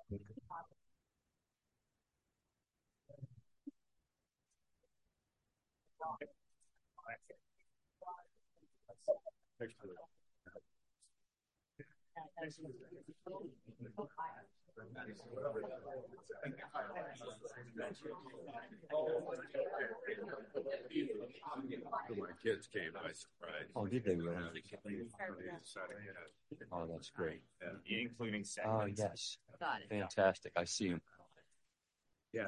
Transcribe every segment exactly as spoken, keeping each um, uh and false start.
My kids came by surprise. Oh, did they really? Oh, that's great. Yeah. Including Oh, yes. Fantastic. I see him. Yeah.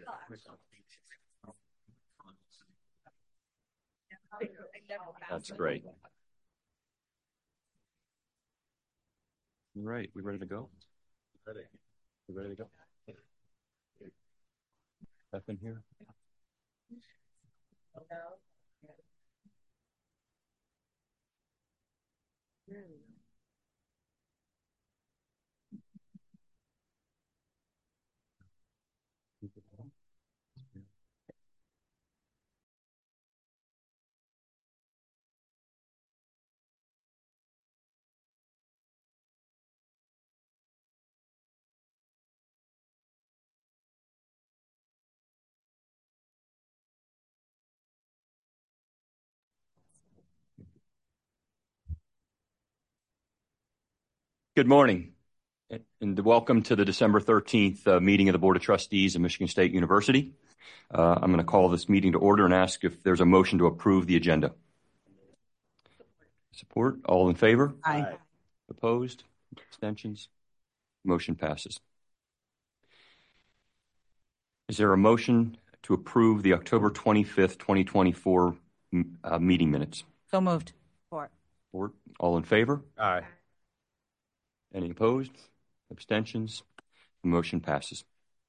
That's great. All right. We ready to go? Ready. We ready to go? Up in here? Good morning, and welcome to the December thirteenth uh, meeting of the Board of Trustees of Michigan State University. Uh, I'm going to call this meeting to order and ask if there's a motion to approve the agenda. Support? All in favor? Aye. Opposed? Abstentions? Motion passes. Is there a motion to approve the October twenty-fifth, twenty twenty-four uh, meeting minutes? So moved. Support. Support? All in favor? Aye. Any opposed? Abstentions? The motion passes.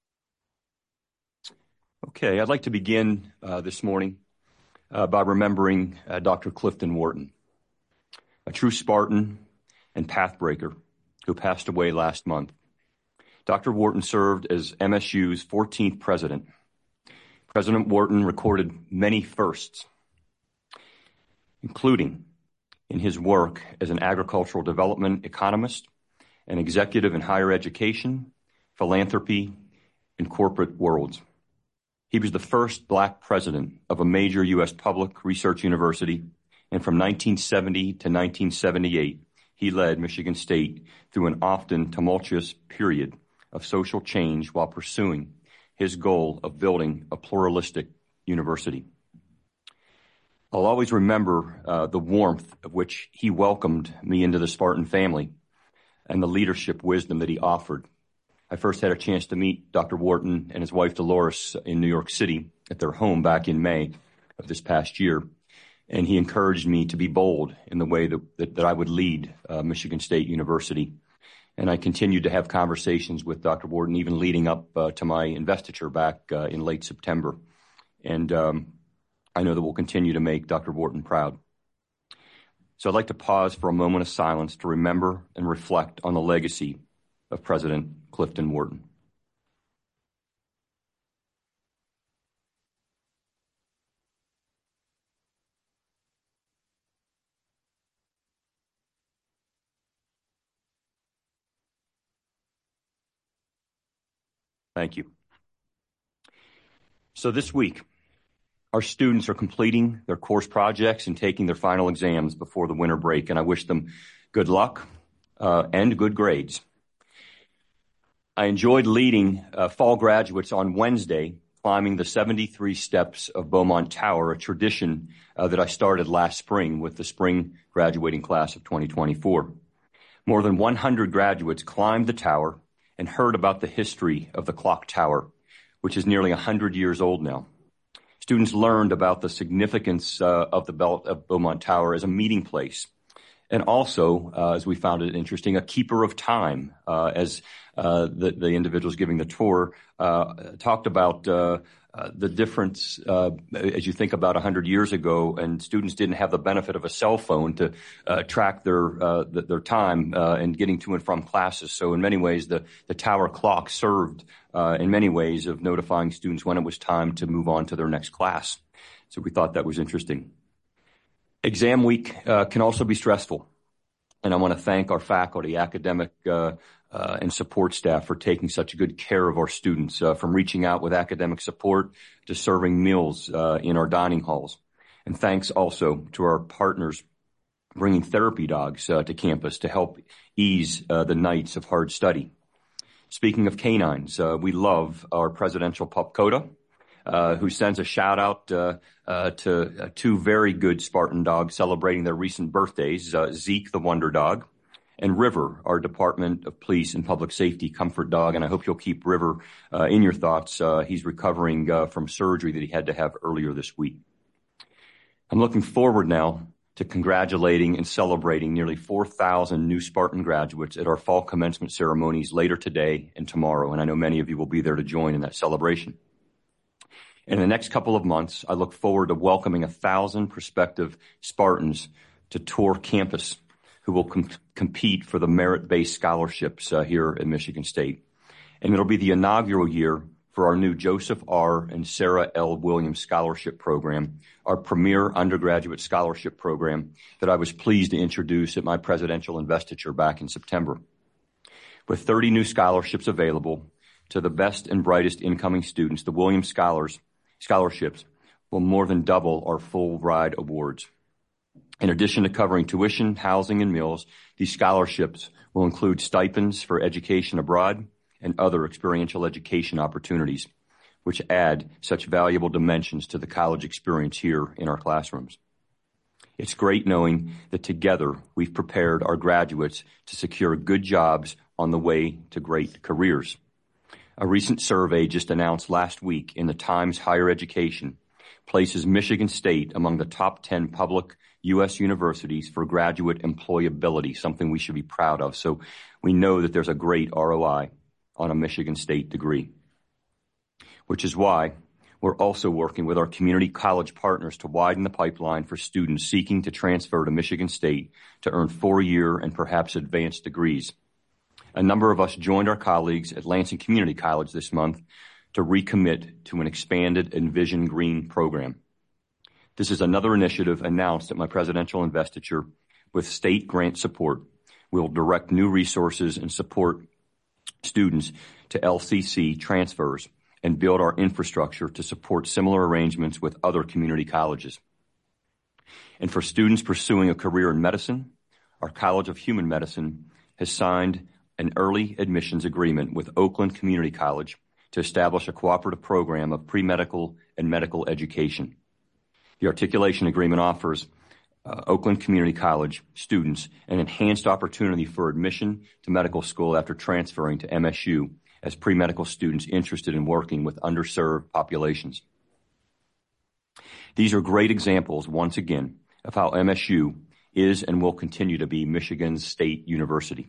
Okay, I'd like to begin uh, this morning uh, by remembering uh, Doctor Clifton Wharton, a true Spartan and pathbreaker who passed away last month. Doctor Wharton served as M S U's fourteenth president. President Wharton recorded many firsts, including in his work as an agricultural development economist, an executive in higher education, philanthropy, and corporate worlds. He was the first black president of a major U S public research university, and from nineteen seventy to nineteen seventy-eight, he led Michigan State through an often tumultuous period of social change while pursuing his goal of building a pluralistic university. I'll always remember uh, the warmth of which he welcomed me into the Spartan family and the leadership wisdom that he offered. I first had a chance to meet Doctor Wharton and his wife Dolores in New York City at their home back in May of this past year, and he encouraged me to be bold in the way that, that, that I would lead uh, Michigan State University. And I continued to have conversations with Doctor Wharton, even leading up uh, to my investiture back uh, in late September. And um, I know that we'll continue to make Doctor Wharton proud. So I'd like to pause for a moment of silence to remember and reflect on the legacy of President Clifton Wharton. Thank you. So this week, our students are completing their course projects and taking their final exams before the winter break, and I wish them good luck uh, and good grades. I enjoyed leading uh, fall graduates on Wednesday, climbing the seventy-three steps of Beaumont Tower, a tradition uh, that I started last spring with the spring graduating class of twenty twenty-four. More than one hundred graduates climbed the tower and heard about the history of the clock tower, which is nearly one hundred years old now. Students learned about the significance uh, of the belt of Beaumont Tower as a meeting place, and also, uh, as we found it interesting, a keeper of time, uh, as uh, the, the individuals giving the tour uh, talked about uh, uh, the difference uh, as you think about one hundred years ago, and students didn't have the benefit of a cell phone to uh, track their uh, their time uh, and getting to and from classes. So in many ways, the, the tower clock served uh, in many ways of notifying students when it was time to move on to their next class. So we thought that was interesting. Exam week uh, can also be stressful, and I want to thank our faculty, academic uh, uh, and support staff for taking such good care of our students, uh, from reaching out with academic support to serving meals uh, in our dining halls. And thanks also to our partners bringing therapy dogs uh, to campus to help ease uh, the nights of hard study. Speaking of canines, uh, we love our presidential pup, Coda, uh, who sends a shout out uh, uh, to uh, two very good Spartan dogs celebrating their recent birthdays, uh, Zeke, the Wonder Dog, and River, our Department of Police and Public Safety comfort dog. And I hope you'll keep River uh, in your thoughts. Uh, he's recovering uh, from surgery that he had to have earlier this week. I'm looking forward now to congratulating and celebrating nearly four thousand new Spartan graduates at our fall commencement ceremonies later today and tomorrow. And I know many of you will be there to join in that celebration. In the next couple of months, I look forward to welcoming a thousand prospective Spartans to tour campus who will com- compete for the merit-based scholarships uh, here at Michigan State. And it'll be the inaugural year for our new Joseph R. and Sarah L. Williams Scholarship Program, our premier undergraduate scholarship program that I was pleased to introduce at my presidential investiture back in September. With thirty new scholarships available to the best and brightest incoming students, the Williams Scholars scholarships will more than double our full ride awards. In addition to covering tuition, housing, and meals, these scholarships will include stipends for education abroad and other experiential education opportunities, which add such valuable dimensions to the college experience here in our classrooms. It's great knowing that together we've prepared our graduates to secure good jobs on the way to great careers. A recent survey just announced last week in the Times Higher Education places Michigan State among the top ten public U S universities for graduate employability, something we should be proud of. So we know that there's a great R O I on a Michigan State degree, which is why we're also working with our community college partners to widen the pipeline for students seeking to transfer to Michigan State to earn four-year and perhaps advanced degrees. A number of us joined our colleagues at Lansing Community College this month to recommit to an expanded Envision Green program. This is another initiative announced at my presidential investiture. With state grant support, we'll direct new resources and support students to L C C transfers and build our infrastructure to support similar arrangements with other community colleges. And for students pursuing a career in medicine, our College of Human Medicine has signed an early admissions agreement with Oakland Community College to establish a cooperative program of pre-medical and medical education. The articulation agreement offers uh, Oakland Community College students an enhanced opportunity for admission to medical school after transferring to M S U as pre-medical students interested in working with underserved populations. These are great examples, once again, of how M S U is and will continue to be Michigan's state university.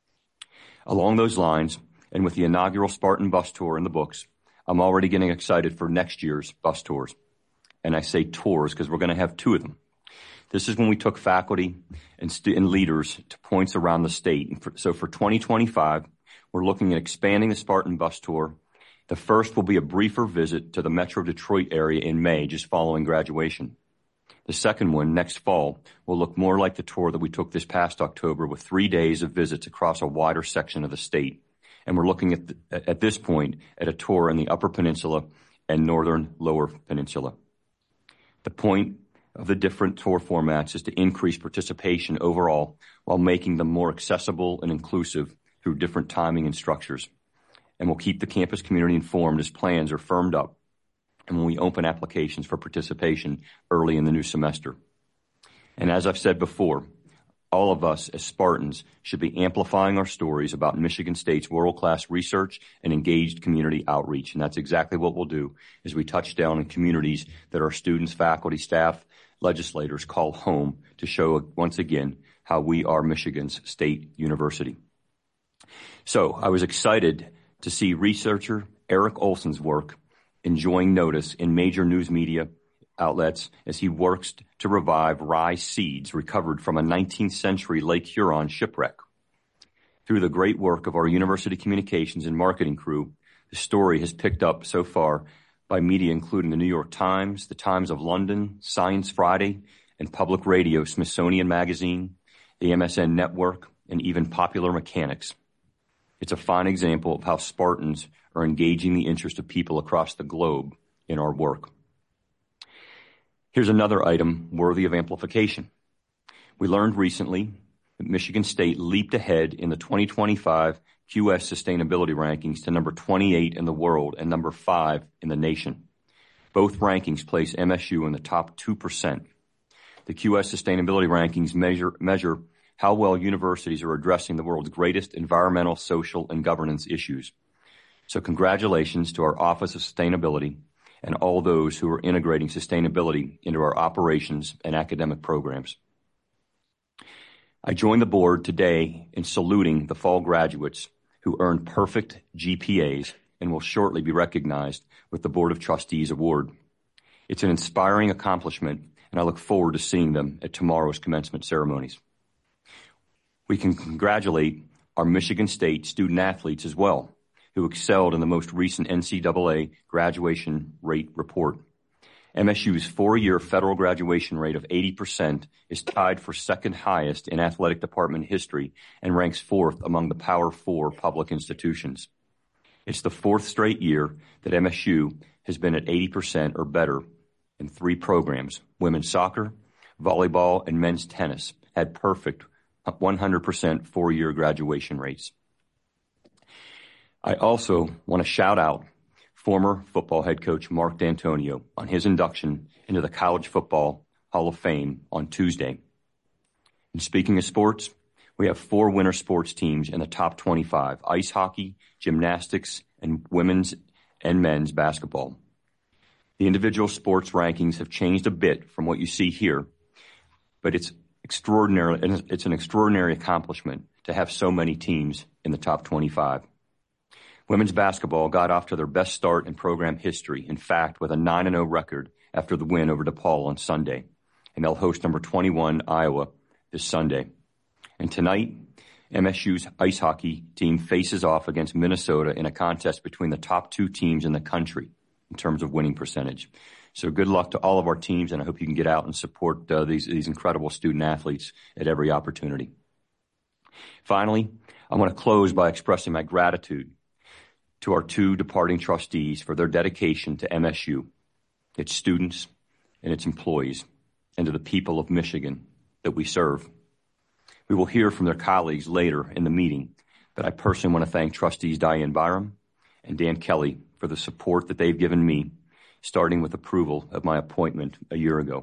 Along those lines, and with the inaugural Spartan bus tour in the books, I'm already getting excited for next year's bus tours. And I say tours because we're going to have two of them. This is when we took faculty and, st- and leaders to points around the state. And for, so for twenty twenty-five, we're looking at expanding the Spartan bus tour. The first will be a briefer visit to the Metro Detroit area in May, just following graduation. The second one, next fall, will look more like the tour that we took this past October, with three days of visits across a wider section of the state. And we're looking at, the, at this point at a tour in the Upper Peninsula and Northern Lower Peninsula. The point of the different tour formats is to increase participation overall while making them more accessible and inclusive through different timing and structures. And we'll keep the campus community informed as plans are firmed up and when we open applications for participation early in the new semester. And as I've said before, all of us as Spartans should be amplifying our stories about Michigan State's world-class research and engaged community outreach. And that's exactly what we'll do as we touch down in communities that our students, faculty, staff, legislators call home to show once again how we are Michigan's state university. So I was excited to see researcher Eric Olson's work enjoying notice in major news media outlets as he works to revive rye seeds recovered from a nineteenth century Lake Huron shipwreck. Through the great work of our university communications and marketing crew, the story has picked up so far by media including the New York Times, the Times of London, Science Friday, and public radio Smithsonian Magazine, the M S N Network, and even Popular Mechanics. It's a fine example of how Spartans are engaging the interest of people across the globe in our work. Here's another item worthy of amplification. We learned recently that Michigan State leaped ahead in the twenty twenty-five Q S Sustainability Rankings to number twenty-eight in the world and number five in the nation. Both rankings place M S U in the top two percent. The Q S Sustainability Rankings measure, measure how well universities are addressing the world's greatest environmental, social, and governance issues. So congratulations to our Office of Sustainability and all those who are integrating sustainability into our operations and academic programs. I join the board today in saluting the fall graduates who earned perfect G P As and will shortly be recognized with the Board of Trustees Award. It's an inspiring accomplishment, and I look forward to seeing them at tomorrow's commencement ceremonies. We can congratulate our Michigan State student athletes as well, who excelled in the most recent N C double A graduation rate report. M S U's four-year federal graduation rate of eighty percent is tied for second highest in athletic department history and ranks fourth among the Power Four public institutions. It's the fourth straight year that M S U has been at eighty percent or better in three programs. Women's soccer, volleyball, and men's tennis had perfect one hundred percent four-year graduation rates. I also want to shout out former football head coach Mark D'Antonio on his induction into the College Football Hall of Fame on Tuesday. And speaking of sports, we have four winter sports teams in the top twenty-five: ice hockey, gymnastics, and women's and men's basketball. The individual sports rankings have changed a bit from what you see here, but it's extraordinary, it's an extraordinary accomplishment to have so many teams in the top twenty-five. Women's basketball got off to their best start in program history, in fact, with a nine and oh record after the win over DePaul on Sunday. And they'll host number twenty-one, Iowa, this Sunday. And tonight, M S U's ice hockey team faces off against Minnesota in a contest between the top two teams in the country in terms of winning percentage. So good luck to all of our teams, and I hope you can get out and support uh, these, these incredible student athletes at every opportunity. Finally, I want to close by expressing my gratitude to our two departing trustees for their dedication to M S U, its students, and its employees, and to the people of Michigan that we serve. We will hear from their colleagues later in the meeting, but I personally want to thank Trustees Diane Byram and Dan Kelly for the support that they've given me, starting with approval of my appointment a year ago.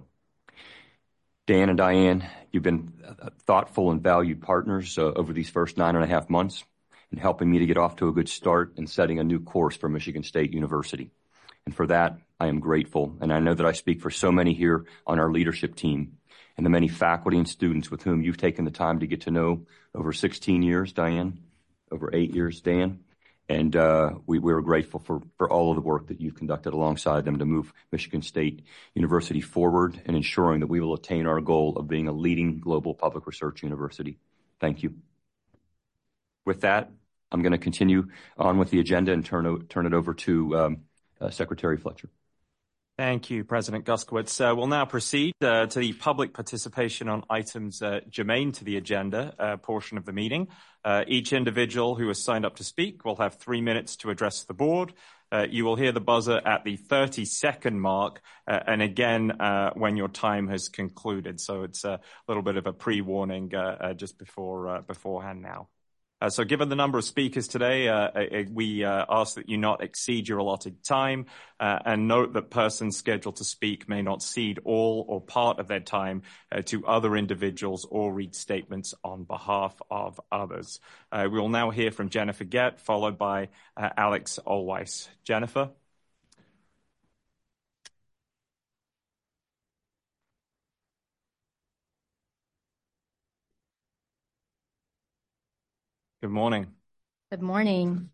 Dan and Diane, you've been thoughtful and valued partners uh, over these first nine and a half months, and helping me to get off to a good start and setting a new course for Michigan State University. And for that, I am grateful. And I know that I speak for so many here on our leadership team and the many faculty and students with whom you've taken the time to get to know over sixteen years, Diane, over eight years, Dan. And uh, we, we're grateful for, for all of the work that you've conducted alongside them to move Michigan State University forward and ensuring that we will attain our goal of being a leading global public research university. Thank you. With that, I'm going to continue on with the agenda and turn, turn it over to um, uh, Secretary Fletcher. Thank you, President Guskowitz. Uh, we'll now proceed uh, to the public participation on items uh, germane to the agenda uh, portion of the meeting. Uh, each individual who has signed up to speak will have three minutes to address the board. Uh, you will hear the buzzer at the thirty-second mark, uh, and again uh, when your time has concluded. So it's a little bit of a pre-warning uh, uh, just before uh, beforehand now. Uh, so given the number of speakers today, uh, uh, we uh, ask that you not exceed your allotted time, uh, and note that persons scheduled to speak may not cede all or part of their time uh, to other individuals or read statements on behalf of others. Uh, we will now hear from Jennifer Gett, followed by uh, Alex Olweis. Jennifer? Good morning. Good morning.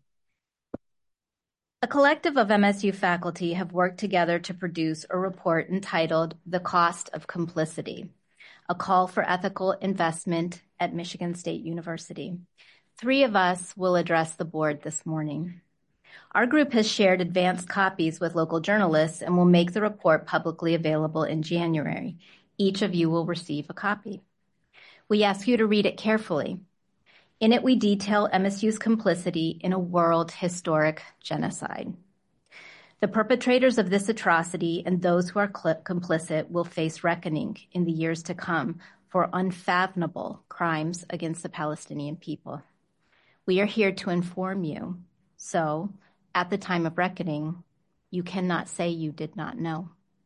A collective of M S U faculty have worked together to produce a report entitled The Cost of Complicity, a call for ethical investment at Michigan State University. Three of us will address the board this morning. Our group has shared advanced copies with local journalists and will make the report publicly available in January. Each of you will receive a copy. We ask you to read it carefully. In it, we detail M S U's complicity in a world historic genocide. The perpetrators of this atrocity and those who are complicit will face reckoning in the years to come for unfathomable crimes against the Palestinian people. We are here to inform you, so at the time of reckoning, you cannot say you did not know.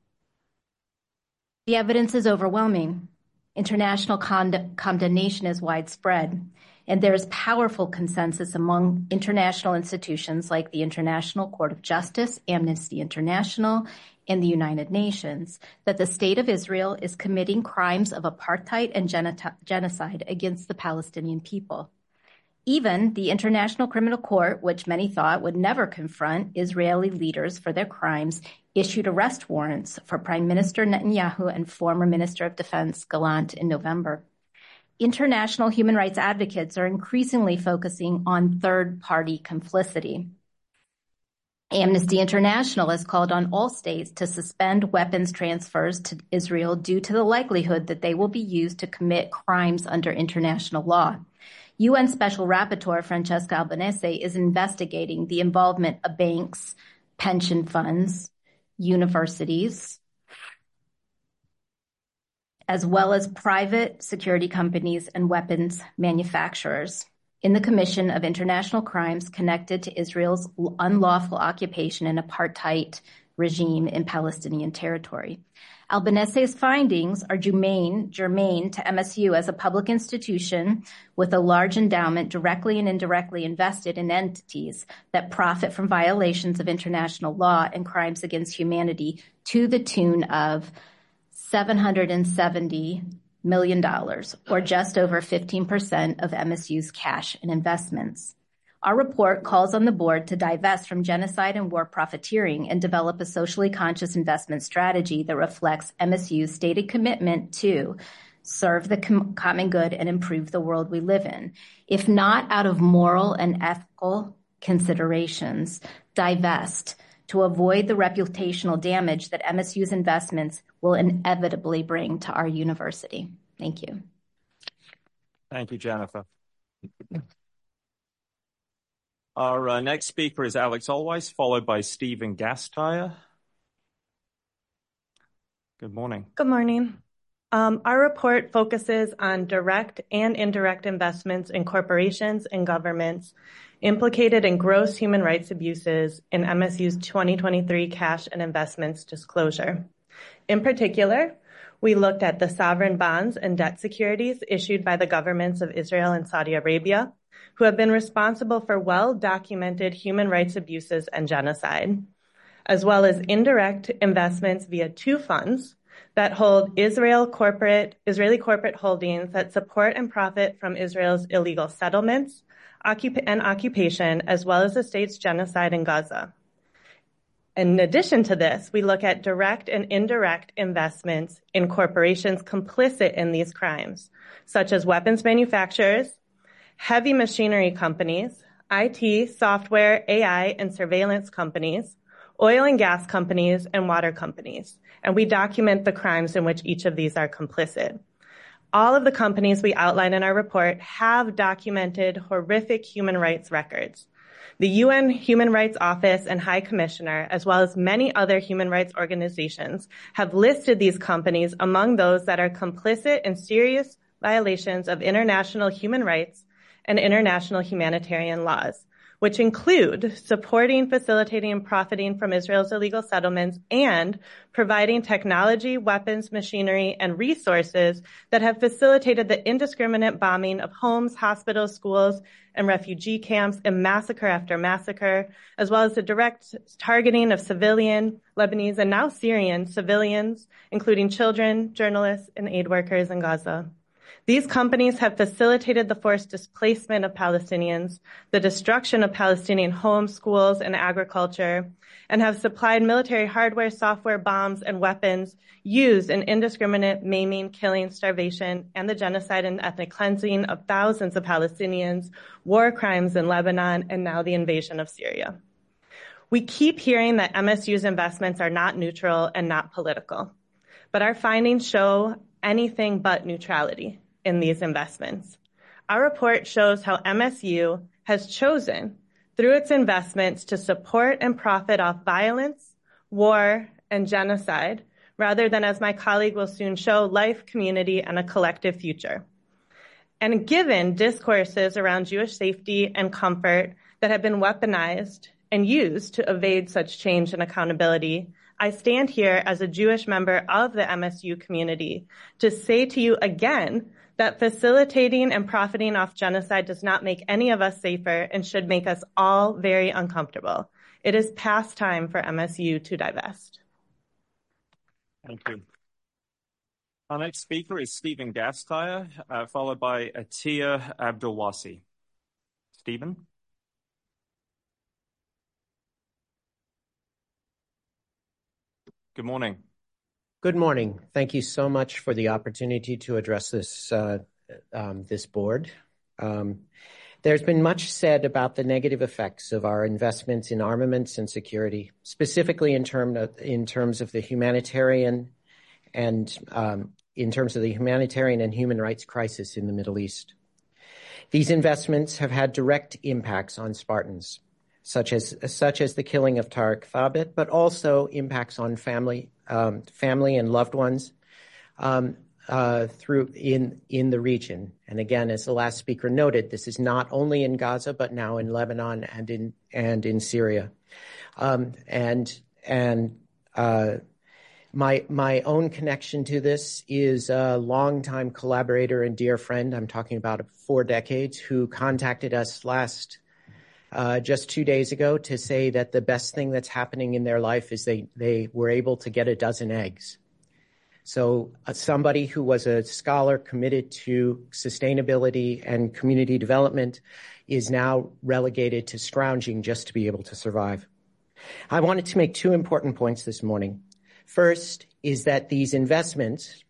The evidence is overwhelming. International con- condemnation is widespread, and there is powerful consensus among international institutions like the International Court of Justice, Amnesty International, and the United Nations that the State of Israel is committing crimes of apartheid and genocide against the Palestinian people. Even the International Criminal Court, which many thought would never confront Israeli leaders for their crimes, issued arrest warrants for Prime Minister Netanyahu and former Minister of Defense Gallant in November. International human rights advocates are increasingly focusing on third-party complicity. Amnesty International has called on all states to suspend weapons transfers to Israel due to the likelihood that they will be used to commit crimes under international law. U N Special Rapporteur Francesca Albanese is investigating the involvement of banks, pension funds, universities, as well as private security companies and weapons manufacturers in the commission of international crimes connected to Israel's unlawful occupation and apartheid regime in Palestinian territory. Albanese's findings are germane, germane to M S U as a public institution with a large endowment directly and indirectly invested in entities that profit from violations of international law and crimes against humanity to the tune of seven hundred seventy million dollars, or just over fifteen percent of M S U's cash and investments. Our report calls on the board to divest from genocide and war profiteering and develop a socially conscious investment strategy that reflects M S U's stated commitment to serve the com- common good and improve the world we live in. If not out of moral and ethical considerations, divest to avoid the reputational damage that M S U's investments will inevitably bring to our university. Thank you. Thank you, Jennifer. Our uh, next speaker is Alex Allweiss, followed by Stephen Gasteyer. Good morning. Good morning. Um, our report focuses on direct and indirect investments in corporations and governments implicated in gross human rights abuses in M S U's twenty twenty-three cash and investments disclosure. In particular, we looked at the sovereign bonds and debt securities issued by the governments of Israel and Saudi Arabia, who have been responsible for well-documented human rights abuses and genocide, as well as indirect investments via two funds that hold Israel corporate, Israeli corporate holdings that support and profit from Israel's illegal settlements occup- and occupation, as well as the state's genocide in Gaza. In addition to this, we look at direct and indirect investments in corporations complicit in these crimes, such as weapons manufacturers, heavy machinery companies, I T, software, A I, and surveillance companies, oil and gas companies, and water companies. And we document the crimes in which each of these are complicit. All of the companies we outline in our report have documented horrific human rights records. The U N Human Rights Office and High Commissioner, as well as many other human rights organizations, have listed these companies among those that are complicit in serious violations of international human rights and international humanitarian laws, which include supporting, facilitating, and profiting from Israel's illegal settlements and providing technology, weapons, machinery, and resources that have facilitated the indiscriminate bombing of homes, hospitals, schools, and refugee camps in massacre after massacre, as well as the direct targeting of civilian, Lebanese, and now Syrian civilians, including children, journalists, and aid workers in Gaza. These companies have facilitated the forced displacement of Palestinians, the destruction of Palestinian homes, schools, and agriculture, and have supplied military hardware, software, bombs, and weapons used in indiscriminate maiming, killing, starvation, and the genocide and ethnic cleansing of thousands of Palestinians, war crimes in Lebanon, and now the invasion of Syria. We keep hearing that M S U's investments are not neutral and not political, but our findings show anything but neutrality in these investments. Our report shows how M S U has chosen, through its investments, to support and profit off violence, war, and genocide, rather than, as my colleague will soon show, life, community, and a collective future. And given discourses around Jewish safety and comfort that have been weaponized and used to evade such change and accountability, I stand here as a Jewish member of the M S U community to say to you again that facilitating and profiting off genocide does not make any of us safer and should make us all very uncomfortable. It is past time for M S U to divest. Thank you. Our next speaker is Stephen Gasteyer, uh, followed by Atiya Abdelwasi. Stephen? Good morning. Good morning. Thank you so much for the opportunity to address this uh, um, this board. Um, there's been much said about the negative effects of our investments in armaments and security, specifically in, term of, in terms of the humanitarian and um, in terms of the humanitarian and human rights crisis in the Middle East. These investments have had direct impacts on Spartans, such as such as the killing of Tariq Thabit, but also impacts on family, um, family and loved ones um, uh, through in in the region. And again, as the last speaker noted, this is not only in Gaza, but now in Lebanon and in and in Syria. Um, and and uh, my my own connection to this is a longtime collaborator and dear friend. I'm talking about four decades, who contacted us last. Uh, just two days ago to say that the best thing that's happening in their life is they, they were able to get a dozen eggs. So uh, somebody who was a scholar committed to sustainability and community development is now relegated to scrounging just to be able to survive. I wanted to make two important points this morning. First is that these investments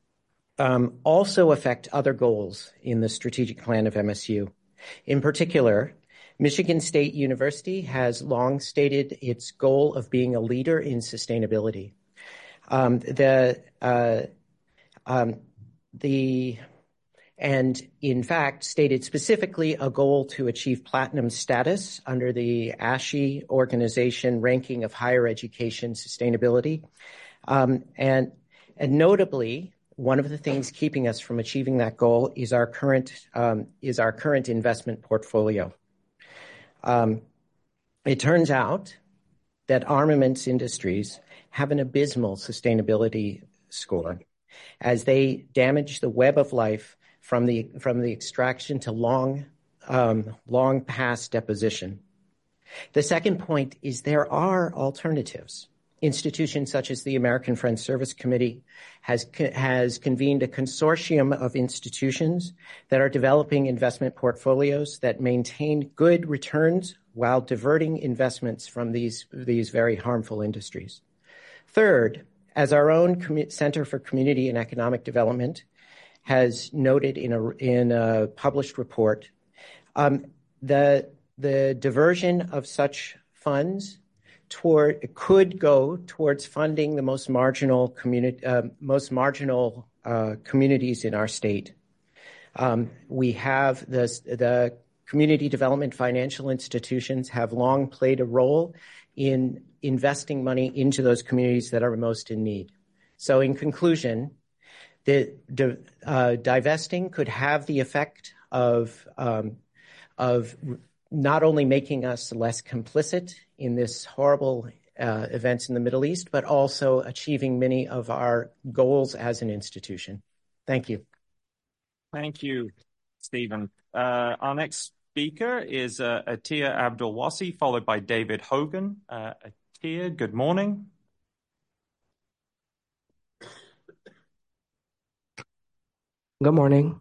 um, also affect other goals in the strategic plan of M S U. In particular, Michigan State University has long stated its goal of being a leader in sustainability. Um, the uh, um, the and in fact stated specifically a goal to achieve platinum status under the ASHE organization ranking of higher education sustainability, um, and and notably, one of the things keeping us from achieving that goal is our current um, is our current investment portfolio. Um, it turns out that armaments industries have an abysmal sustainability score as they damage the web of life from the from the extraction to long um, long past deposition. The second point is there are alternatives. Institutions such as the American Friends Service Committee has has convened a consortium of institutions that are developing investment portfolios that maintain good returns while diverting investments from these, these very harmful industries. Third, as our own Com- Center for Community and Economic Development has noted in a, in a published report, um, the, the diversion of such funds toward could go towards funding the most marginal community, uh, most marginal uh, communities in our state. Um, we have the the community development financial institutions have long played a role in investing money into those communities that are most in need. So, in conclusion, the, the uh, divesting could have the effect of um, of not only making us less complicit in this horrible uh, events in the Middle East, but also achieving many of our goals as an institution. Thank you. Thank you, Stephen. Uh, our next speaker is uh, Atiya Abdelwasi, followed by David Hogan. Uh, Atiya, good morning. Good morning.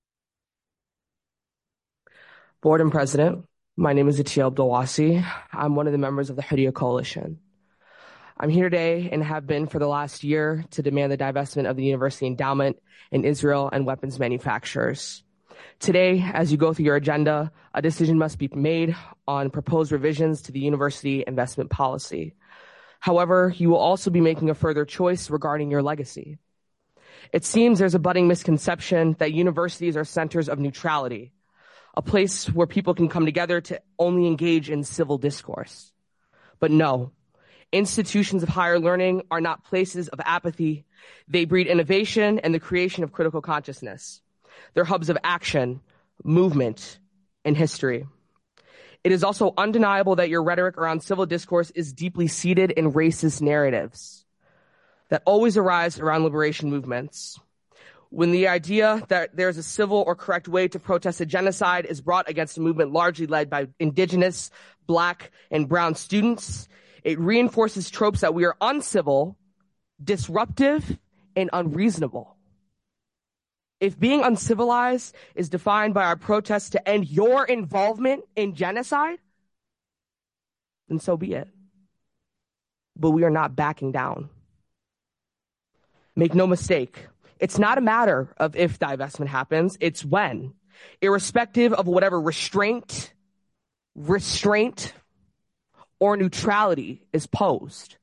Board and President, my name is Atiya Abdelwasi. I'm one of the members of the Hurriya Coalition. I'm here today and have been for the last year to demand the divestment of the university endowment in Israel and weapons manufacturers. Today, as you go through your agenda, a decision must be made on proposed revisions to the university investment policy. However, you will also be making a further choice regarding your legacy. It seems there's a budding misconception that universities are centers of neutrality, a place where people can come together to only engage in civil discourse. But no, institutions of higher learning are not places of apathy. They breed innovation and the creation of critical consciousness. They're hubs of action, movement, and history. It is also undeniable that your rhetoric around civil discourse is deeply seated in racist narratives that always arise around liberation movements. When the idea that there's a civil or correct way to protest a genocide is brought against a movement largely led by indigenous, black, and brown students, it reinforces tropes that we are uncivil, disruptive, and unreasonable. If being uncivilized is defined by our protests to end your involvement in genocide, then so be it. But we are not backing down. Make no mistake, it's not a matter of if divestment happens, it's when. Irrespective of whatever restraint, restraint, or neutrality is posed.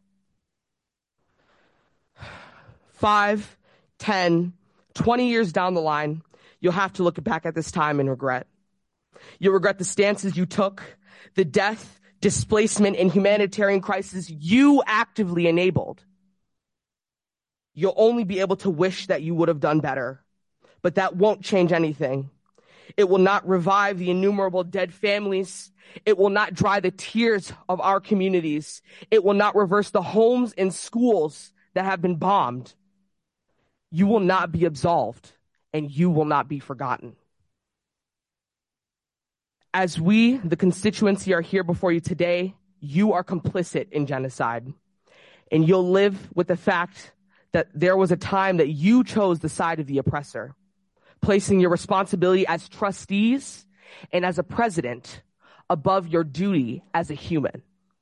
Five, ten, twenty years down the line, you'll have to look back at this time and regret. You'll regret the stances you took, the death, displacement, and humanitarian crisis you actively enabled. You'll only be able to wish that you would have done better, but that won't change anything. It will not revive the innumerable dead families. It will not dry the tears of our communities. It will not reverse the homes and schools that have been bombed. You will not be absolved, and you will not be forgotten. As we, the constituency, are here before you today, you are complicit in genocide, and you'll live with the fact that there was a time that you chose the side of the oppressor, placing your responsibility as trustees and as a president above your duty as a human.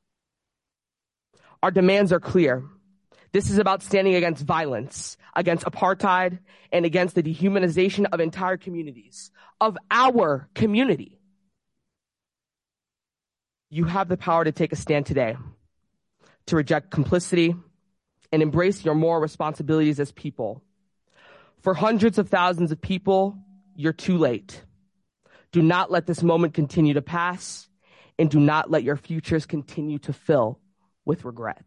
Our demands are clear. This is about standing against violence, against apartheid, and against the dehumanization of entire communities, of our community. You have the power to take a stand today, to reject complicity, and embrace your moral responsibilities as people. For hundreds of thousands of people, you're too late. Do not let this moment continue to pass, and do not let your futures continue to fill with regret.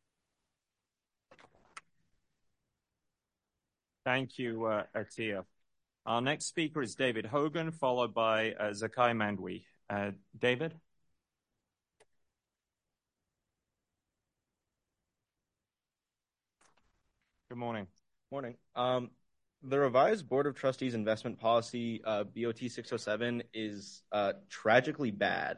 Thank you, uh, Atiya. Our next speaker is David Hogan, followed by uh, Zakai Mandwi. Uh, David? Good morning. Morning. Um, the revised Board of Trustees investment policy, uh, B O T six oh seven, is uh, tragically bad.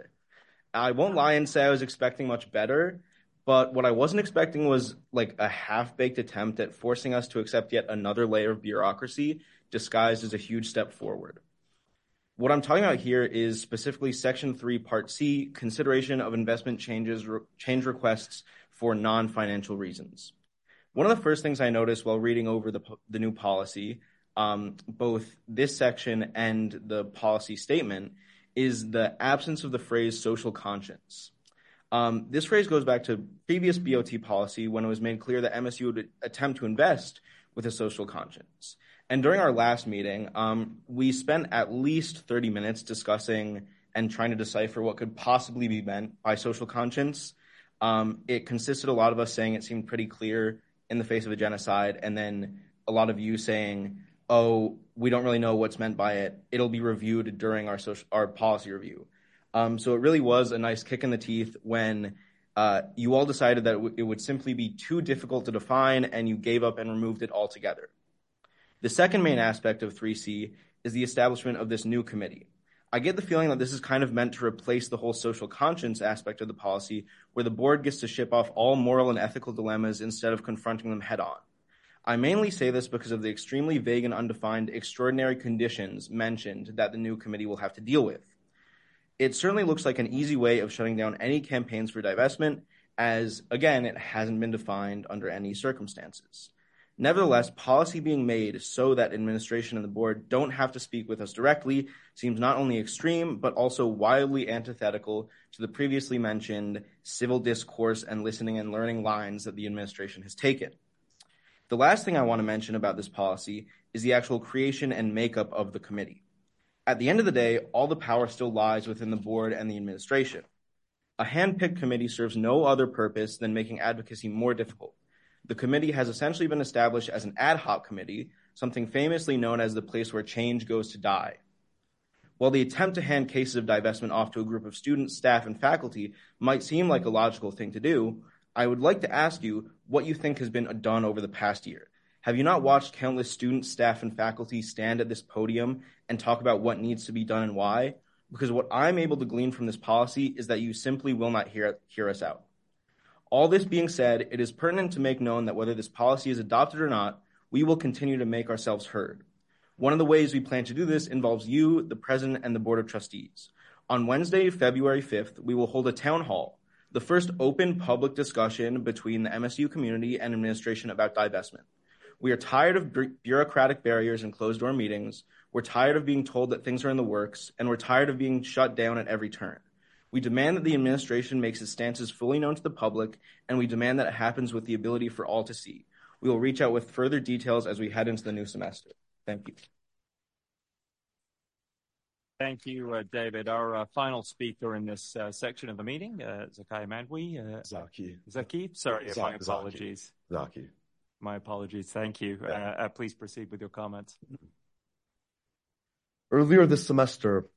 I won't lie and say I was expecting much better, but what I wasn't expecting was like a half-baked attempt at forcing us to accept yet another layer of bureaucracy disguised as a huge step forward. What I'm talking about here is specifically Section three, Part C, consideration of investment changes, re- change requests for non-financial reasons. One of the first things I noticed while reading over the, the new policy, um, both this section and the policy statement, is the absence of the phrase social conscience. Um, this phrase goes back to previous B O T policy when it was made clear that M S U would attempt to invest with a social conscience. And during our last meeting, um, we spent at least thirty minutes discussing and trying to decipher what could possibly be meant by social conscience. Um, it consisted of a lot of us saying it seemed pretty clear in the face of a genocide, and then a lot of you saying, oh, we don't really know what's meant by it. It'll be reviewed during our social, our policy review. Um, so it really was a nice kick in the teeth when uh, you all decided that it, w- it would simply be too difficult to define, and you gave up and removed it altogether. The second main aspect of three C is the establishment of this new committee. I get the feeling that this is kind of meant to replace the whole social conscience aspect of the policy, where the board gets to ship off all moral and ethical dilemmas instead of confronting them head on. I mainly say this because of the extremely vague and undefined extraordinary conditions mentioned that the new committee will have to deal with. It certainly looks like an easy way of shutting down any campaigns for divestment, as, again, it hasn't been defined under any circumstances. Nevertheless, policy being made so that administration and the board don't have to speak with us directly seems not only extreme, but also wildly antithetical to the previously mentioned civil discourse and listening and learning lines that the administration has taken. The last thing I want to mention about this policy is the actual creation and makeup of the committee. At the end of the day, all the power still lies within the board and the administration. A hand-picked committee serves no other purpose than making advocacy more difficult. The committee has essentially been established as an ad hoc committee, something famously known as the place where change goes to die. While the attempt to hand cases of divestment off to a group of students, staff, and faculty might seem like a logical thing to do, I would like to ask you what you think has been done over the past year. Have you not watched countless students, staff, and faculty stand at this podium and talk about what needs to be done and why? Because what I'm able to glean from this policy is that you simply will not hear, hear us out. All this being said, it is pertinent to make known that whether this policy is adopted or not, we will continue to make ourselves heard. One of the ways we plan to do this involves you, the President, and the Board of Trustees. On Wednesday, February fifth, we will hold a town hall, the first open public discussion between the M S U community and administration about divestment. We are tired of bureaucratic barriers and closed-door meetings. We're tired of being told that things are in the works, and we're tired of being shut down at every turn. We demand that the administration makes its stances fully known to the public, and we demand that it happens with the ability for all to see. We will reach out with further details as we head into the new semester. Thank you. Thank you, uh, David. Our uh, final speaker in this uh, section of the meeting, uh, Zakai Mandwi. Uh, Zaki. Zaki? Sorry, Z- my apologies. Zaki. My apologies. Thank you. Uh, uh, please proceed with your comments. Earlier this semester,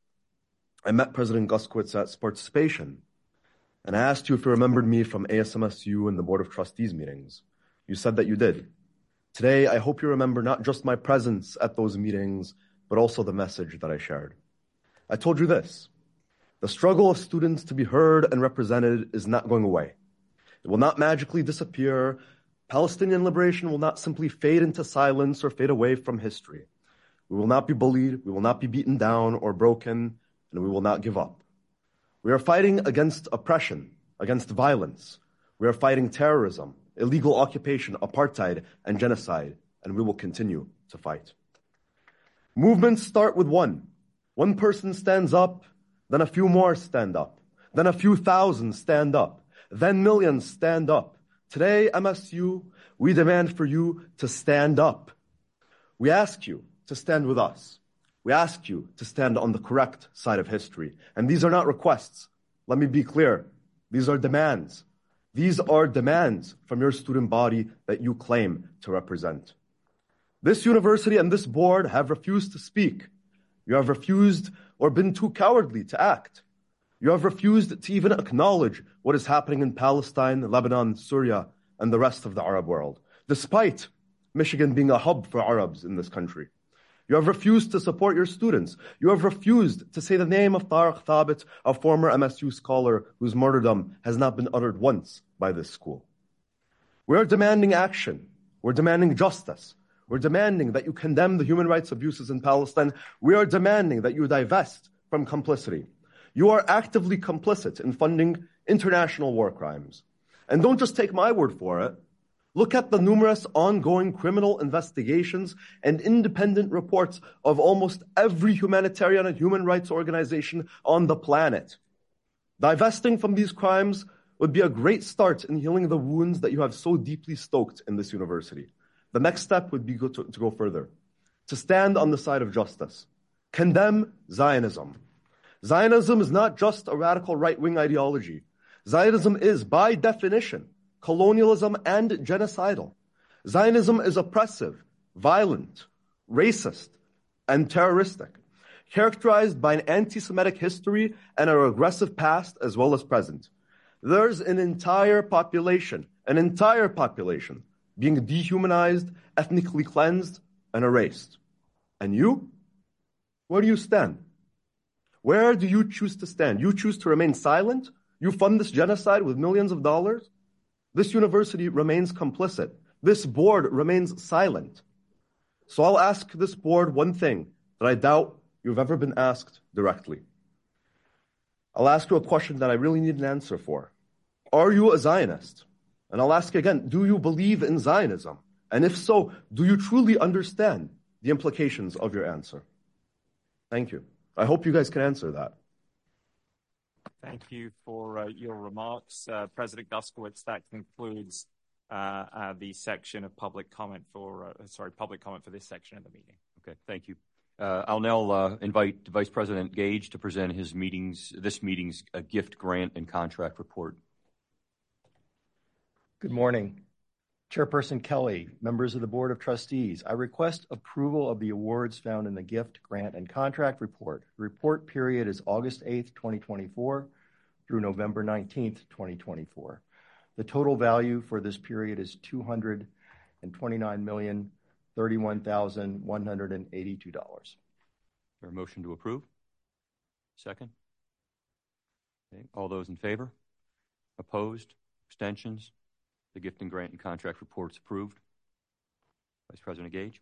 I met President Guskiewicz at Sportsipation, and I asked you if you remembered me from A S M S U and the Board of Trustees meetings. You said that you did. Today, I hope you remember not just my presence at those meetings, but also the message that I shared. I told you this: the struggle of students to be heard and represented is not going away. It will not magically disappear. Palestinian liberation will not simply fade into silence or fade away from history. We will not be bullied, we will not be beaten down or broken, and we will not give up. We are fighting against oppression, against violence. We are fighting terrorism, illegal occupation, apartheid, and genocide, and we will continue to fight. Movements start with one. One person stands up, then a few more stand up, then a few thousand stand up, then millions stand up. Today, M S U, we demand for you to stand up. We ask you to stand with us. We ask you to stand on the correct side of history. And these are not requests. Let me be clear. These are demands. These are demands from your student body that you claim to represent. This university and this board have refused to speak. You have refused or been too cowardly to act. You have refused to even acknowledge what is happening in Palestine, Lebanon, Syria, and the rest of the Arab world, despite Michigan being a hub for Arabs in this country. You have refused to support your students. You have refused to say the name of Tariq Thabit, a former M S U scholar whose martyrdom has not been uttered once by this school. We are demanding action. We're demanding justice. We're demanding that you condemn the human rights abuses in Palestine. We are demanding that you divest from complicity. You are actively complicit in funding international war crimes. And don't just take my word for it. Look at the numerous ongoing criminal investigations and independent reports of almost every humanitarian and human rights organization on the planet. Divesting from these crimes would be a great start in healing the wounds that you have so deeply stoked in this university. The next step would be go to, to go further, to stand on the side of justice. Condemn Zionism. Zionism is not just a radical right-wing ideology. Zionism is, by definition, colonialism and genocidal. Zionism is oppressive, violent, racist, and terroristic, characterized by an anti-Semitic history and a regressive past as well as present. There's an entire population, an entire population, being dehumanized, ethnically cleansed, and erased. And you? Where do you stand? Where do you choose to stand? You choose to remain silent? You fund this genocide with millions of dollars? This university remains complicit. This board remains silent. So I'll ask this board one thing that I doubt you've ever been asked directly. I'll ask you a question that I really need an answer for. Are you a Zionist? And I'll ask again, do you believe in Zionism? And if so, do you truly understand the implications of your answer? Thank you. I hope you guys can answer that. Thank you for uh, your remarks. Uh, President Guskiewicz, that concludes uh, uh, the section of public comment for, uh, sorry, public comment for this section of the meeting. Okay, thank you. Uh, I'll now uh, invite Vice President Gage to present his meetings, this meeting's uh, gift grant and contract report. Good morning. Chairperson Kelly, members of the Board of Trustees, I request approval of the awards found in the gift, grant, and contract report. The report period is August eighth, twenty twenty-four through November nineteenth, twenty twenty-four. The total value for this period is two hundred twenty-nine million, thirty-one thousand, one hundred eighty-two dollars. Is there a motion to approve? Second? Okay. All those in favor? Opposed? Abstentions? The gift and grant and contract report's approved. Vice President Gage.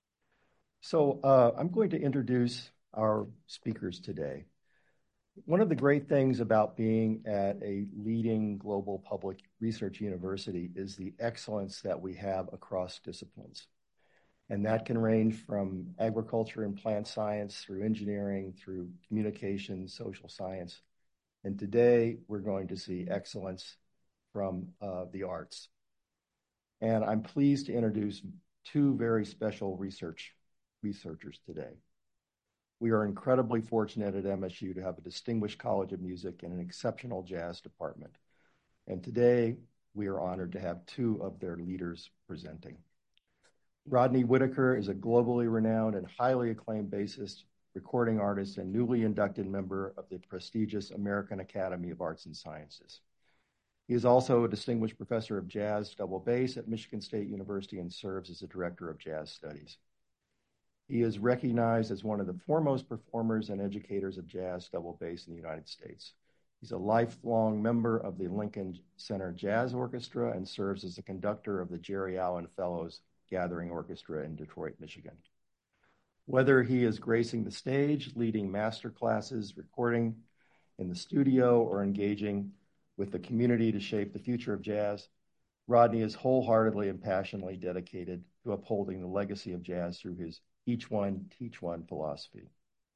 So uh, I'm going to introduce our speakers today. One of the great things about being at a leading global public research university is the excellence that we have across disciplines. And that can range from agriculture and plant science through engineering, through communications, social science. And today we're going to see excellence from uh, the arts. And I'm pleased to introduce two very special research researchers today. We are incredibly fortunate at M S U to have a distinguished College of Music and an exceptional jazz department. And today we are honored to have two of their leaders presenting. Rodney Whitaker is a globally renowned and highly acclaimed bassist, recording artist, and newly inducted member of the prestigious American Academy of Arts and Sciences. He is also a distinguished professor of jazz double bass at Michigan State University and serves as the director of jazz studies. He is recognized as one of the foremost performers and educators of jazz double bass in the United States. He's a lifelong member of the Lincoln Center Jazz Orchestra and serves as the conductor of the Jerry Allen Fellows Gathering Orchestra in Detroit, Michigan. Whether he is gracing the stage, leading master classes, recording in the studio, or engaging with the community to shape the future of jazz, Rodney is wholeheartedly and passionately dedicated to upholding the legacy of jazz through his each one, teach one philosophy.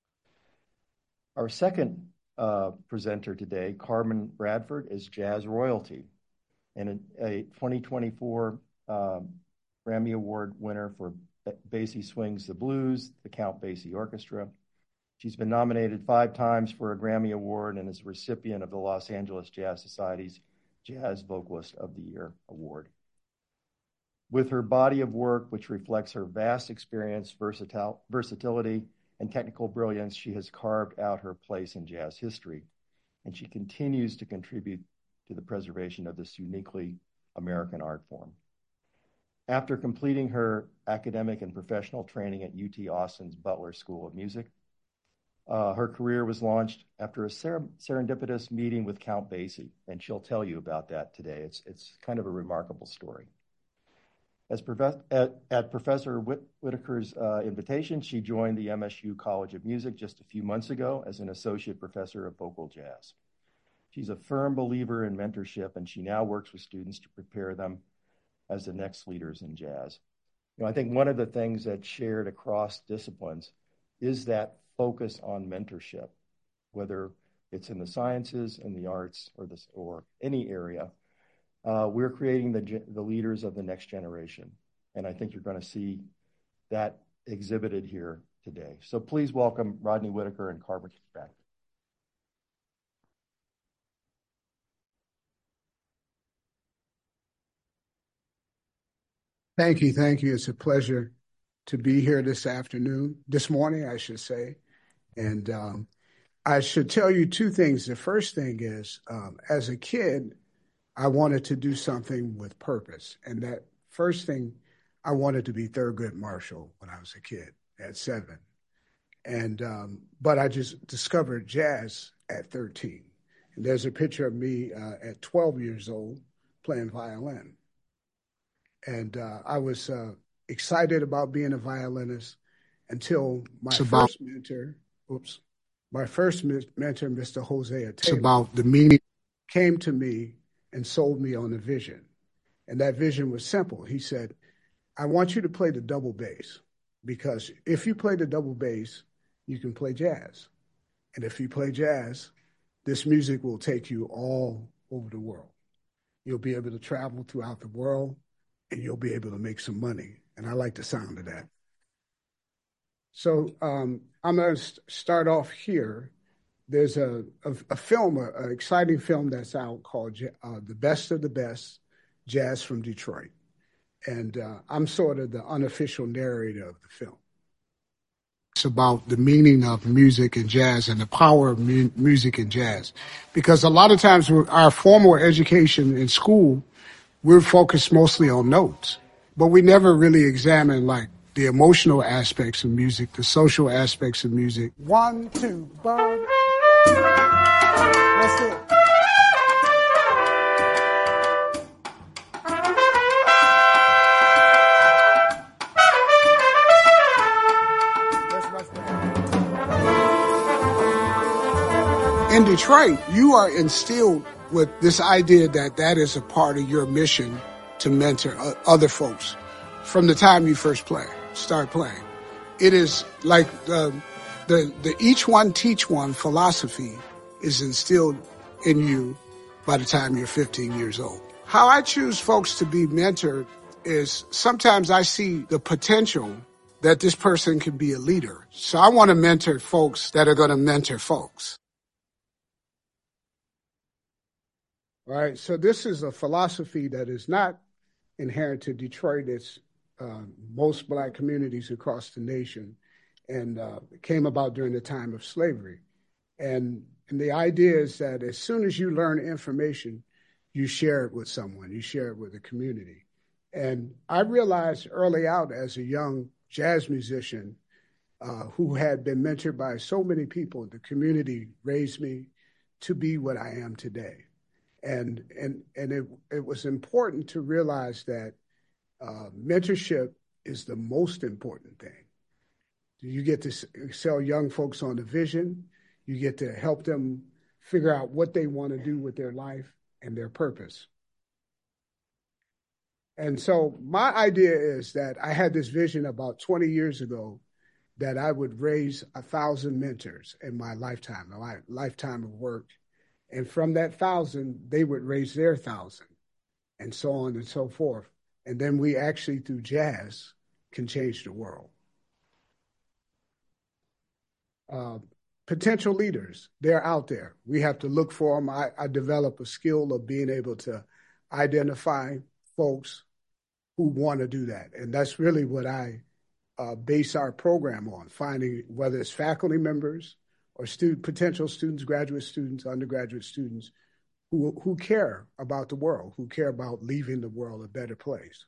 Our second uh, presenter today, Carmen Bradford, is jazz royalty and a, a twenty twenty-four um, Grammy Award winner for Basie Swings the Blues, the Count Basie Orchestra. She's been nominated five times for a Grammy Award and is a recipient of the Los Angeles Jazz Society's Jazz Vocalist of the Year Award. With her body of work, which reflects her vast experience, versatil- versatility, and technical brilliance, she has carved out her place in jazz history, and she continues to contribute to the preservation of this uniquely American art form. After completing her academic and professional training at U T Austin's Butler School of Music, Uh, her career was launched after a ser- serendipitous meeting with Count Basie, and she'll tell you about that today. It's it's kind of a remarkable story. As prof- at, at Professor Whit- Whitaker's uh, invitation, she joined the M S U College of Music just a few months ago as an associate professor of vocal jazz. She's a firm believer in mentorship, and she now works with students to prepare them as the next leaders in jazz. You know, I think one of the things that's shared across disciplines is that focus on mentorship, whether it's in the sciences, in the arts, or this or any area. Uh, we're creating the the leaders of the next generation, and I think you're going to see that exhibited here today. So please welcome Rodney Whitaker and Carmen back. Thank you, thank you. It's a pleasure to be here this afternoon, this morning, I should say. And um, I should tell you two things. The first thing is, um, as a kid, I wanted to do something with purpose. And that first thing, I wanted to be Thurgood Marshall when I was a kid at seven. And um, but I just discovered jazz at thirteen. And there's a picture of me uh, at twelve years old playing violin. And uh, I was uh, excited about being a violinist until my it's first about, mentor, oops, my first mentor, Mister Hosea Taylor, about the meaning, came to me and sold me on a vision. And that vision was simple. He said, I want you to play the double bass, because if you play the double bass, you can play jazz. And if you play jazz, this music will take you all over the world. you'll be able to travel throughout the world, and you'll be able to make some money. And I like the sound of that. So um, I'm going to start off here. There's a, a, a film, an exciting film that's out called uh, The Best of the Best, Jazz from Detroit. And uh, I'm sort of the unofficial narrator of the film. It's about the meaning of music and jazz and the power of mu- music and jazz. Because a lot of times with our formal education in school, we're focused mostly on notes. But we never really examine like the emotional aspects of music, the social aspects of music. One, two, Bob. That's it. In Detroit, you are instilled with this idea that that is a part of your mission to mentor other folks from the time you first play, start playing. It is like the, the, the each one teach one philosophy is instilled in you by the time you're fifteen years old. How I choose folks to be mentored is sometimes I see the potential that this person can be a leader. So I want to mentor folks that are going to mentor folks. All right, so this is a philosophy that is not inherent to Detroit. It's uh, most black communities across the nation, and uh, it came about during the time of slavery. And, and the idea is that as soon as you learn information, you share it with someone, you share it with the community. And I realized early out as a young jazz musician uh, who had been mentored by so many people, the community raised me to be what I am today. And and and it it was important to realize that uh, mentorship is the most important thing. You get to sell young folks on the vision. You get to help them figure out what they want to do with their life and their purpose. And so my idea is that I had this vision about twenty years ago that I would raise a thousand mentors in my lifetime, my lifetime of work. And from that thousand, they would raise their thousand, and so on and so forth. And then we actually, through jazz, can change the world. Uh, potential leaders, they're out there. We have to look for them. I, I develop a skill of being able to identify folks who want to do that. And that's really what I uh, base our program on, finding whether it's faculty members, or student, potential students, graduate students, undergraduate students who, who care about the world, who care about leaving the world a better place.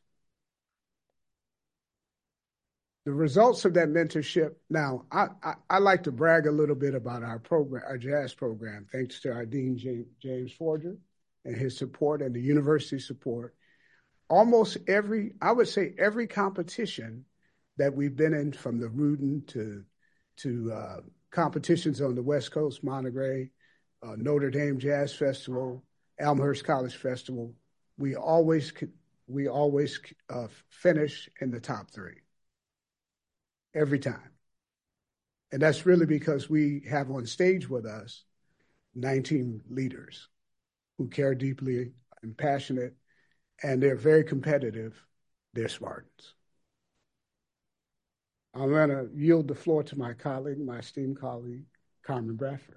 The results of that mentorship, now, I, I, I like to brag a little bit about our program, our jazz program, thanks to our Dean James, James Forger and his support and the university support. Almost every, I would say every competition that we've been in, from the Rudin to, to uh, competitions on the West Coast, Monterey, uh, Notre Dame Jazz Festival, Elmhurst College Festival, we always we always uh, finish in the top three every time. And that's really because we have on stage with us nineteen leaders who care deeply and passionate, and they're very competitive. They're Spartans. I'm going to yield the floor to my colleague, my esteemed colleague, Carmen Bradford.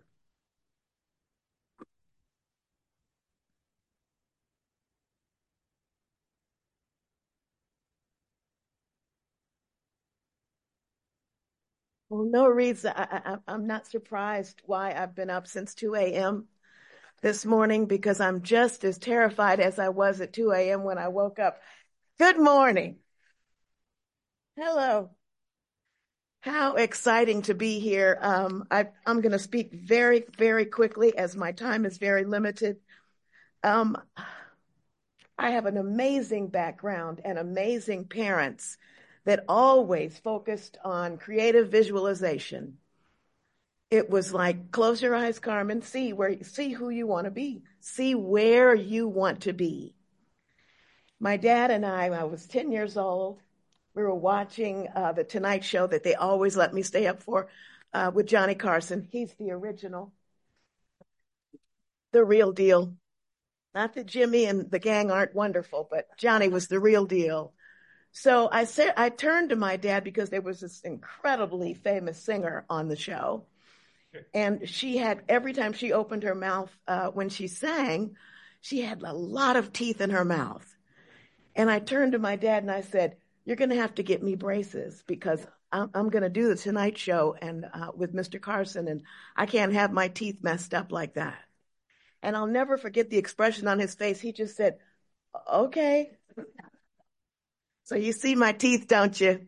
Well, no reason. I, I, I'm not surprised why I've been up since two a.m. this morning, because I'm just as terrified as I was at two a.m. when I woke up. Good morning. Hello. How exciting to be here. Um, I, I'm going to speak very, very quickly as my time is very limited. Um, I have an amazing background and amazing parents that always focused on creative visualization. It was like, close your eyes, Carmen, see where, see who you want to be, see where you want to be. My dad and I, I was ten years old. We were watching uh, the Tonight Show that they always let me stay up for uh, with Johnny Carson. He's the original, the real deal. Not that Jimmy and the gang aren't wonderful, but Johnny was the real deal. So I said, I turned to my dad because there was this incredibly famous singer on the show. And she had, every time she opened her mouth, uh, when she sang, she had a lot of teeth in her mouth. And I turned to my dad and I said, you're going to have to get me braces because I'm, I'm going to do the Tonight Show and uh, with Mister Carson, and I can't have my teeth messed up like that. And I'll never forget the expression on his face. He just said, okay. So you see my teeth, don't you?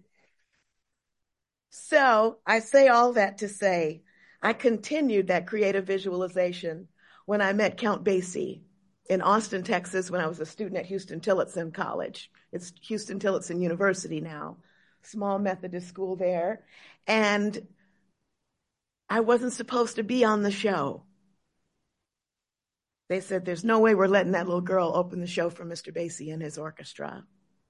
So I say all that to say, I continued that creative visualization when I met Count Basie in Austin, Texas, when I was a student at Houston-Tillotson College. It's Houston-Tillotson University now, small Methodist school there. And I wasn't supposed to be on the show. They said, there's no way we're letting that little girl open the show for Mister Basie and his orchestra.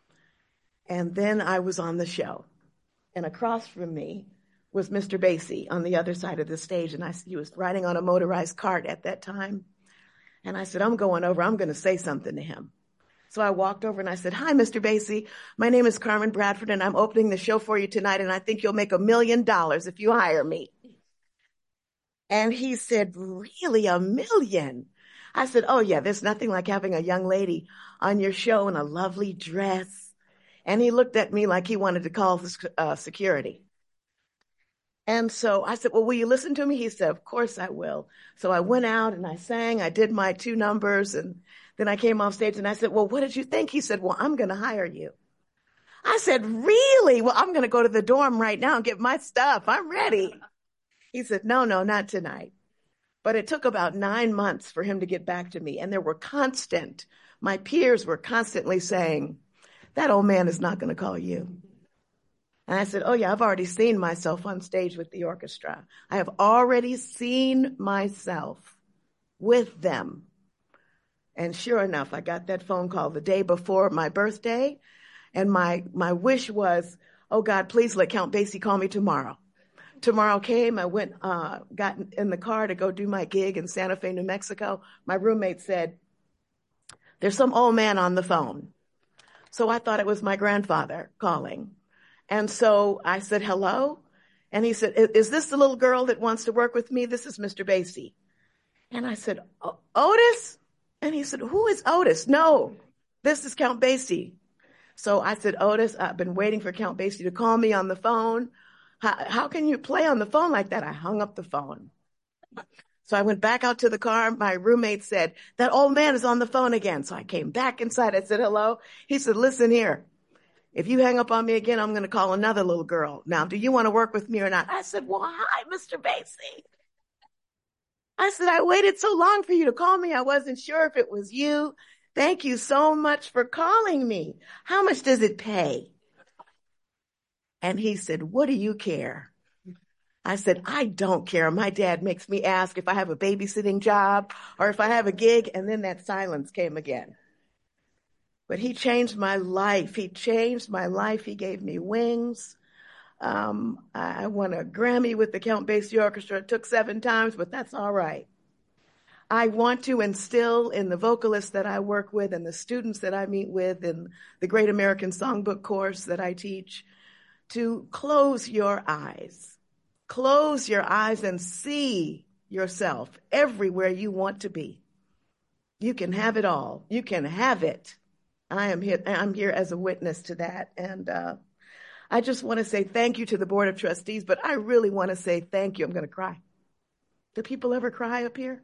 And then I was on the show. And across from me was Mister Basie on the other side of the stage. And I, he was riding on a motorized cart at that time. And I said, I'm going over. I'm going to say something to him. So I walked over and I said, hi, Mister Basie. My name is Carmen Bradford, and I'm opening the show for you tonight. And I think you'll make a million dollars if you hire me. And he said, really, a million? I said, oh, yeah, there's nothing like having a young lady on your show in a lovely dress. And he looked at me like he wanted to call uh, security. And so I said, well, will you listen to me? He said, of course I will. So I went out and I sang. I did my two numbers. And then I came off stage and I said, well, what did you think? He said, well, I'm going to hire you. I said, really? Well, I'm going to go to the dorm right now and get my stuff. I'm ready. He said, no, no, not tonight. But it took about nine months for him to get back to me. And there were constant, my peers were constantly saying, that old man is not going to call you. And I said, oh, yeah, I've already seen myself on stage with the orchestra. I have already seen myself with them. And sure enough, I got that phone call the day before my birthday. And my, my wish was, oh, God, please let Count Basie call me tomorrow. Tomorrow came, I went, uh, got in the car to go do my gig in Santa Fe, New Mexico. My roommate said, there's some old man on the phone. So I thought it was my grandfather calling. And so I said, hello. And he said, is this the little girl that wants to work with me? This is Mister Basie. And I said, Otis? And he said, who is Otis? No, this is Count Basie. So I said, Otis, I've been waiting for Count Basie to call me on the phone. How, how can you play on the phone like that? I hung up the phone. So I went back out to the car. My roommate said, that old man is on the phone again. So I came back inside. I said, hello. He said, listen here. If you hang up on me again, I'm going to call another little girl. Now, do you want to work with me or not? I said, well, hi, Mister Basie. I said, I waited so long for you to call me. I wasn't sure if it was you. Thank you so much for calling me. How much does it pay? And he said, what do you care? I said, I don't care. My dad makes me ask if I have a babysitting job or if I have a gig. And then that silence came again. But he changed my life. He changed my life. He gave me wings. Um, I won a Grammy with the Count Basie Orchestra. It took seven times, but that's all right. I want to instill in the vocalists that I work with and the students that I meet with in the Great American Songbook course that I teach to close your eyes. Close your eyes and see yourself everywhere you want to be. You can have it all. You can have it. I am here. I'm here as a witness to that. And uh, I just want to say thank you to the Board of Trustees, but I really want to say thank you. I'm going to cry. Do people ever cry up here?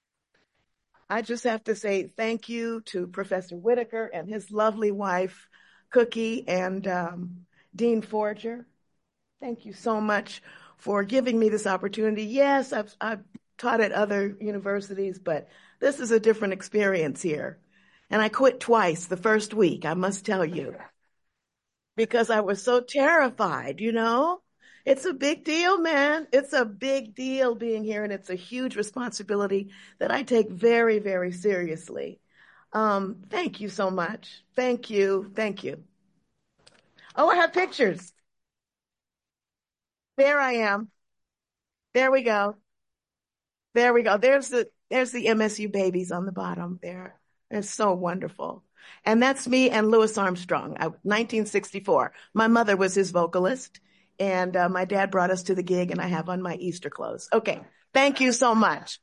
I just have to say thank you to Professor Whitaker and his lovely wife, Cookie, and um, Dean Forger. Thank you so much for giving me this opportunity. Yes, I've, I've taught at other universities, but this is a different experience here. And I quit twice the first week, I must tell you, because I was so terrified, you know? It's a big deal, man. It's a big deal being here, and it's a huge responsibility that I take very, very seriously. Um, thank you so much. Thank you. Thank you. Oh, I have pictures. There I am. There we go. There we go. There's the, there's the M S U babies on the bottom there. It's so wonderful. And that's me and Louis Armstrong, I, nineteen sixty-four. My mother was his vocalist, and uh, my dad brought us to the gig, and I have on my Easter clothes. Okay, thank you so much.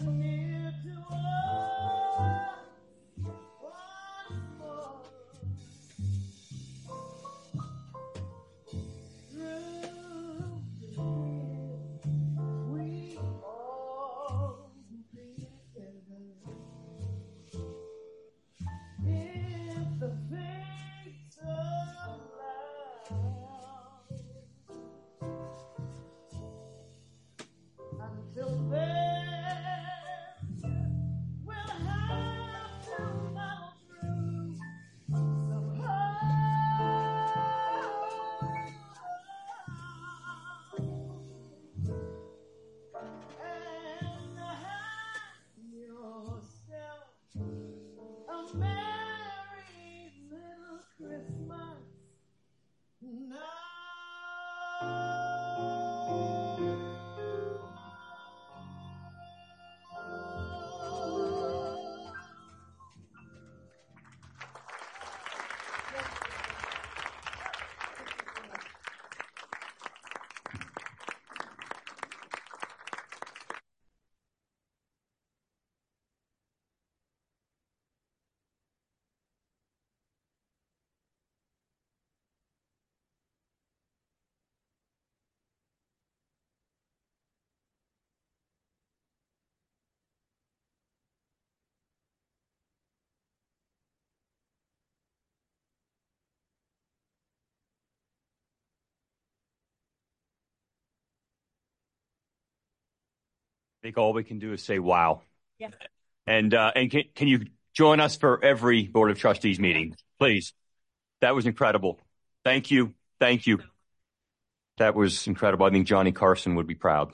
I think all we can do is say, wow. Yeah. And, uh, and can, can you join us for every Board of Trustees meeting, please? That was incredible. Thank you. Thank you. That was incredible. I think Johnny Carson would be proud.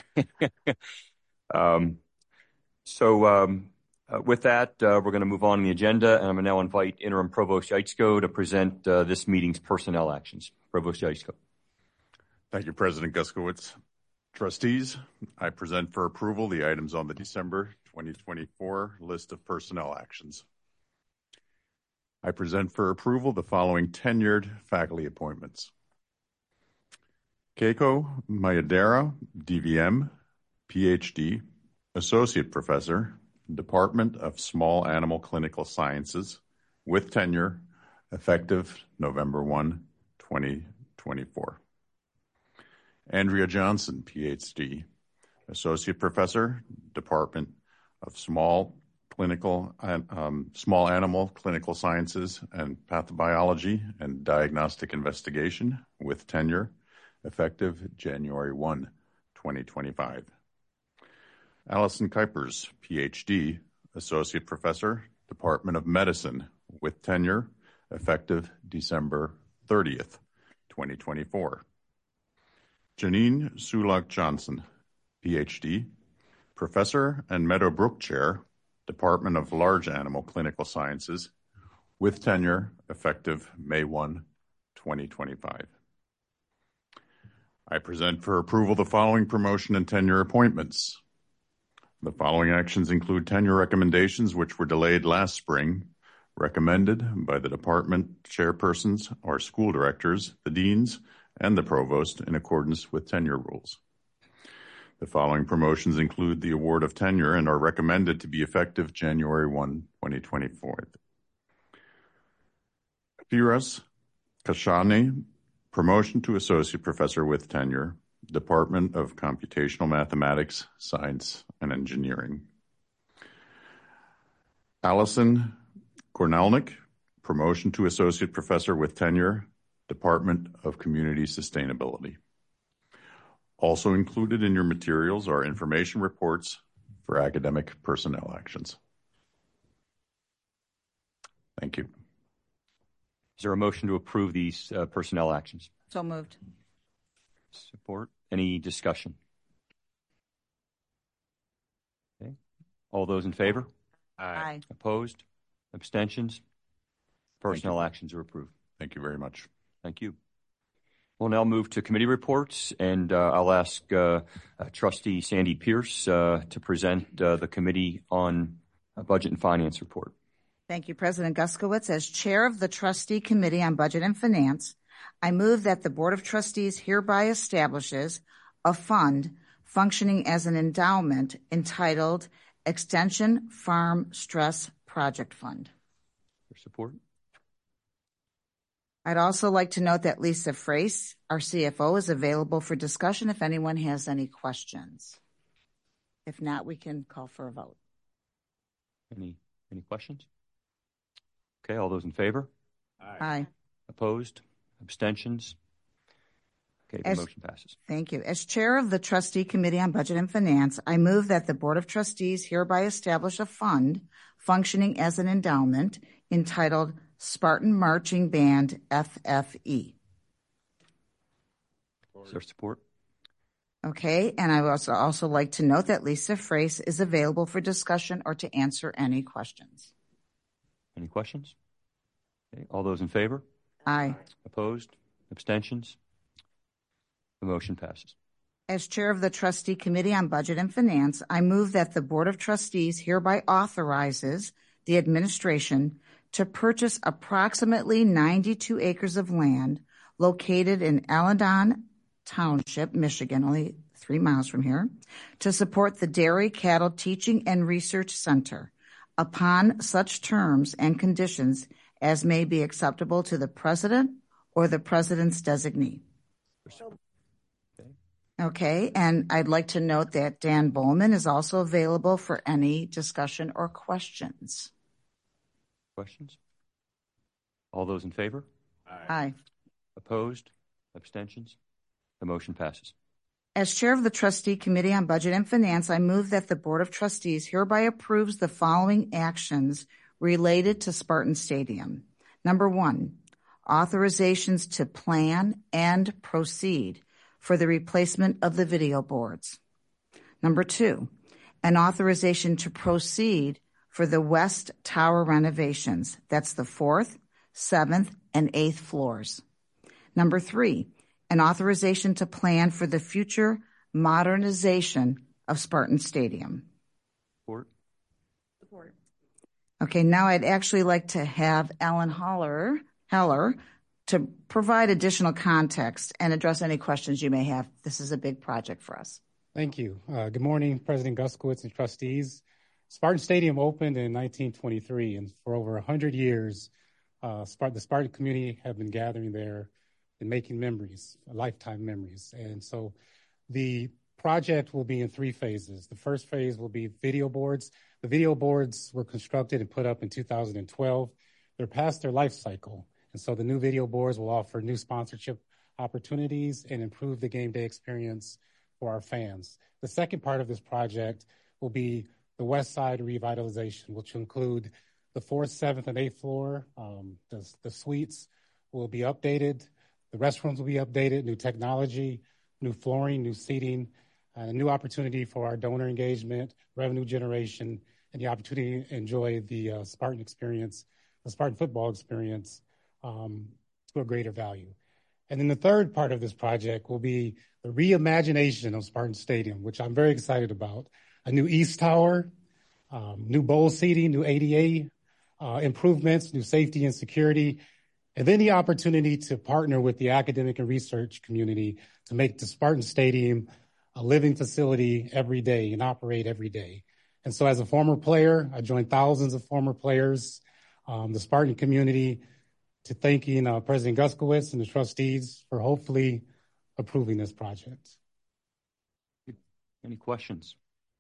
um, so, um, uh, with that, uh, we're going to move on in the agenda, and I'm going to now invite Interim Provost Yatsko to present uh, this meeting's personnel actions. Provost Yatsko. Thank you, President Guskowitz. Trustees, I present for approval the items on the December twenty twenty-four list of personnel actions. I present for approval the following tenured faculty appointments. Keiko Mayadera, D V M, P H D, Associate Professor, Department of Small Animal Clinical Sciences, with tenure, effective November first, twenty twenty-four. Andrea Johnson, P H D, Associate Professor, Department of Small Clinical, um, Small Animal Clinical Sciences and Pathobiology and Diagnostic Investigation, with tenure, effective January first, twenty twenty-five. Allison Kuipers, P H D, Associate Professor, Department of Medicine, with tenure, effective December thirtieth, twenty twenty-four. Janine Sulak Johnson, P H D, Professor and Meadowbrook Chair, Department of Large Animal Clinical Sciences, with tenure effective May first, twenty twenty-five. I present for approval the following promotion and tenure appointments. The following actions include tenure recommendations which were delayed last spring, recommended by the department chairpersons or school directors, the deans, and the provost in accordance with tenure rules. The following promotions include the award of tenure and are recommended to be effective January first, twenty twenty-four. Firas Kashani, promotion to Associate Professor with tenure, Department of Computational Mathematics, Science, and Engineering. Allison Kornalnik, promotion to Associate Professor with tenure, Department of Community Sustainability. Also included in your materials are information reports for academic personnel actions. Thank you. Is there a motion to approve these uh, personnel actions? So moved. Support. Any discussion? Okay. All those in favor? Aye. Opposed? Abstentions? Personnel actions are approved. Thank you very much. Thank you. We'll now move to committee reports, and uh, I'll ask uh, uh, Trustee Sandy Pierce uh, to present uh, the Committee on uh, Budget and Finance report. Thank you, President Guskowitz. As chair of the Trustee Committee on Budget and Finance, I move that the Board of Trustees hereby establishes a fund functioning as an endowment entitled Extension Farm Stress Project Fund. For support. I'd also like to note that Lisa Frace, our C F O, is available for discussion if anyone has any questions. If not, we can call for a vote. Any any questions? Okay, all those in favor? Aye. Aye. Opposed? Abstentions? Okay, the As, motion passes. Thank you. As chair of the Trustee Committee on Budget and Finance, I move that the Board of Trustees hereby establish a fund functioning as an endowment entitled Spartan Marching Band F F E. Is there support? Okay, and I would also, also like to note that Lisa Frace is available for discussion or to answer any questions. Any questions? Okay, all those in favor? Aye. Opposed? Abstentions? The motion passes. As chair of the Trustee Committee on Budget and Finance, I move that the Board of Trustees hereby authorizes the administration to purchase approximately ninety-two acres of land located in Alledon Township, Michigan, only three miles from here, to support the Dairy Cattle Teaching and Research Center upon such terms and conditions as may be acceptable to the President or the President's designee. Okay, and I'd like to note that Dan Bowman is also available for any discussion or questions. Questions? All those in favor? Aye. Aye. Opposed? Abstentions? The motion passes. As chair of the Trustee Committee on Budget and Finance, I move that the Board of Trustees hereby approves the following actions related to Spartan Stadium. Number one, authorizations to plan and proceed for the replacement of the video boards. Number two, an authorization to proceed for the West Tower renovations. That's the fourth, seventh, and eighth floors. Number three, an authorization to plan for the future modernization of Spartan Stadium. Support. Support. Okay, now I'd actually like to have Ellen Haller, Heller to provide additional context and address any questions you may have. This is a big project for us. Thank you. Uh, good morning, President Guskowitz and trustees. Spartan Stadium opened in nineteen twenty-three, and for over one hundred years, uh, Spart- the Spartan community have been gathering there and making memories, lifetime memories. And so the project will be in three phases. The first phase will be video boards. The video boards were constructed and put up in two thousand twelve. They're past their life cycle. And so the new video boards will offer new sponsorship opportunities and improve the game day experience for our fans. The second part of this project will be the West Side revitalization, which will include the fourth, seventh, and eighth floor. Um, the, the suites will be updated. The restrooms will be updated, new technology, new flooring, new seating, and a new opportunity for our donor engagement, revenue generation, and the opportunity to enjoy the uh, Spartan experience, the Spartan football experience, um, to a greater value. And then the third part of this project will be the reimagination of Spartan Stadium, which I'm very excited about. A new East Tower, um, new bowl seating, new A D A uh, improvements, new safety and security, and then the opportunity to partner with the academic and research community to make the Spartan Stadium a living facility every day and operate every day. And so as a former player, I joined thousands of former players, um, the Spartan community, to thanking uh, President Guskowitz and the trustees for hopefully approving this project. Any questions?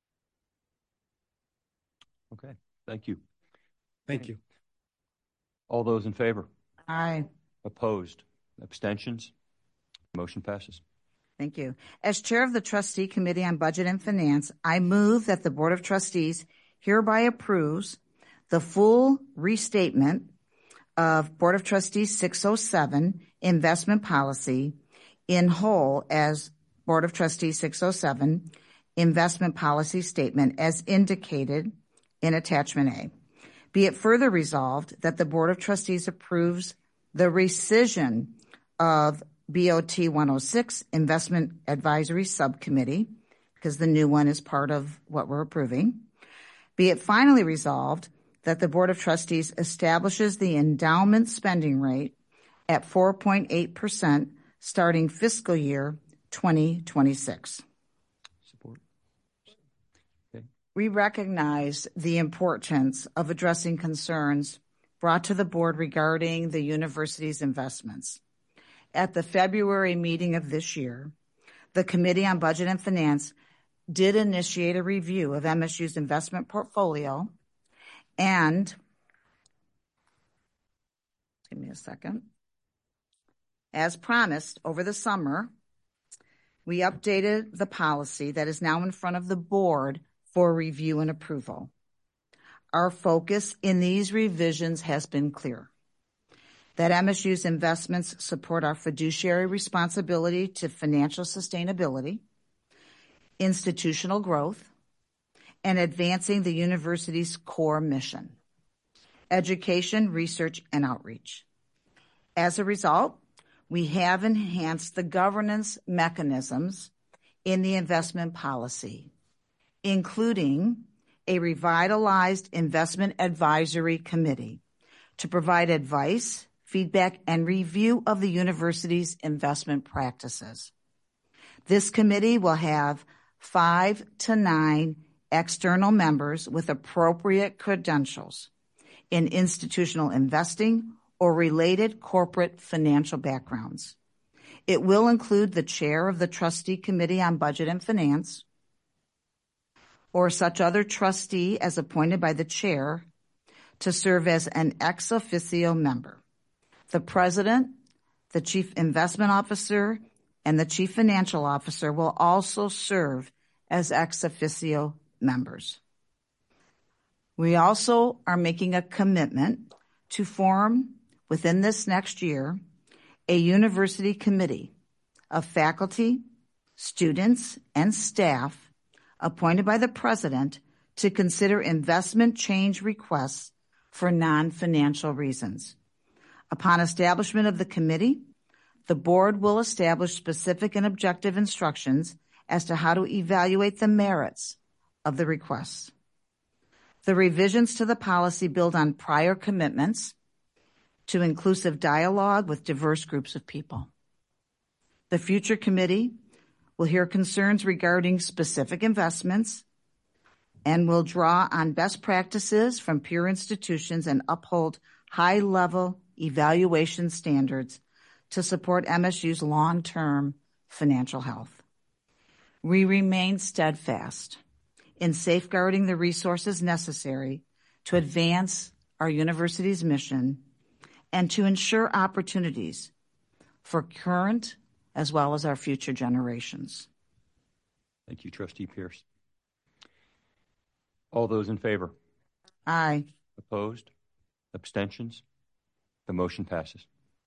Okay, thank you. Thank you. All those in favor? Aye. Opposed? Abstentions? Motion passes. Thank you. As chair of the Trustee Committee on Budget and Finance, I move that the Board of Trustees hereby approves the full restatement of Board of Trustees six oh seven investment policy in whole as Board of Trustees six oh seven investment policy statement as indicated in attachment A. Be it further resolved that the Board of Trustees approves the rescission of B O T one oh six Investment Advisory Subcommittee, because the new one is part of what we're approving. Be it finally resolved that the Board of Trustees establishes the endowment spending rate at four point eight percent starting fiscal year twenty twenty-six. Support. Okay. we recognize the importance of addressing concerns brought to the board regarding the university's investments. At the February meeting of this year, the Committee on Budget and Finance did initiate a review of M S U's investment portfolio, and give me a second. As promised, over the summer, we updated the policy that is now in front of the board for review and approval. Our focus in these revisions has been clear: that M S U's investments support our fiduciary responsibility to financial sustainability, institutional growth, and advancing the university's core mission: education, research, and outreach. As a result, we have enhanced the governance mechanisms in the investment policy, including a revitalized investment advisory committee to provide advice, feedback, and review of the university's investment practices. This committee will have five to nine external members with appropriate credentials in institutional investing or related corporate financial backgrounds. It will include the chair of the Trustee Committee on Budget and Finance, or such other trustee as appointed by the chair to serve as an ex officio member. The president, the chief investment officer, and the chief financial officer will also serve as ex officio members. We also are making a commitment to form within this next year a university committee of faculty, students, and staff appointed by the president to consider investment change requests for non-financial reasons. Upon establishment of the committee, the board will establish specific and objective instructions as to how to evaluate the merits of the requests. The revisions to the policy build on prior commitments to inclusive dialogue with diverse groups of people. The future committee will hear concerns regarding specific investments and will draw on best practices from peer institutions and uphold high-level evaluation standards to support M S U's long-term financial health. We remain steadfast in safeguarding the resources necessary to advance our university's mission and to ensure opportunities for current as well as our future generations. Thank you, Trustee Pierce. All those in favor? Aye. Opposed? Abstentions? The motion passes.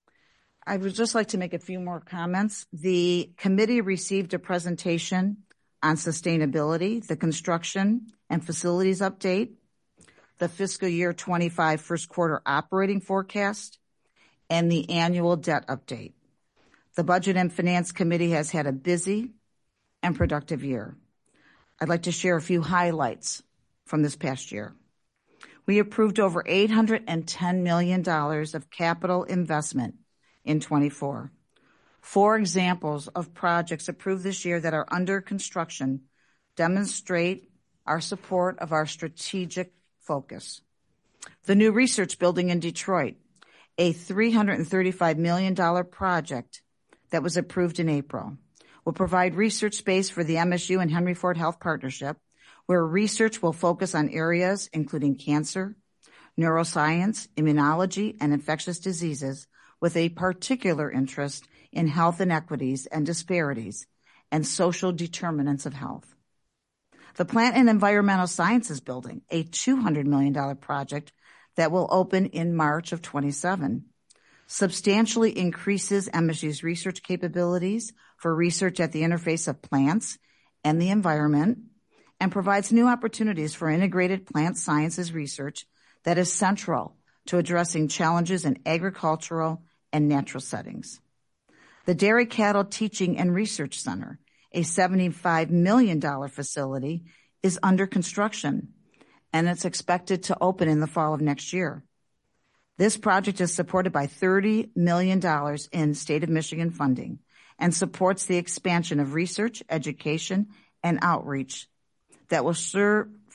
I would just like to make a few more comments. The committee received a presentation on sustainability, the construction and facilities update, the fiscal year twenty-five first quarter operating forecast, and the annual debt update. The Budget and Finance Committee has had a busy and productive year. I'd like to share a few highlights from this past year. We approved over eight hundred ten million dollars of capital investment in twenty-four. Four examples of projects approved this year that are under construction demonstrate our support of our strategic focus. The new research building in Detroit, a three hundred thirty-five million dollars project that was approved in April, will provide research space for the M S U and Henry Ford Health Partnership, where research will focus on areas including cancer, neuroscience, immunology, and infectious diseases, with a particular interest in health inequities and disparities and social determinants of health. The Plant and Environmental Sciences Building, a two hundred million dollars project that will open in March of twenty-seven, substantially increases M S U's research capabilities for research at the interface of plants and the environment, and provides new opportunities for integrated plant sciences research that is central to addressing challenges in agricultural and natural settings. The Dairy Cattle Teaching and Research Center, a seventy-five million dollars facility, is under construction, and it's expected to open in the fall of next year. This project is supported by thirty million dollars in State of Michigan funding and supports the expansion of research, education, and outreach that will serve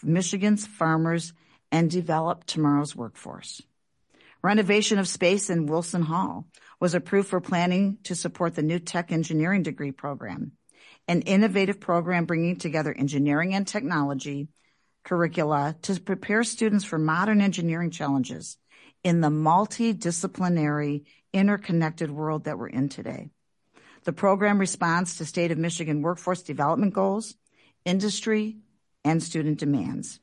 Michigan's farmers and develop tomorrow's workforce. Renovation of space in Wilson Hall was approved for planning to support the new tech engineering degree program, an innovative program bringing together engineering and technology curricula to prepare students for modern engineering challenges in the multidisciplinary, interconnected world that we're in today. The program responds to state of Michigan workforce development goals, industry, and student demands.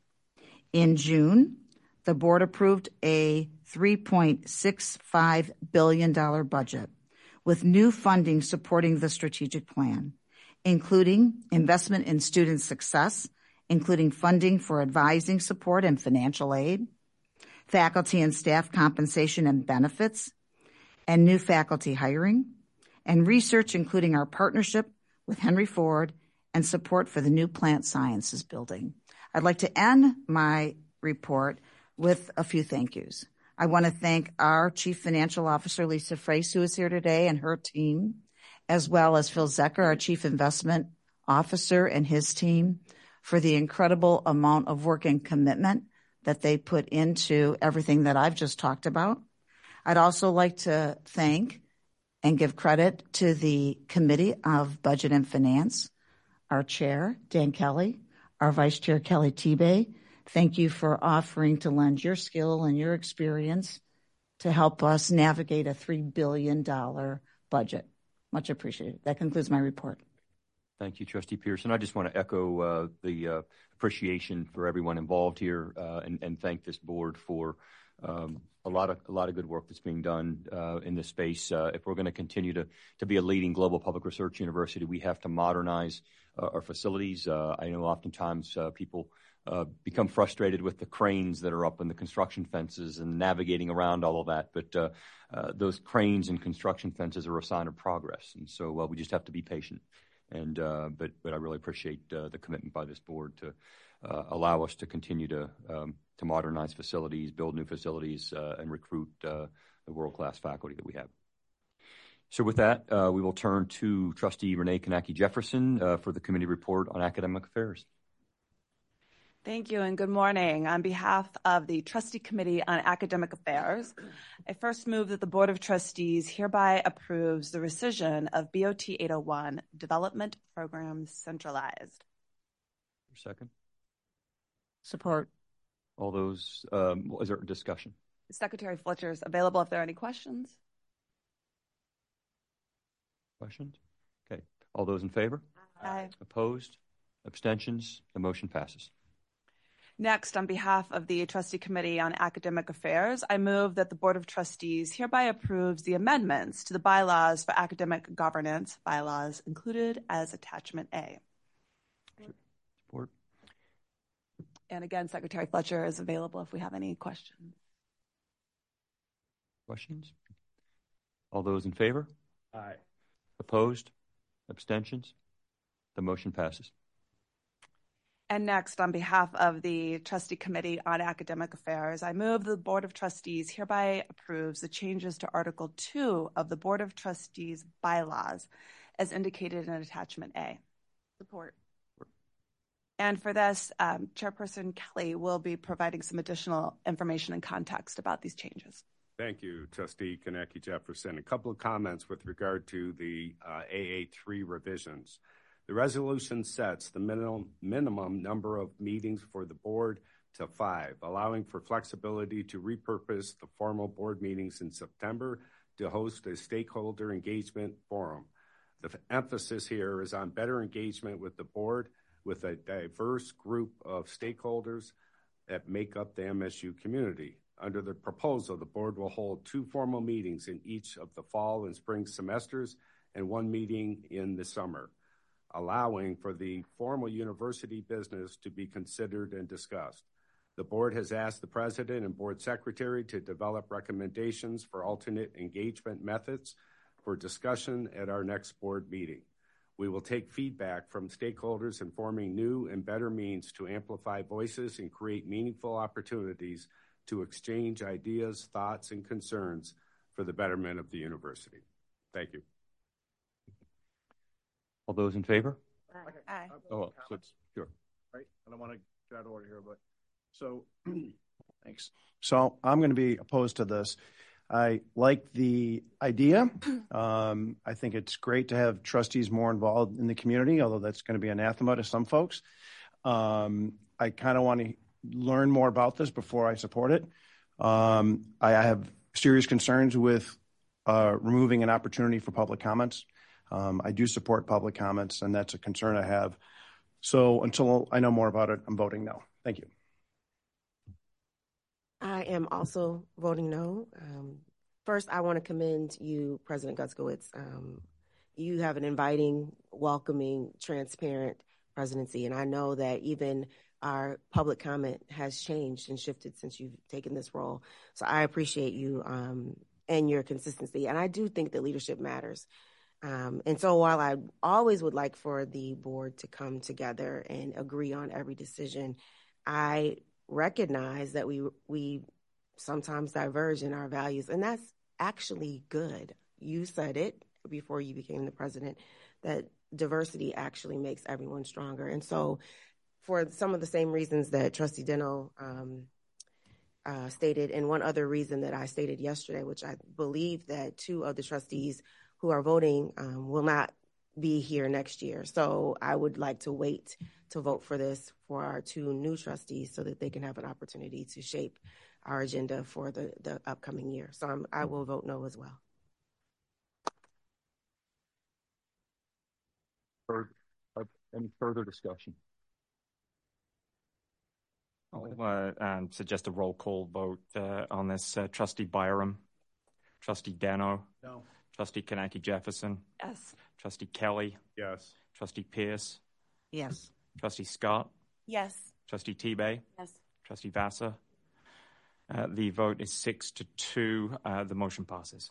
In June, the board approved a three point six five billion dollars budget with new funding supporting the strategic plan, including investment in student success, including funding for advising support and financial aid, faculty and staff compensation and benefits, and new faculty hiring, and research, including our partnership with Henry Ford and support for the new plant sciences building. I'd like to end my report with a few thank yous. I want to thank our Chief Financial Officer, Lisa Frace, who is here today, and her team, as well as Phil Zecker, our Chief Investment Officer, and his team, for the incredible amount of work and commitment that they put into everything that I've just talked about. I'd also like to thank and give credit to the Committee of Budget and Finance, our Chair, Dan Kelly, our Vice Chair, Kelly Tebay. Thank you for offering to lend your skill and your experience to help us navigate a three billion dollars budget. Much appreciated. That concludes my report. Thank you, Trustee Pearson. I just want to echo uh, the uh, appreciation for everyone involved here uh, and, and thank this board for um, a lot of a lot of good work that's being done uh, in this space. Uh, if we're going to continue to to be a leading global public research university, we have to modernize uh, our facilities. Uh, I know oftentimes uh, people uh, become frustrated with the cranes that are up and the construction fences and navigating around all of that, but uh, uh, those cranes and construction fences are a sign of progress, and so uh, we just have to be patient. And uh, but but I really appreciate uh, the commitment by this board to uh, allow us to continue to um, to modernize facilities, build new facilities, uh, and recruit uh, the world-class faculty that we have. So with that, uh, we will turn to Trustee Renee Kanaki Jefferson uh, for the committee report on academic affairs. Thank you and good morning. On behalf of the Trustee Committee on Academic Affairs, I first move that the Board of Trustees hereby approves the rescission of B O T eight oh one, Development Programs Centralized. Second. Support. All those, um, is there a discussion? Secretary Fletcher is available if there are any questions. Questions? Okay. All those in favor? Aye. Opposed? Abstentions? The motion passes. Next, on behalf of the Trustee Committee on Academic Affairs, I move that the Board of Trustees hereby approves the amendments to the bylaws for academic governance bylaws included as Attachment A. Support. And again, Secretary Fletcher is available if we have any questions. Questions? All those in favor? Aye. Opposed? Abstentions? The motion passes. And next, on behalf of the Trustee Committee on Academic Affairs, I move the Board of Trustees hereby approves the changes to Article two of the Board of Trustees bylaws as indicated in Attachment A. Support. And for this, um, Chairperson Kelly will be providing some additional information and context about these changes. Thank you, Trustee Kanaki Jefferson. A couple of comments with regard to the uh, A A three revisions. The resolution sets the minimum, minimum number of meetings for the board to five, allowing for flexibility to repurpose the formal board meetings in September to host a stakeholder engagement forum. The f- emphasis here is on better engagement with the board with a diverse group of stakeholders that make up the M S U community. Under the proposal, the board will hold two formal meetings in each of the fall and spring semesters and one meeting in the summer, allowing for the formal university business to be considered and discussed. The board has asked the president and board secretary to develop recommendations for alternate engagement methods for discussion at our next board meeting. We will take feedback from stakeholders informing new and better means to amplify voices and create meaningful opportunities to exchange ideas, thoughts, and concerns for the betterment of the university. Thank you. All those in favor? Aye. Oh, so it's, sure. Right, and I want to get out of order here, but so thanks. So I'm going to be opposed to this. I like the idea. Um, I think it's great to have trustees more involved in the community, although that's going to be anathema to some folks. Um, I kind of want to learn more about this before I support it. Um, I, I have serious concerns with uh, removing an opportunity for public comments. Um, I do support public comments, and that's a concern I have. So until I know more about it, I'm voting no. Thank you. I am also voting no. Um, first, I want to commend you, President Guskowitz. Um, you have an inviting, welcoming, transparent presidency, and I know that even our public comment has changed and shifted since you've taken this role. So I appreciate you um, and your consistency, and I do think that leadership matters. Um, and so while I always would like for the board to come together and agree on every decision, I recognize that we we sometimes diverge in our values, and that's actually good. You said it before you became the president, that diversity actually makes everyone stronger. And so for some of the same reasons that Trustee Deno um, uh, stated, and one other reason that I stated yesterday, which I believe that two of the trustees who are voting um, will not be here next year. So I would like to wait to vote for this for our two new trustees so that they can have an opportunity to shape our agenda for the, the upcoming year. So I'm, I will vote no as well. Any further discussion? I'll uh, and suggest a roll call vote uh, on this. Uh, Trustee Byram, Trustee Deno, No. Trustee Kaneki Jefferson, Yes. Trustee Kelly, Yes. Trustee Pierce, Yes. Trustee Scott, Yes. Trustee Tebay, Yes. Trustee Vassar. Uh, the vote is six to two. Uh, the motion passes.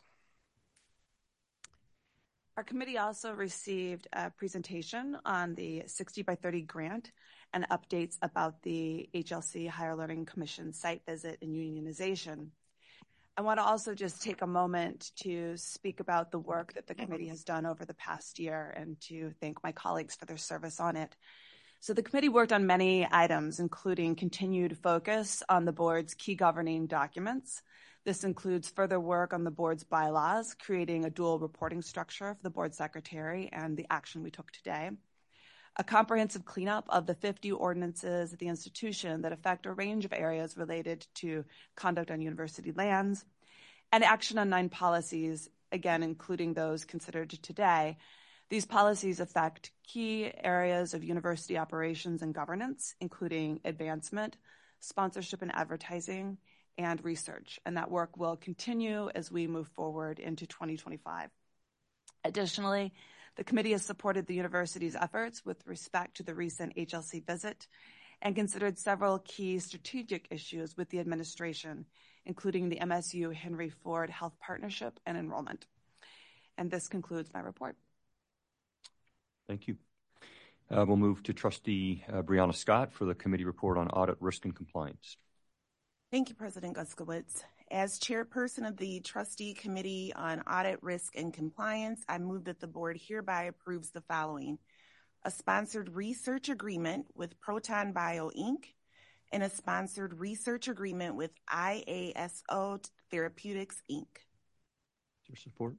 Our committee also received a presentation on the sixty by thirty grant and updates about the H L C Higher Learning Commission site visit and unionization. I want to also just take a moment to speak about the work that the committee has done over the past year and to thank my colleagues for their service on it. So the committee worked on many items, including continued focus on the board's key governing documents. This includes further work on the board's bylaws, creating a dual reporting structure for the board secretary and the action we took today. A comprehensive cleanup of the fifty ordinances at the institution that affect a range of areas related to conduct on university lands, and action on nine policies, again, including those considered today. These policies affect key areas of university operations and governance, including advancement, sponsorship and advertising, and research. And that work will continue as we move forward into twenty twenty-five. Additionally, the committee has supported the university's efforts with respect to the recent H L C visit and considered several key strategic issues with the administration, including the M S U Henry Ford Health Partnership and enrollment. And this concludes my report. Thank you. Uh, we'll move to Trustee uh, Brianna Scott for the committee report on audit, risk, and compliance. Thank you, President Guskowitz. As chairperson of the Trustee Committee on Audit, Risk, and Compliance, I move that the board hereby approves the following: a sponsored research agreement with Proton Bio, Incorporated, and a sponsored research agreement with I A S O Therapeutics, Incorporated. Is there support?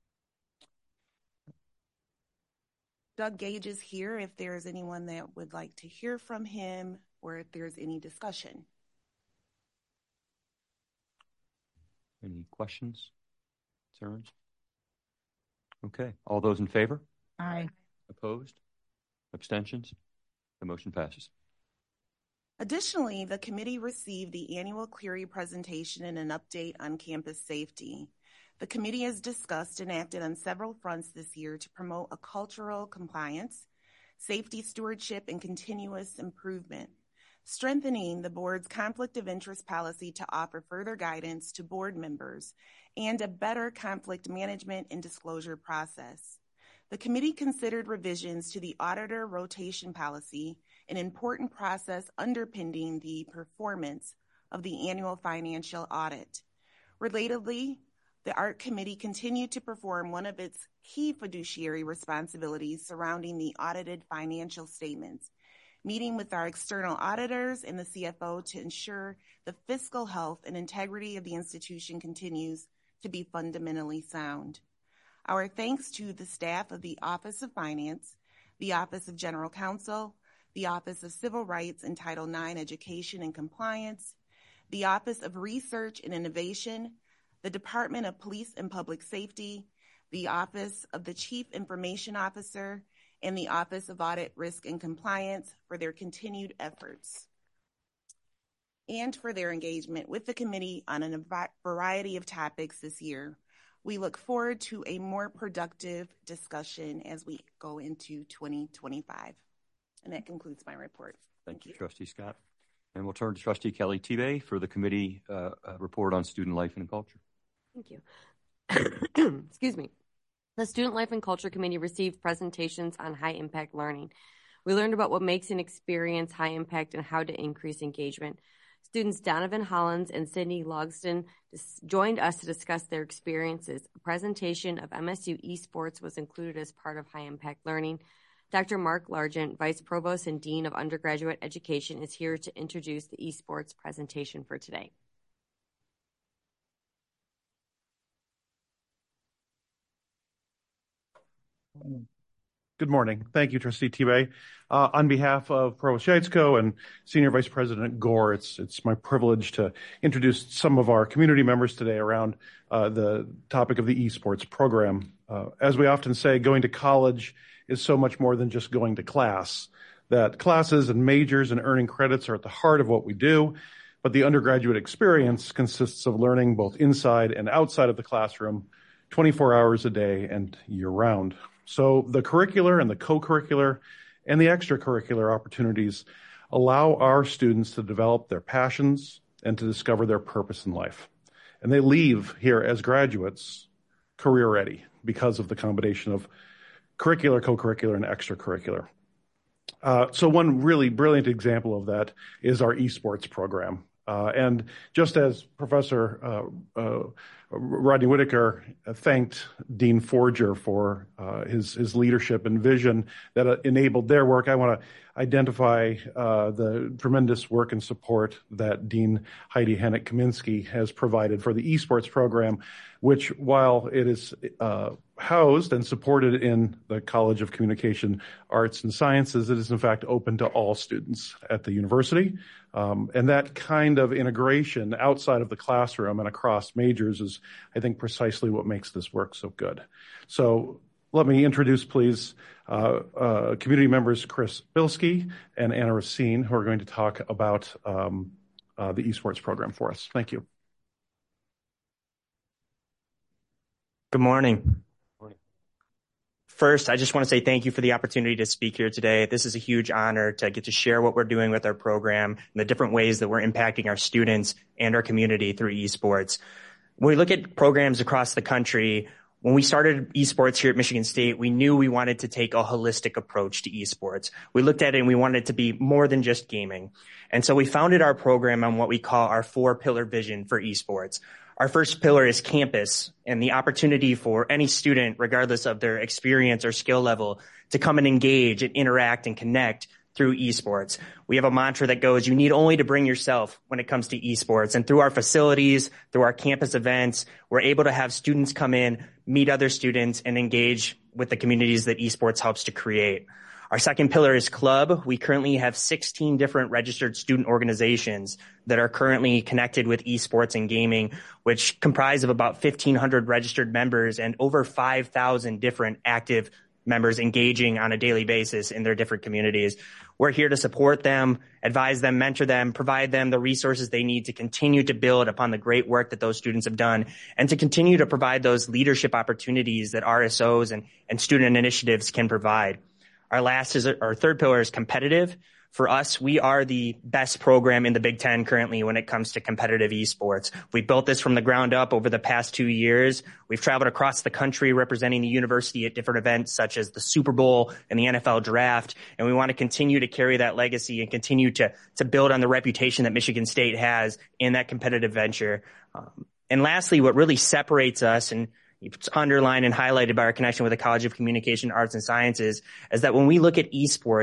Doug Gage is here if there's anyone that would like to hear from him or if there's any discussion. Any questions, concerns? Okay. All those in favor? Aye. Opposed? Abstentions? The motion passes. Additionally, the committee received the annual Clery presentation and an update on campus safety. The committee has discussed and acted on several fronts this year to promote a cultural compliance, safety stewardship, and continuous improvement, strengthening the board's conflict of interest policy to offer further guidance to board members, and a better conflict management and disclosure process. The committee considered revisions to the auditor rotation policy, an important process underpinning the performance of the annual financial audit. Relatedly, the Art Committee continued to perform one of its key fiduciary responsibilities surrounding the audited financial statements, meeting with our external auditors and the C F O to ensure the fiscal health and integrity of the institution continues to be fundamentally sound. Our thanks to the staff of the Office of Finance, the Office of General Counsel, the Office of Civil Rights and Title nine Education and Compliance, the Office of Research and Innovation, the Department of Police and Public Safety, the Office of the Chief Information Officer, and the Office of Audit, Risk, and Compliance for their continued efforts and for their engagement with the committee on a variety of topics this year. We look forward to a more productive discussion as we go into twenty twenty-five. And that concludes my report. Thank, Thank you, you, Trustee Scott. And we'll turn to Trustee Kelly Tebay for the committee uh, uh, report on student life and culture. Thank you. Excuse me. The Student Life and Culture Committee received presentations on high-impact learning. We learned about what makes an experience high impact and how to increase engagement. Students Donovan Hollins and Sydney Logston joined us to discuss their experiences. A presentation of M S U eSports was included as part of high-impact learning. Doctor Mark Largent, Vice Provost and Dean of Undergraduate Education, is here to introduce the eSports presentation for today. Good morning. Thank you, Trustee Tebay. Uh, on behalf of Provost Yaitzko and Senior Vice President Gore, it's it's my privilege to introduce some of our community members today around uh, the topic of the eSports program. Uh, as we often say, going to college is so much more than just going to class. That classes and majors and earning credits are at the heart of what we do, but the undergraduate experience consists of learning both inside and outside of the classroom, twenty-four hours a day and year-round. So the curricular and the co-curricular and the extracurricular opportunities allow our students to develop their passions and to discover their purpose in life. And they leave here as graduates career ready because of the combination of curricular, co-curricular, and extracurricular. Uh, so one really brilliant example of that is our eSports program. Uh, and just as Professor uh, uh, Rodney Whitaker thanked Dean Forger for uh, his, his leadership and vision that uh, enabled their work, I want to identify uh, the tremendous work and support that Dean Heidi Hennick-Kaminsky has provided for the eSports program, which, while it is uh, housed and supported in the College of Communication Arts and Sciences, it is in fact open to all students at the university. Um, and that kind of integration outside of the classroom and across majors is, I think, precisely what makes this work so good. So let me introduce, please, uh, uh, community members Chris Bilski and Anna Racine, who are going to talk about um, uh, the eSports program for us. Thank you. Good morning. First, I just want to say thank you for the opportunity to speak here today. This is a huge honor to get to share what we're doing with our program and the different ways that we're impacting our students and our community through eSports. When we look at programs across the country, when we started eSports here at Michigan State, we knew we wanted to take a holistic approach to eSports. We looked at it and we wanted it to be more than just gaming. And so we founded our program on what we call our four-pillar vision for eSports. Our first pillar is campus and the opportunity for any student, regardless of their experience or skill level, to come and engage and interact and connect through eSports. We have a mantra that goes, you need only to bring yourself when it comes to eSports. And through our facilities, through our campus events, we're able to have students come in, meet other students, and engage with the communities that eSports helps to create. Our second pillar is club. We currently have sixteen different registered student organizations that are currently connected with eSports and gaming, which comprise of about fifteen hundred registered members and over five thousand different active members engaging on a daily basis in their different communities. We're here to support them, advise them, mentor them, provide them the resources they need to continue to build upon the great work that those students have done, and to continue to provide those leadership opportunities that R S Os and, and student initiatives can provide. Our last is our third pillar is competitive. For us, we are the best program in the Big Ten currently when it comes to competitive esports. We built this from the ground up over the past two years. We've traveled across the country representing the university at different events such as the Super Bowl and the N F L Draft. And we want to continue to carry that legacy and continue to, to build on the reputation that Michigan State has in that competitive venture. Um, and lastly, what really separates us, and it's underlined and highlighted by our connection with the College of Communication Arts and Sciences, is that when we look at esports,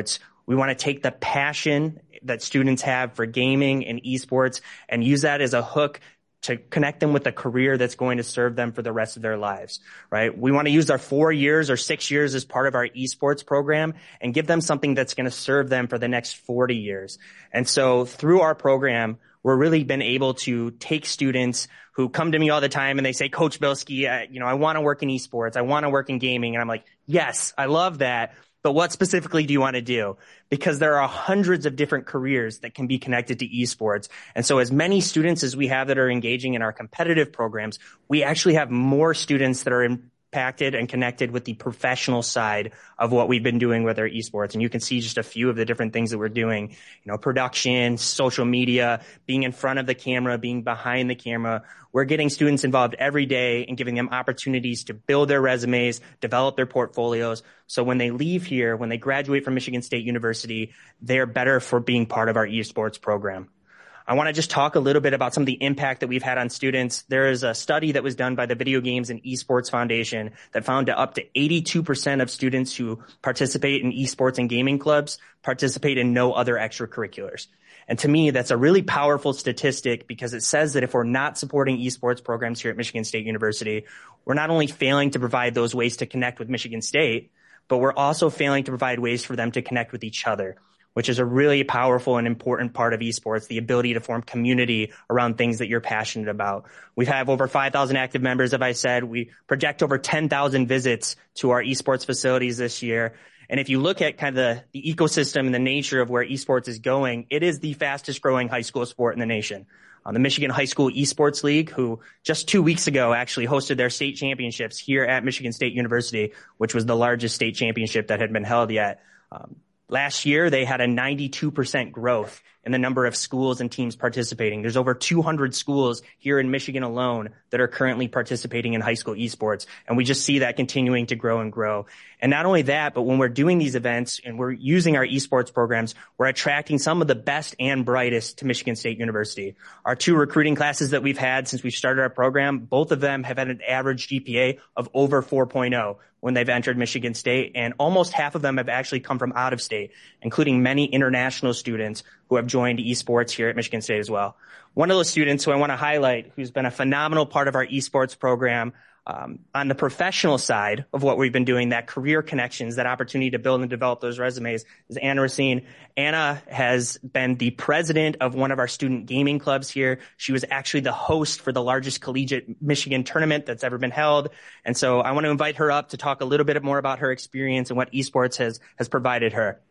We want to take the passion that students have for gaming and esports and use that as a hook to connect them with a career that's going to serve them for the rest of their lives, right? We want to use our four years or six years as part of our esports program and give them something that's going to serve them for the next forty years. And so through our program, we're really been able to take students who come to me all the time and they say, Coach Bilski, I, you know, I want to work in esports. I want to work in gaming. And I'm like, yes, I love that. But what specifically do you want to do? Because there are hundreds of different careers that can be connected to esports. And so as many students as we have that are engaging in our competitive programs, we actually have more students that are impacted and connected with the professional side of what we've been doing with our esports. And you can see just a few of the different things that we're doing, you know, production, social media, being in front of the camera, being behind the camera. We're getting students involved every day and giving them opportunities to build their resumes, develop their portfolios. So when they leave here, when they graduate from Michigan State University, they're better for being part of our esports program. I want to just talk a little bit about some of the impact that we've had on students. There is a study that was done by the Video Games and Esports Foundation that found that up to eighty-two percent of students who participate in esports and gaming clubs participate in no other extracurriculars. And to me, that's a really powerful statistic because it says that if we're not supporting esports programs here at Michigan State University, we're not only failing to provide those ways to connect with Michigan State, but we're also failing to provide ways for them to connect with each other, which is a really powerful and important part of esports, the ability to form community around things that you're passionate about. We have over five thousand active members, as I said. We project over ten thousand visits to our esports facilities this year. And if you look at kind of the, the ecosystem and the nature of where esports is going, it is the fastest growing high school sport in the nation. Um, the Michigan High School Esports League, who just two weeks ago actually hosted their state championships here at Michigan State University, which was the largest state championship that had been held yet. Um, Last year, they had a ninety-two percent growth in the number of schools and teams participating. There's over two hundred schools here in Michigan alone that are currently participating in high school esports. And we just see that continuing to grow and grow. And not only that, but when we're doing these events and we're using our esports programs, we're attracting some of the best and brightest to Michigan State University. Our two recruiting classes that we've had since we started our program, both of them have had an average G P A of over four point oh when they've entered Michigan State, and almost half of them have actually come from out of state, including many international students who have joined esports here at Michigan State as well. One of those students who I want to highlight, who's been a phenomenal part of our esports program, um, on the professional side of what we've been doing, that career connections, that opportunity to build and develop those resumes, is Anna Racine. Anna has been the president of one of our student gaming clubs here. She was actually the host for the largest collegiate Michigan tournament that's ever been held. And so I want to invite her up to talk a little bit more about her experience and what esports has, has provided her.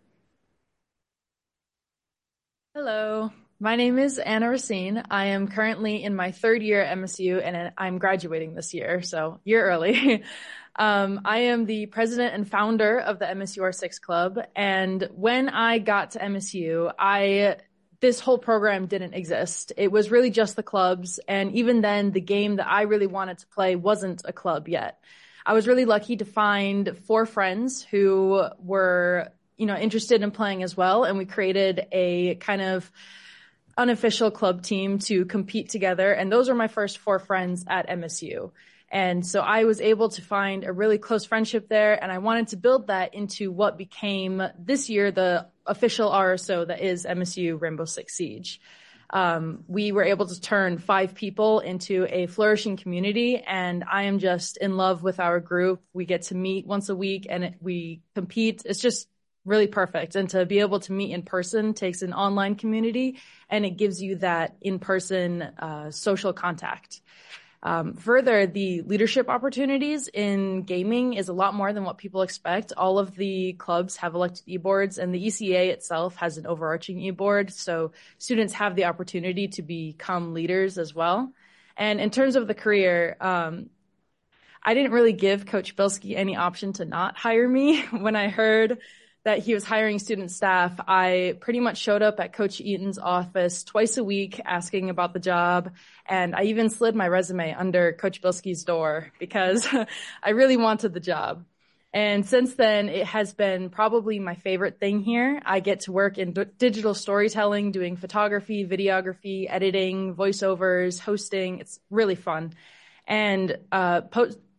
Hello, my name is Anna Racine. I am currently in my third year at M S U and I'm graduating this year, so year early. um, I am the president and founder of the M S U R six Club. And when I got to M S U, I this whole program didn't exist. It was really just the clubs. And even then, the game that I really wanted to play wasn't a club yet. I was really lucky to find four friends who were you know, interested in playing as well. And we created a kind of unofficial club team to compete together. And those were my first four friends at M S U. And so I was able to find a really close friendship there. And I wanted to build that into what became this year the official R S O that is M S U Rainbow Six Siege. Um, we were able to turn five people into a flourishing community, and I am just in love with our group. We get to meet once a week and it, we compete. It's just really perfect. And to be able to meet in person takes an online community and it gives you that in-person uh, social contact. Um, further, the leadership opportunities in gaming is a lot more than what people expect. All of the clubs have elected e-boards and the E C A itself has an overarching e-board. So students have the opportunity to become leaders as well. And in terms of the career, um, I didn't really give Coach Bilski any option to not hire me. When I heard that he was hiring student staff, I pretty much showed up at Coach Eaton's office twice a week asking about the job. And I even slid my resume under Coach Bilski's door because I really wanted the job. And since then, it has been probably my favorite thing here. I get to work in d- digital storytelling, doing photography, videography, editing, voiceovers, hosting. It's really fun. And uh, post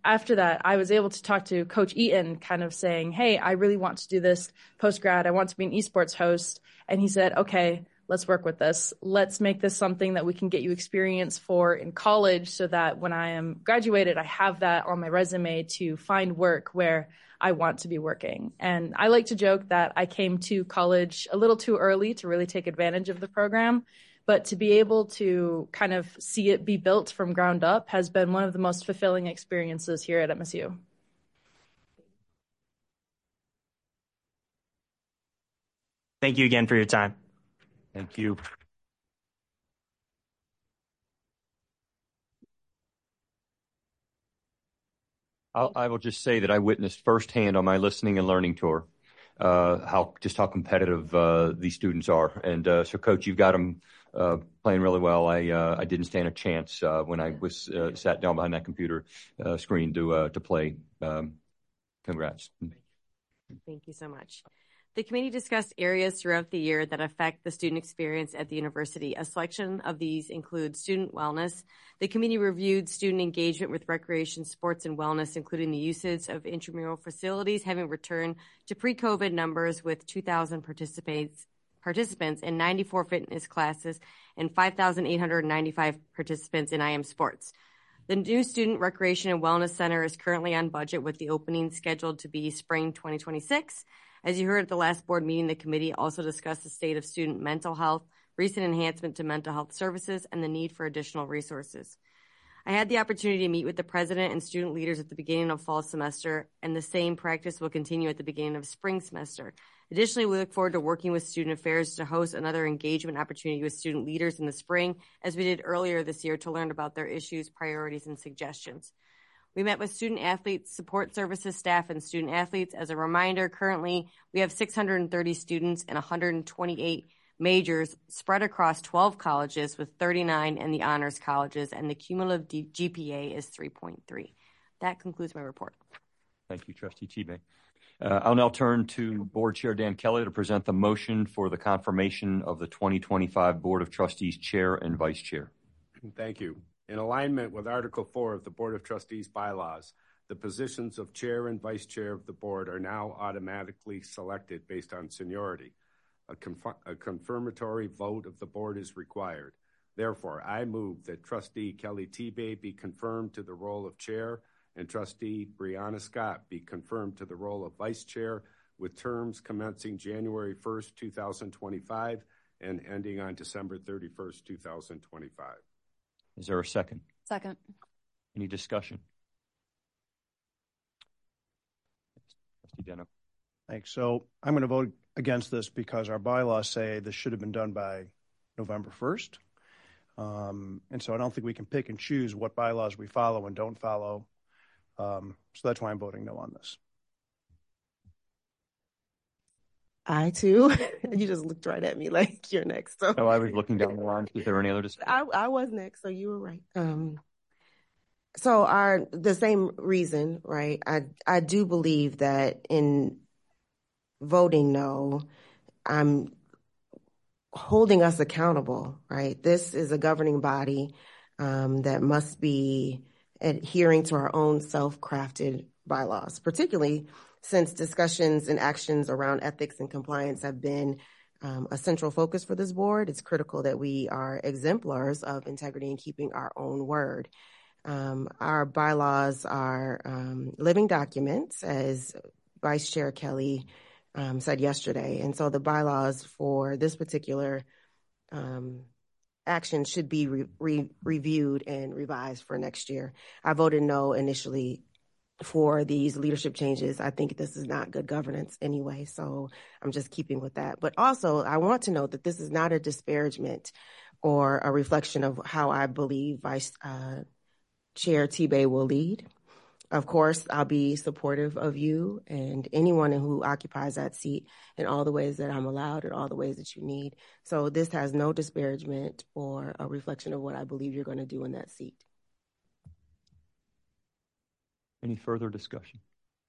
after that, I was able to talk to Coach Eaton, kind of saying, hey, I really want to do this post-grad. I want to be an esports host. And he said, okay, let's work with this. Let's make this something that we can get you experience for in college so that when I am graduated, I have that on my resume to find work where I want to be working. And I like to joke that I came to college a little too early to really take advantage of the program. But to be able to kind of see it be built from ground up has been one of the most fulfilling experiences here at M S U. Thank you again for your time. Thank you. I'll, I will just say that I witnessed firsthand on my listening and learning tour uh, how just how competitive uh, these students are. And uh, so, Coach, you've got them uh, playing really well. I uh, I didn't stand a chance uh, when I was uh, sat down behind that computer uh, screen to uh, to play. Um, congrats. Thank you so much. The committee discussed areas throughout the year that affect the student experience at the university. A selection of these includes student wellness. The committee reviewed student engagement with recreation, sports, and wellness, including the usage of intramural facilities, having returned to pre-COVID numbers with two thousand participants, participants in ninety-four fitness classes and five thousand eight hundred ninety-five participants in I M sports. The new Student Recreation and Wellness Center is currently on budget with the opening scheduled to be spring twenty twenty-six. As you heard at the last board meeting, the committee also discussed the state of student mental health, recent enhancement to mental health services, and the need for additional resources. I had the opportunity to meet with the president and student leaders at the beginning of fall semester, and the same practice will continue at the beginning of spring semester. Additionally, we look forward to working with Student Affairs to host another engagement opportunity with student leaders in the spring, as we did earlier this year, to learn about their issues, priorities, and suggestions. We met with student athletes, support services staff, and student athletes. As a reminder, currently we have six hundred thirty students and one hundred twenty-eight majors spread across twelve colleges, with thirty-nine in the honors colleges, and the cumulative G P A is three point three. That concludes my report. Thank you, Trustee Tebay. Uh, I'll now turn to Board Chair Dan Kelly to present the motion for the confirmation of the twenty twenty-five Board of Trustees Chair and Vice Chair. Thank you. In alignment with Article four of the Board of Trustees bylaws, the positions of Chair and Vice Chair of the Board are now automatically selected based on seniority. A, conf- a confirmatory vote of the Board is required. Therefore, I move that Trustee Kelly Tebay be confirmed to the role of Chair and Trustee Brianna Scott be confirmed to the role of Vice Chair, with terms commencing January first, twenty twenty-five and ending on December thirty-first, twenty twenty-five. Is there a second? Second. Any discussion? Trustee Deno. Thanks. So I'm going to vote against this because our bylaws say this should have been done by November first. Um, and so I don't think we can pick and choose what bylaws we follow and don't follow. Um, so that's why I'm voting no on this. I too. You just looked right at me like you're next. So no, I was looking down the line. Is there any other discussion? I, I was next, so you were right. Um, so our the same reason, right? I I do believe that in voting no, I'm holding us accountable, right? This is a governing body um, that must be adhering to our own self-crafted bylaws, particularly since discussions and actions around ethics and compliance have been um, a central focus for this board. It's critical that we are exemplars of integrity and keeping our own word. Um, our bylaws are um, living documents, as Vice Chair Kelly um, said yesterday. And so the bylaws for this particular um, action should be re- re- reviewed and revised for next year. I voted no initially for these leadership changes. I think this is not good governance anyway, so I'm just keeping with that. But also, I want to note that this is not a disparagement or a reflection of how I believe Vice uh, Chair Tebay will lead. Of course, I'll be supportive of you and anyone who occupies that seat in all the ways that I'm allowed and all the ways that you need. So this has no disparagement or a reflection of what I believe you're going to do in that seat. Any further discussion?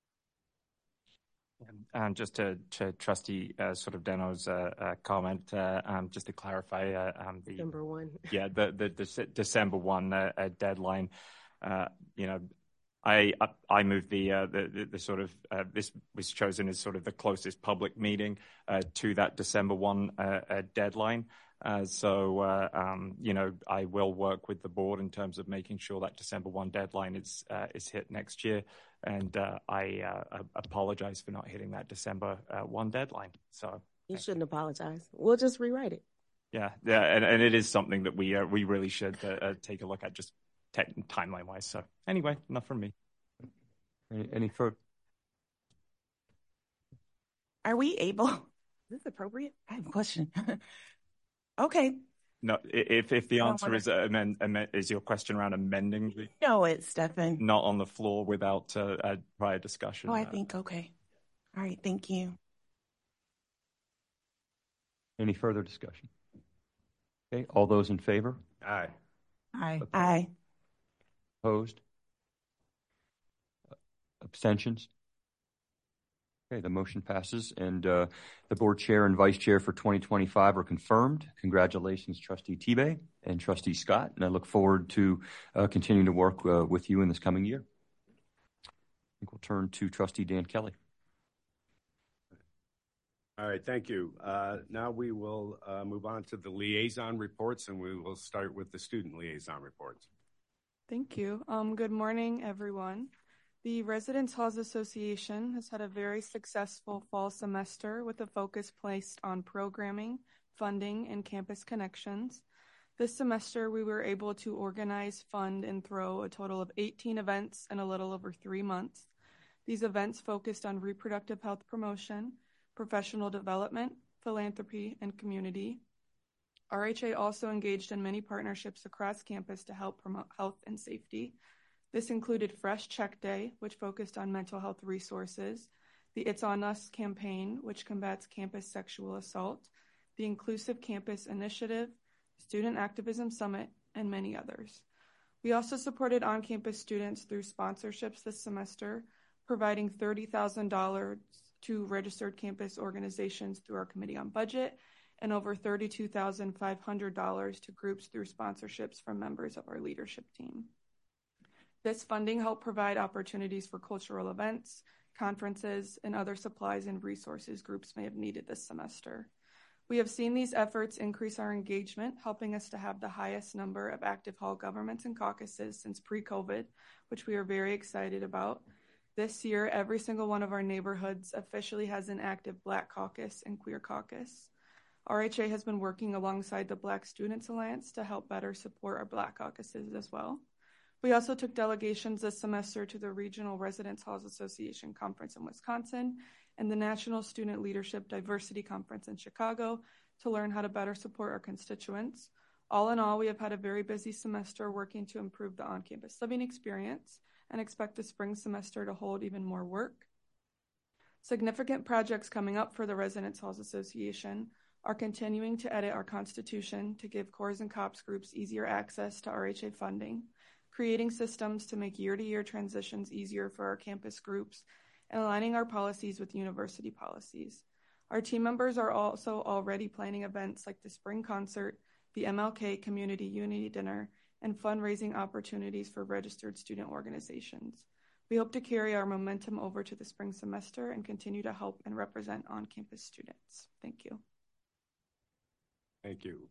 And just to, to Trustee uh, sort of Deno's uh, uh, comment, uh, um, just to clarify, uh, um, the December one. yeah, the the, the December one uh, uh, deadline. Uh, you know, I I move the uh, the, the the sort of uh, this was chosen as sort of the closest public meeting uh, to that December first uh, uh, deadline. Uh, so uh, um, you know, I will work with the board in terms of making sure that December first deadline is uh, is hit next year. And uh, I uh, apologize for not hitting that December uh, first deadline. So you shouldn't apologize. We'll just rewrite it. Yeah, yeah, and, and it is something that we uh, we really should uh, uh, take a look at, just te- timeline wise. So anyway, enough from me. Any, any further? Are we able? Is this appropriate? I have a question. Okay. No, if if the I don't answer wanna- is uh, amend, amend, is your question around amending the No, it's Stefan. not on the floor without uh, a prior discussion? Oh, I uh, think, okay. All right, thank you. Any further discussion? Okay, all those in favor? Aye. Aye. Aye. Opposed? Abstentions? Okay, the motion passes, and uh, the board chair and vice chair for twenty twenty-five are confirmed. Congratulations, Trustee Tebay and Trustee Scott, and I look forward to uh, continuing to work uh, with you in this coming year. I think we'll turn to Trustee Dan Kelly. All right, thank you. Uh, now we will uh, move on to the liaison reports, and we will start with the student liaison reports. Thank you. Um, good morning, everyone. The Residence Halls Association has had a very successful fall semester with a focus placed on programming, funding, and campus connections. This semester, we were able to organize, fund, and throw a total of eighteen events in a little over three months. These events focused on reproductive health promotion, professional development, philanthropy, and community. R H A also engaged in many partnerships across campus to help promote health and safety. This included Fresh Check Day, which focused on mental health resources, the It's On Us campaign, which combats campus sexual assault, the Inclusive Campus Initiative, Student Activism Summit, and many others. We also supported on-campus students through sponsorships this semester, providing thirty thousand dollars to registered campus organizations through our Committee on Budget, and over thirty-two thousand five hundred dollars to groups through sponsorships from members of our leadership team. This funding helped provide opportunities for cultural events, conferences, and other supplies and resources groups may have needed this semester. We have seen these efforts increase our engagement, helping us to have the highest number of active hall governments and caucuses since pre-COVID, which we are very excited about. This year, every single one of our neighborhoods officially has an active Black caucus and queer caucus. R H A has been working alongside the Black Students Alliance to help better support our Black caucuses as well. We also took delegations this semester to the Regional Residence Halls Association Conference in Wisconsin and the National Student Leadership Diversity Conference in Chicago to learn how to better support our constituents. All in all, we have had a very busy semester working to improve the on-campus living experience and expect the spring semester to hold even more work. Significant projects coming up for the Residence Halls Association are continuing to edit our Constitution to give Corps and COPS groups easier access to R H A funding, creating systems to make year-to-year transitions easier for our campus groups, and aligning our policies with university policies. Our team members are also already planning events like the spring concert, the M L K Community Unity Dinner, and fundraising opportunities for registered student organizations. We hope to carry our momentum over to the spring semester and continue to help and represent on-campus students. Thank you. Thank you.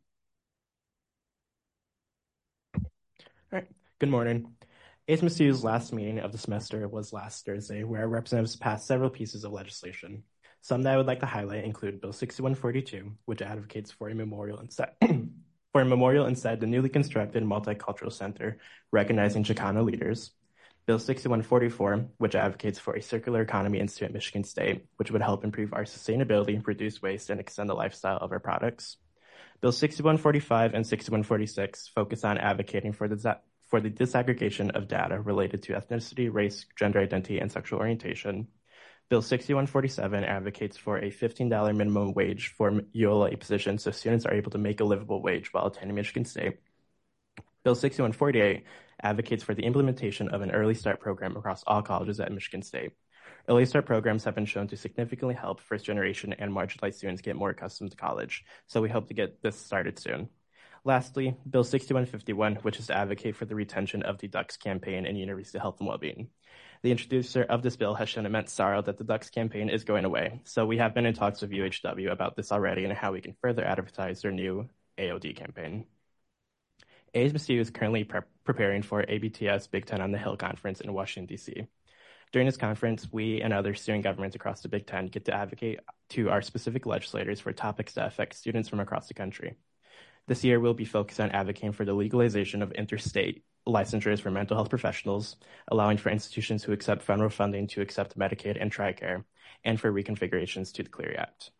All right. Good morning. H M S U's last meeting of the semester was last Thursday, where our representatives passed several pieces of legislation. Some that I would like to highlight include Bill sixty-one forty-two, which advocates for a memorial instead for a memorial inside the newly constructed Multicultural Center, recognizing Chicano leaders. Bill sixty-one forty-four, which advocates for a circular economy institute at Michigan State, which would help improve our sustainability, reduce waste, and extend the lifestyle of our products. Bill sixty-one forty-five and sixty-one forty-six focus on advocating for the for the disaggregation of data related to ethnicity, race, gender identity, and sexual orientation. Bill sixty-one forty-seven advocates for a fifteen dollars minimum wage for U L A positions so students are able to make a livable wage while attending Michigan State. Bill sixty-one forty-eight advocates for the implementation of an early start program across all colleges at Michigan State. Early start programs have been shown to significantly help first generation and marginalized students get more accustomed to college, so we hope to get this started soon. Lastly, Bill sixty-one fifty-one, which is to advocate for the retention of the Ducks campaign in university health and well-being. The introducer of this bill has shown immense sorrow that the Ducks campaign is going away, so we have been in talks with U H W about this already and how we can further advertise their new A O D campaign. A S M S U is currently pre- preparing for A B T S Big Ten on the Hill conference in Washington, D C. During this conference, we and other student governments across the Big Ten get to advocate to our specific legislators for topics that affect students from across the country. This year, we'll be focused on advocating for the legalization of interstate licensures for mental health professionals, allowing for institutions who accept federal funding to accept Medicaid and TRICARE, and for reconfigurations to the Clery Act.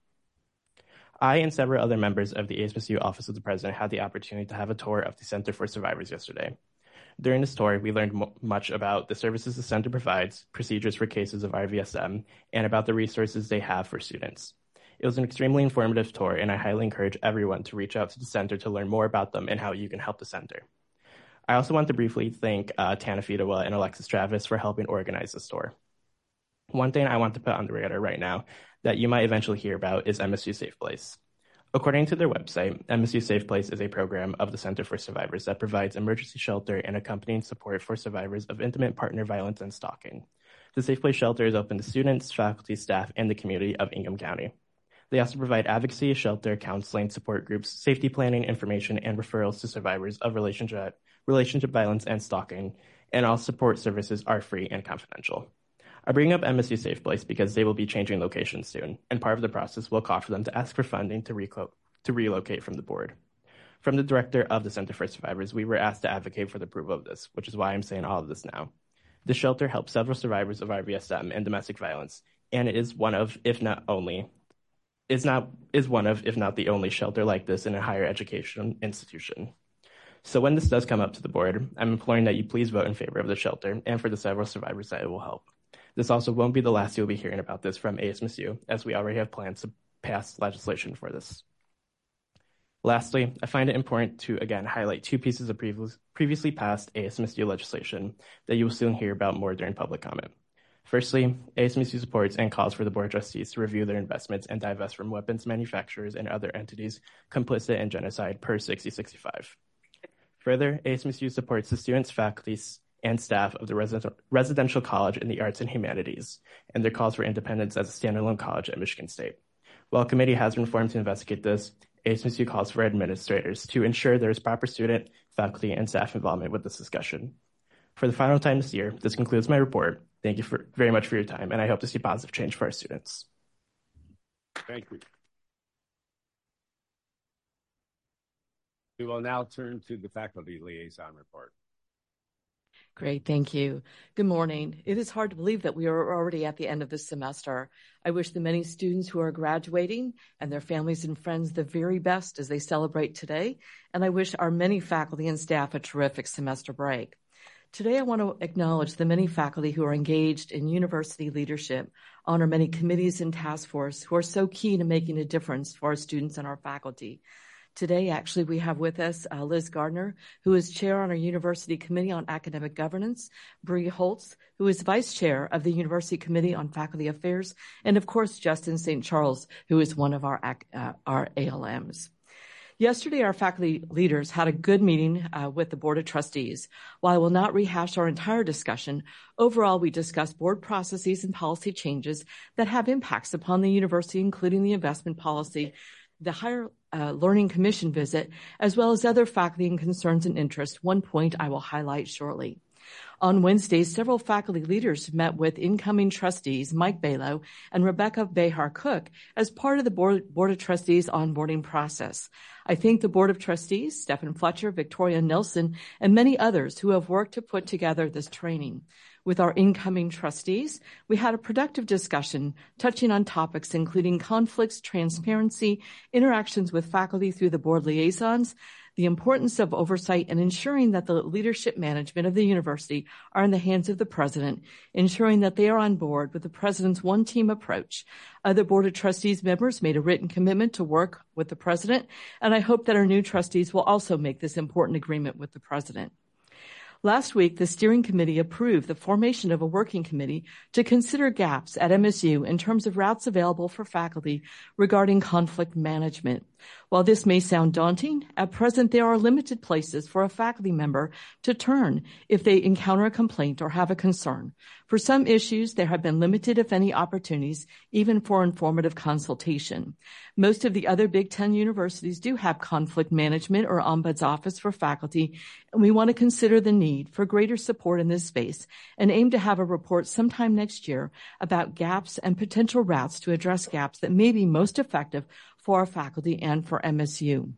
I and several other members of the A S M S U Office of the President had the opportunity to have a tour of the Center for Survivors yesterday. During this tour, we learned m- much about the services the center provides, procedures for cases of R V S M, and about the resources they have for students. It was an extremely informative tour, and I highly encourage everyone to reach out to the center to learn more about them and how you can help the center. I also want to briefly thank uh, Tana Fidawa and Alexis Travis for helping organize this tour. One thing I want to put on the radar right now that you might eventually hear about is M S U Safe Place. According to their website, M S U Safe Place is a program of the Center for Survivors that provides emergency shelter and accompanying support for survivors of intimate partner violence and stalking. The Safe Place shelter is open to students, faculty, staff, and the community of Ingham County. They also provide advocacy, shelter, counseling, support groups, safety planning, information, and referrals to survivors of relationship, relationship violence and stalking, and all support services are free and confidential. I bring up M S U Safe Place because they will be changing locations soon, and part of the process will call for them to ask for funding to, reco- to relocate from the board. From the director of the Center for Survivors, we were asked to advocate for the approval of this, which is why I'm saying all of this now. The shelter helps several survivors of R V S M and domestic violence, and it is one of, if not only, is not is one of, if not the only shelter like this in a higher education institution. So when this does come up to the board, I'm imploring that you please vote in favor of the shelter and for the several survivors that it will help. This also won't be the last you'll be hearing about this from A S M S U, as we already have plans to pass legislation for this. Lastly, I find it important to, again, highlight two pieces of previous, previously passed A S M S U legislation that you will soon hear about more during public comment. Firstly, A S M S U supports and calls for the Board of Trustees to review their investments and divest from weapons manufacturers and other entities complicit in genocide per sixty sixty-five. Further, A S M S U supports the students, faculty, and staff of the Resident- Residential College in the Arts and Humanities, and their calls for independence as a standalone college at Michigan State. While a committee has been formed to investigate this, A S M S U calls for administrators to ensure there is proper student, faculty, and staff involvement with this discussion. For the final time this year, this concludes my report. Thank you for, very much for your time, and I hope to see positive change for our students. Thank you. We will now turn to the faculty liaison report. Great, thank you. Good morning. It is hard to believe that we are already at the end of this semester. I wish the many students who are graduating and their families and friends the very best as they celebrate today, and I wish our many faculty and staff a terrific semester break. Today, I want to acknowledge the many faculty who are engaged in university leadership on our many committees and task force who are so key to making a difference for our students and our faculty. Today, actually, we have with us uh, Liz Gardner, who is chair on our University Committee on Academic Governance, Bree Holtz, who is vice chair of the University Committee on Faculty Affairs, and of course, Justin Saint Charles, who is one of our, uh, our A L Ms. Yesterday, our faculty leaders had a good meeting uh, with the Board of Trustees. While I will not rehash our entire discussion, overall, we discussed board processes and policy changes that have impacts upon the university, including the investment policy, the Higher uh, Learning Commission visit, as well as other faculty and concerns and interests, one point I will highlight shortly. On Wednesday, several faculty leaders met with incoming trustees Mike Balow and Rebecca Behar Cook as part of the Board, Board of Trustees onboarding process. I thank the Board of Trustees, Stephen Fletcher, Victoria Nelson, and many others who have worked to put together this training. With our incoming trustees, we had a productive discussion touching on topics including conflicts, transparency, interactions with faculty through the board liaisons, the importance of oversight, and ensuring that the leadership management of the university are in the hands of the president, ensuring that they are on board with the president's one-team approach. Other Board of Trustees members made a written commitment to work with the president, and I hope that our new trustees will also make this important agreement with the president. Last week, the steering committee approved the formation of a working committee to consider gaps at M S U in terms of routes available for faculty regarding conflict management. While this may sound daunting, at present there are limited places for a faculty member to turn if they encounter a complaint or have a concern. For some issues, there have been limited, if any, opportunities, even for informative consultation. Most of the other Big Ten universities do have conflict management or ombuds office for faculty, and we want to consider the need for greater support in this space and aim to have a report sometime next year about gaps and potential routes to address gaps that may be most effective for our faculty and for M S U.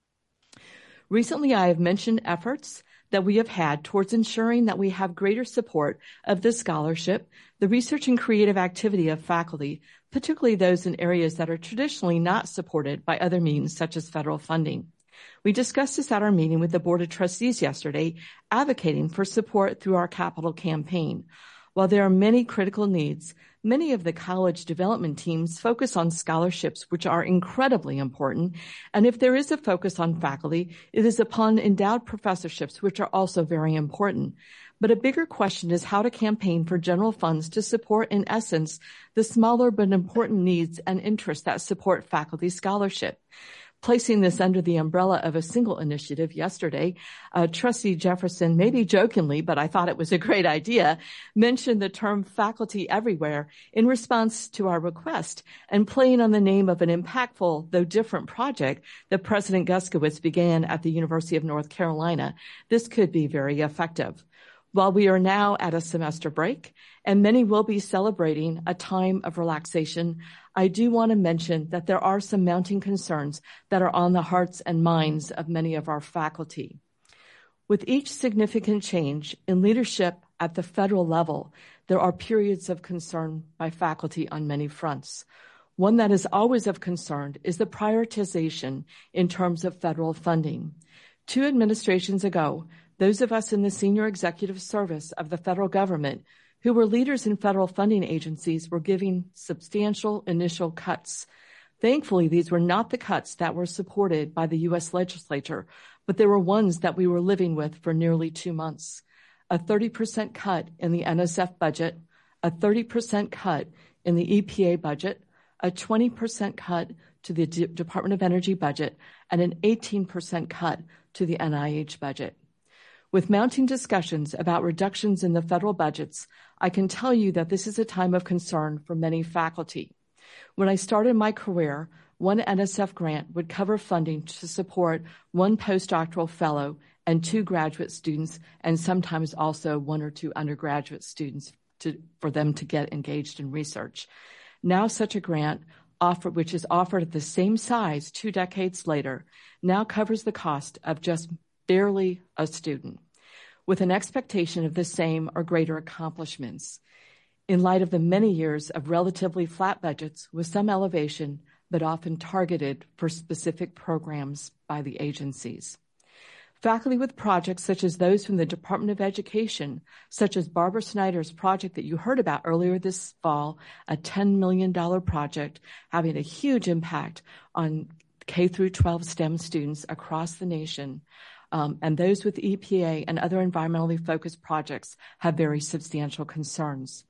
Recently, I have mentioned efforts that we have had towards ensuring that we have greater support of the scholarship, the research and creative activity of faculty, particularly those in areas that are traditionally not supported by other means such as federal funding. We discussed this at our meeting with the Board of Trustees yesterday, advocating for support through our capital campaign. While there are many critical needs, many of the college development teams focus on scholarships, which are incredibly important. And if there is a focus on faculty, it is upon endowed professorships, which are also very important. But a bigger question is how to campaign for general funds to support, in essence, the smaller but important needs and interests that support faculty scholarship. Placing this under the umbrella of a single initiative yesterday, uh, Trustee Jefferson, maybe jokingly, but I thought it was a great idea, mentioned the term faculty everywhere in response to our request and playing on the name of an impactful, though different project that President Guskiewicz began at the University of North Carolina. This could be very effective. While we are now at a semester break, and many will be celebrating a time of relaxation, I do want to mention that there are some mounting concerns that are on the hearts and minds of many of our faculty. With each significant change in leadership at the federal level, there are periods of concern by faculty on many fronts. One that is always of concern is the prioritization in terms of federal funding. Two administrations ago, those of us in the senior executive service of the federal government who were leaders in federal funding agencies were giving substantial initial cuts. Thankfully, these were not the cuts that were supported by the U S legislature, but they were ones that we were living with for nearly two months. A thirty percent cut in the N S F budget, a thirty percent cut in the E P A budget, a twenty percent cut to the D- Department of Energy budget, and an eighteen percent cut to the N I H budget. With mounting discussions about reductions in the federal budgets, I can tell you that this is a time of concern for many faculty. When I started my career, one N S F grant would cover funding to support one postdoctoral fellow and two graduate students, and sometimes also one or two undergraduate students to, for them to get engaged in research. Now such a grant, offer, which is offered at the same size two decades later, now covers the cost of just barely a student, with an expectation of the same or greater accomplishments. In light of the many years of relatively flat budgets with some elevation, but often targeted for specific programs by the agencies. Faculty with projects such as those from the Department of Education, such as Barbara Snyder's project that you heard about earlier this fall, a ten million dollars project having a huge impact on K through twelve STEM students across the nation, Um, and those with E P A and other environmentally focused projects have very substantial concerns.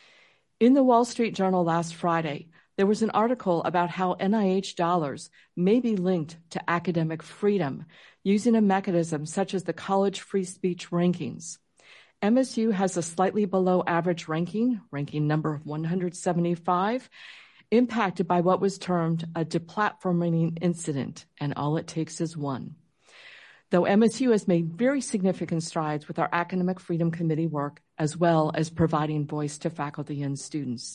In the Wall Street Journal last Friday, there was an article about how N I H dollars may be linked to academic freedom using a mechanism such as the College Free Speech Rankings. M S U has a slightly below average ranking, ranking number one hundred seventy-five, impacted by what was termed a deplatforming incident, and all it takes is one. Though M S U has made very significant strides with our Academic Freedom Committee work, as well as providing voice to faculty and students,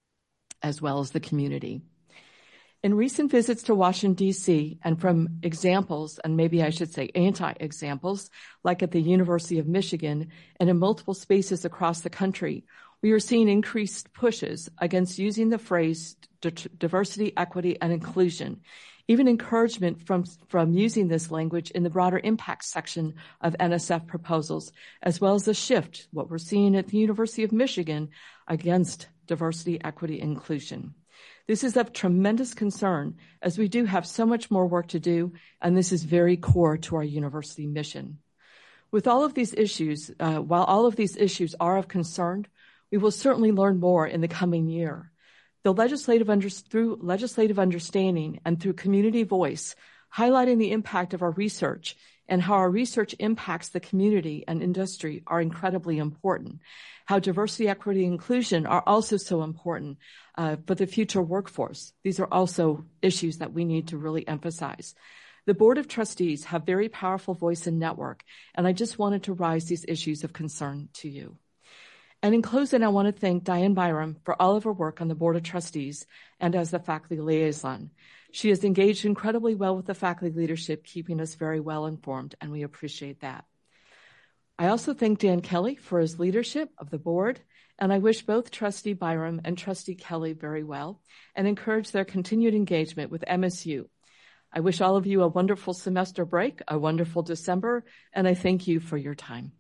as well as the community. In recent visits to Washington, D C, and from examples, and maybe I should say anti-examples, like at the University of Michigan and in multiple spaces across the country, we are seeing increased pushes against using the phrase diversity, equity, and inclusion, even encouragement from, from using this language in the broader impact section of N S F proposals, as well as a shift, what we're seeing at the University of Michigan, against diversity, equity, and inclusion. This is of tremendous concern, as we do have so much more work to do, and this is very core to our university mission. With all of these issues, uh, while all of these issues are of concern, we will certainly learn more in the coming year. The legislative under, through legislative understanding and through community voice, highlighting the impact of our research and how our research impacts the community and industry are incredibly important. How diversity, equity, and inclusion are also so important uh, for the future workforce. These are also issues that we need to really emphasize. The Board of Trustees have very powerful voice and network, and I just wanted to raise these issues of concern to you. And in closing, I want to thank Diane Byram for all of her work on the Board of Trustees and as the faculty liaison. She has engaged incredibly well with the faculty leadership, keeping us very well informed, and we appreciate that. I also thank Dan Kelly for his leadership of the board, and I wish both Trustee Byram and Trustee Kelly very well and encourage their continued engagement with M S U. I wish all of you a wonderful semester break, a wonderful December, and I thank you for your time.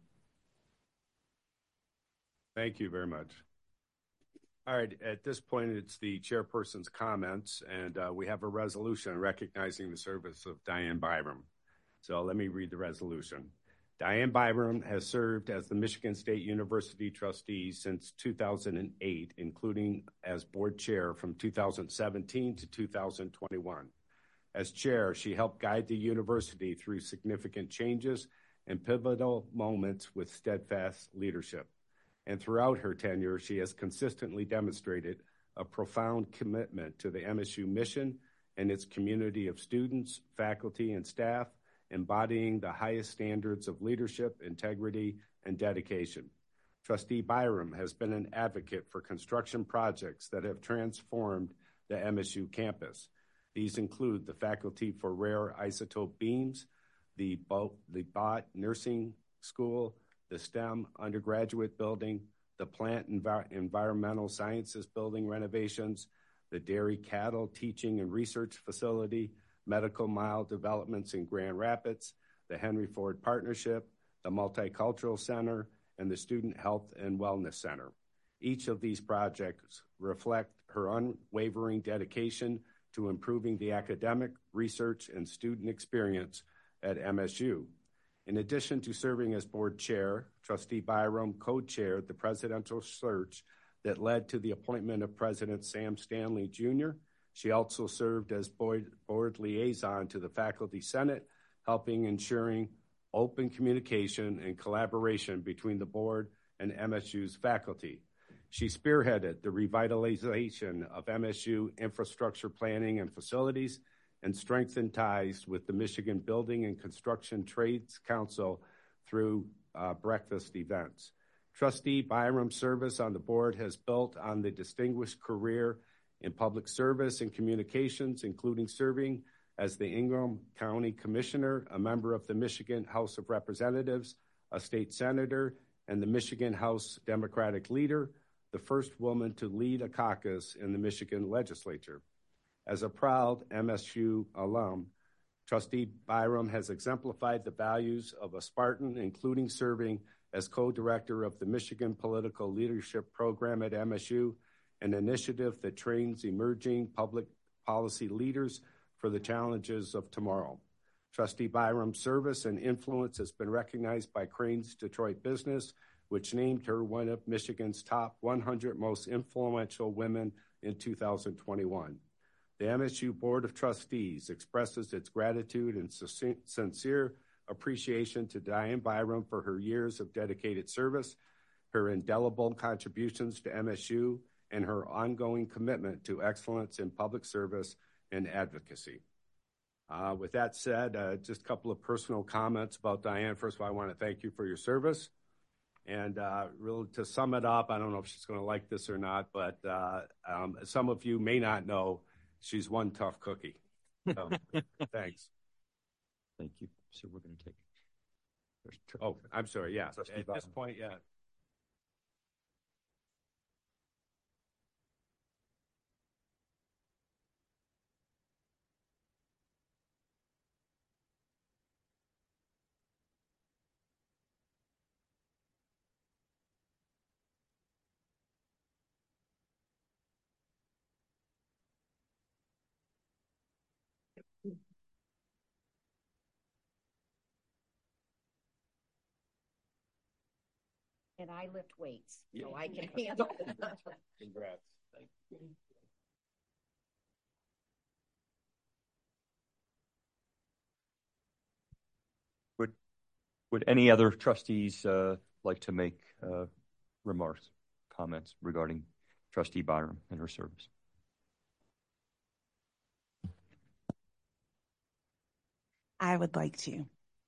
Thank you very much. All right, at this point, it's the chairperson's comments, and uh, we have a resolution recognizing the service of Diane Byram. So let me read the resolution. Diane Byram has served as the Michigan State University trustee since two thousand eight, including as board chair from two thousand seventeen to two thousand twenty-one. As chair, she helped guide the university through significant changes and pivotal moments with steadfast leadership. And throughout her tenure, she has consistently demonstrated a profound commitment to the M S U mission and its community of students, faculty, and staff, embodying the highest standards of leadership, integrity, and dedication. Trustee Byram has been an advocate for construction projects that have transformed the M S U campus. These include the Faculty for Rare Isotope Beams, the Bo- the Bott Nursing School, the STEM undergraduate building, the Plant Envi- Environmental Sciences building renovations, the Dairy Cattle Teaching and Research Facility, Medical Mile developments in Grand Rapids, the Henry Ford Partnership, the Multicultural Center, and the Student Health and Wellness Center. Each of these projects reflect her unwavering dedication to improving the academic, research, and student experience at M S U. In addition to serving as board chair, Trustee Byram co-chaired the presidential search that led to the appointment of President Sam Stanley Junior She also served as board, board liaison to the Faculty Senate, helping ensuring open communication and collaboration between the board and M S U's faculty. She spearheaded the revitalization of M S U infrastructure planning and facilities and strengthened ties with the Michigan Building and Construction Trades Council through uh, breakfast events. Trustee Byram's service on the board has built on the distinguished career in public service and communications, including serving as the Ingham County Commissioner, a member of the Michigan House of Representatives, a state senator, and the Michigan House Democratic leader, the first woman to lead a caucus in the Michigan legislature. As a proud M S U alum, Trustee Byram has exemplified the values of a Spartan, including serving as co-director of the Michigan Political Leadership Program at M S U, an initiative that trains emerging public policy leaders for the challenges of tomorrow. Trustee Byram's service and influence has been recognized by Crain's Detroit Business, which named her one of Michigan's top one hundred most influential women in two thousand twenty-one. The M S U Board of Trustees expresses its gratitude and sincere appreciation to Diane Byram for her years of dedicated service, her indelible contributions to M S U, and her ongoing commitment to excellence in public service and advocacy. Uh, with that said, uh, just a couple of personal comments about Diane. First of all, I want to thank you for your service. And uh, really, to sum it up, I don't know if she's going to like this or not, but uh, um, some of you may not know she's one tough cookie. So, thanks. Thank you. So we're going to take. Oh, I'm sorry. Yeah. At this point, yeah. And I lift weights, so I can handle it. Congrats. Thank you. Would any other trustees uh, like to make uh, remarks, comments regarding Trustee Byram and her service? I would like to.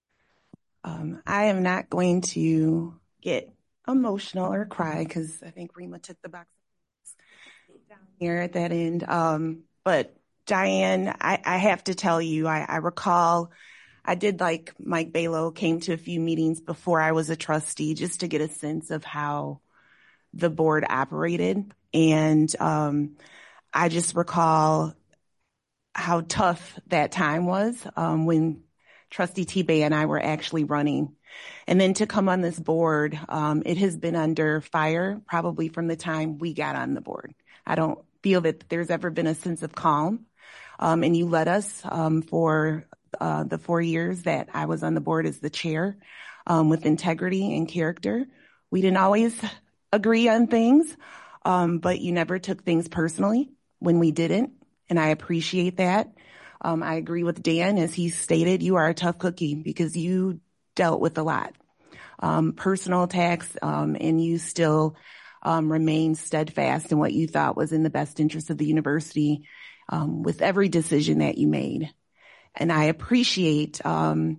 Um, I am not going to get emotional or cry because I think Rima took the box down here at that end. Um, but Diane, I, I have to tell you, I, I recall I did like Mike Balo, came to a few meetings before I was a trustee just to get a sense of how the board operated. And um, I just recall how tough that time was um, when Trustee T-Bay and I were actually running. And then to come on this board, um, it has been under fire probably from the time we got on the board. I don't feel that there's ever been a sense of calm. Um, and you led us um, for uh, the four years that I was on the board as the chair um, with integrity and character. We didn't always agree on things, um, but you never took things personally when we didn't. And I appreciate that. Um, I agree with Dan, as he stated, you are a tough cookie because you dealt with a lot, um, personal attacks, um, and you still um, remain steadfast in what you thought was in the best interest of the university um, with every decision that you made. And I appreciate, um,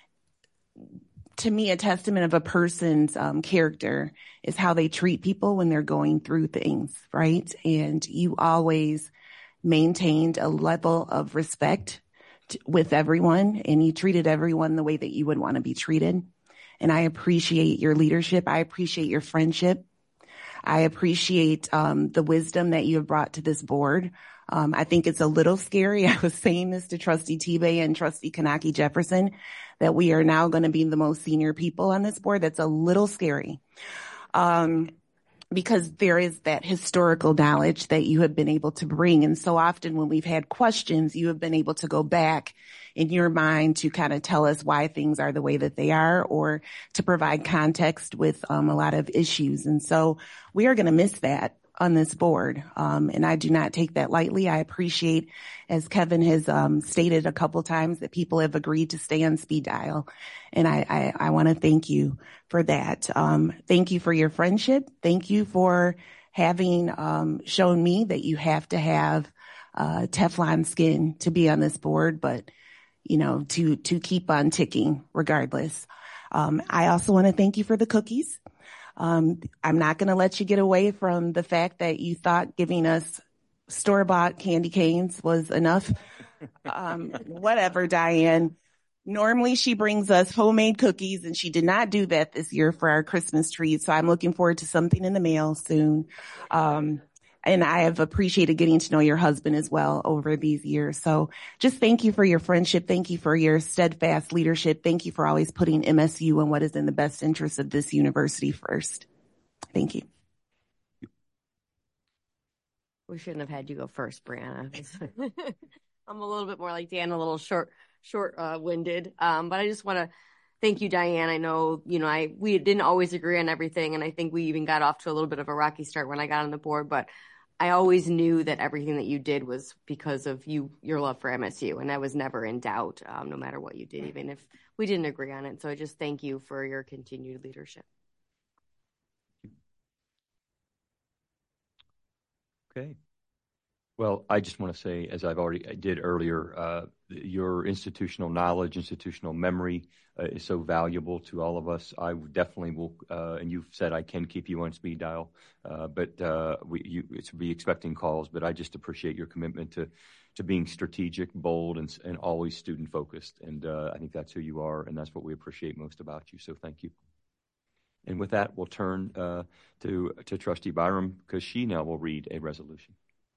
to me, a testament of a person's um, character is how they treat people when they're going through things, right? And you always maintained a level of respect t- with everyone, and you treated everyone the way that you would want to be treated. And I appreciate your leadership. I appreciate your friendship. I appreciate um, the wisdom that you have brought to this board. Um, I think it's a little scary. I was saying this to Trustee T-Bay and Trustee Kanaki Jefferson, that we are now going to be the most senior people on this board. That's a little scary. Um, because there is that historical knowledge that you have been able to bring. And so often when we've had questions, you have been able to go back in your mind to kind of tell us why things are the way that they are, or to provide context with um, a lot of issues. And so we are going to miss that on this board. Um, and I do not take that lightly. I appreciate, as Kevin has um, stated a couple times, that people have agreed to stay on speed dial. And I, I, I want to thank you for that. Um, thank you for your friendship. Thank you for having um, shown me that you have to have uh, Teflon skin to be on this board, but, you know, to, to keep on ticking regardless. Um, I also want to thank you for the cookies. Um, I'm not going to let you get away from the fact that you thought giving us store-bought candy canes was enough. Um, whatever, Diane. Normally she brings us homemade cookies, and she did not do that this year for our Christmas tree. So I'm looking forward to something in the mail soon. Um, and I have appreciated getting to know your husband as well over these years. So just thank you for your friendship. Thank you for your steadfast leadership. Thank you for always putting M S U and what is in the best interest of this university first. Thank you. We shouldn't have had you go first, Brianna. I'm a little bit more like Dan, a little short, short, uh, winded. Um, but I just want to thank you, Diane. I know, you know, I, we didn't always agree on everything. And I think we even got off to a little bit of a rocky start when I got on the board, but I always knew that everything that you did was because of you, your love for M S U. And that was never in doubt, um, no matter what you did, even if we didn't agree on it. So I just thank you for your continued leadership. Okay. Well, I just want to say, as I've already I did earlier, uh, your institutional knowledge, institutional memory uh, is so valuable to all of us. I definitely will, uh, and you've said I can keep you on speed dial, uh, but uh, we you, it's be expecting calls. But I just appreciate your commitment to to being strategic, bold, and, and always student focused. And uh, I think that's who you are, and that's what we appreciate most about you. So thank you. And with that, we'll turn uh, to to Trustee Byram, because she now will read a resolution.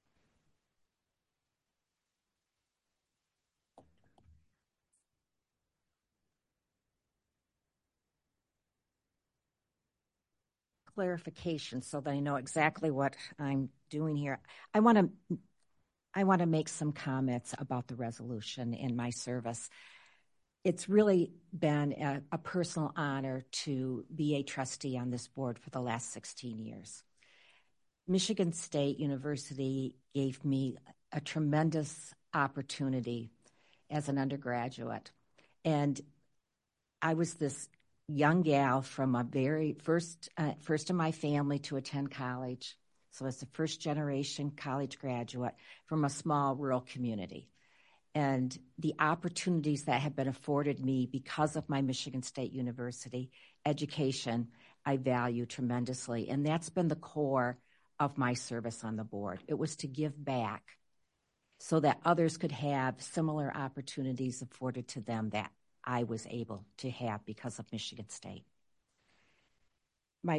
Clarification so that I know exactly what I'm doing here. I want to I want to make some comments about the resolution in my service. It's really been a, a personal honor to be a trustee on this board for the last sixteen years. Michigan State University gave me a tremendous opportunity as an undergraduate, and I was this young gal from a very first, uh, first in my family to attend college. So as a first generation college graduate from a small rural community. And the opportunities that have been afforded me because of my Michigan State University education, I value tremendously. And that's been the core of my service on the board. It was to give back so that others could have similar opportunities afforded to them that I was able to have because of Michigan State. My,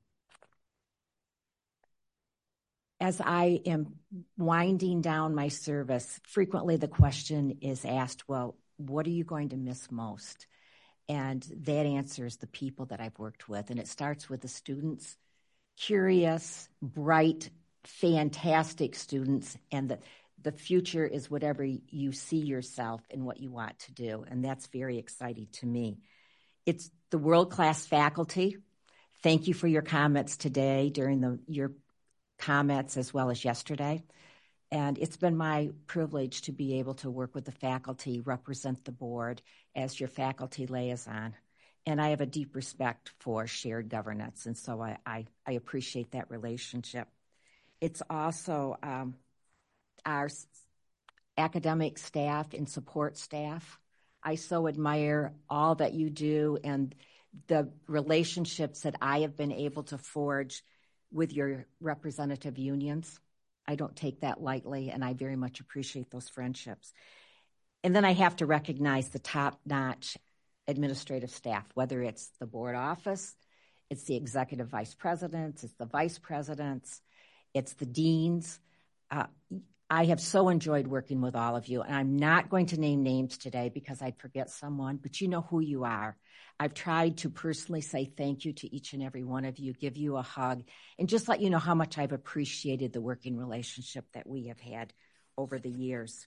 as I am winding down my service, frequently the question is asked, well, what are you going to miss most? And that answer is the people that I've worked with. And it starts with the students, curious, bright, fantastic students, and the The future is whatever you see yourself and what you want to do, and that's very exciting to me. It's the world-class faculty. Thank you for your comments today during the, your comments as well as yesterday. And it's been my privilege to be able to work with the faculty, represent the board as your faculty liaison. And I have a deep respect for shared governance, and so I, I, I appreciate that relationship. It's also um, our academic staff and support staff. I so admire all that you do and the relationships that I have been able to forge with your representative unions. I don't take that lightly, and I very much appreciate those friendships. And then I have to recognize the top-notch administrative staff, whether it's the board office, it's the executive vice presidents, it's the vice presidents, it's the deans. Uh, I have so enjoyed working with all of you, and I'm not going to name names today because I'd forget someone, but you know who you are. I've tried to personally say thank you to each and every one of you, give you a hug, and just let you know how much I've appreciated the working relationship that we have had over the years.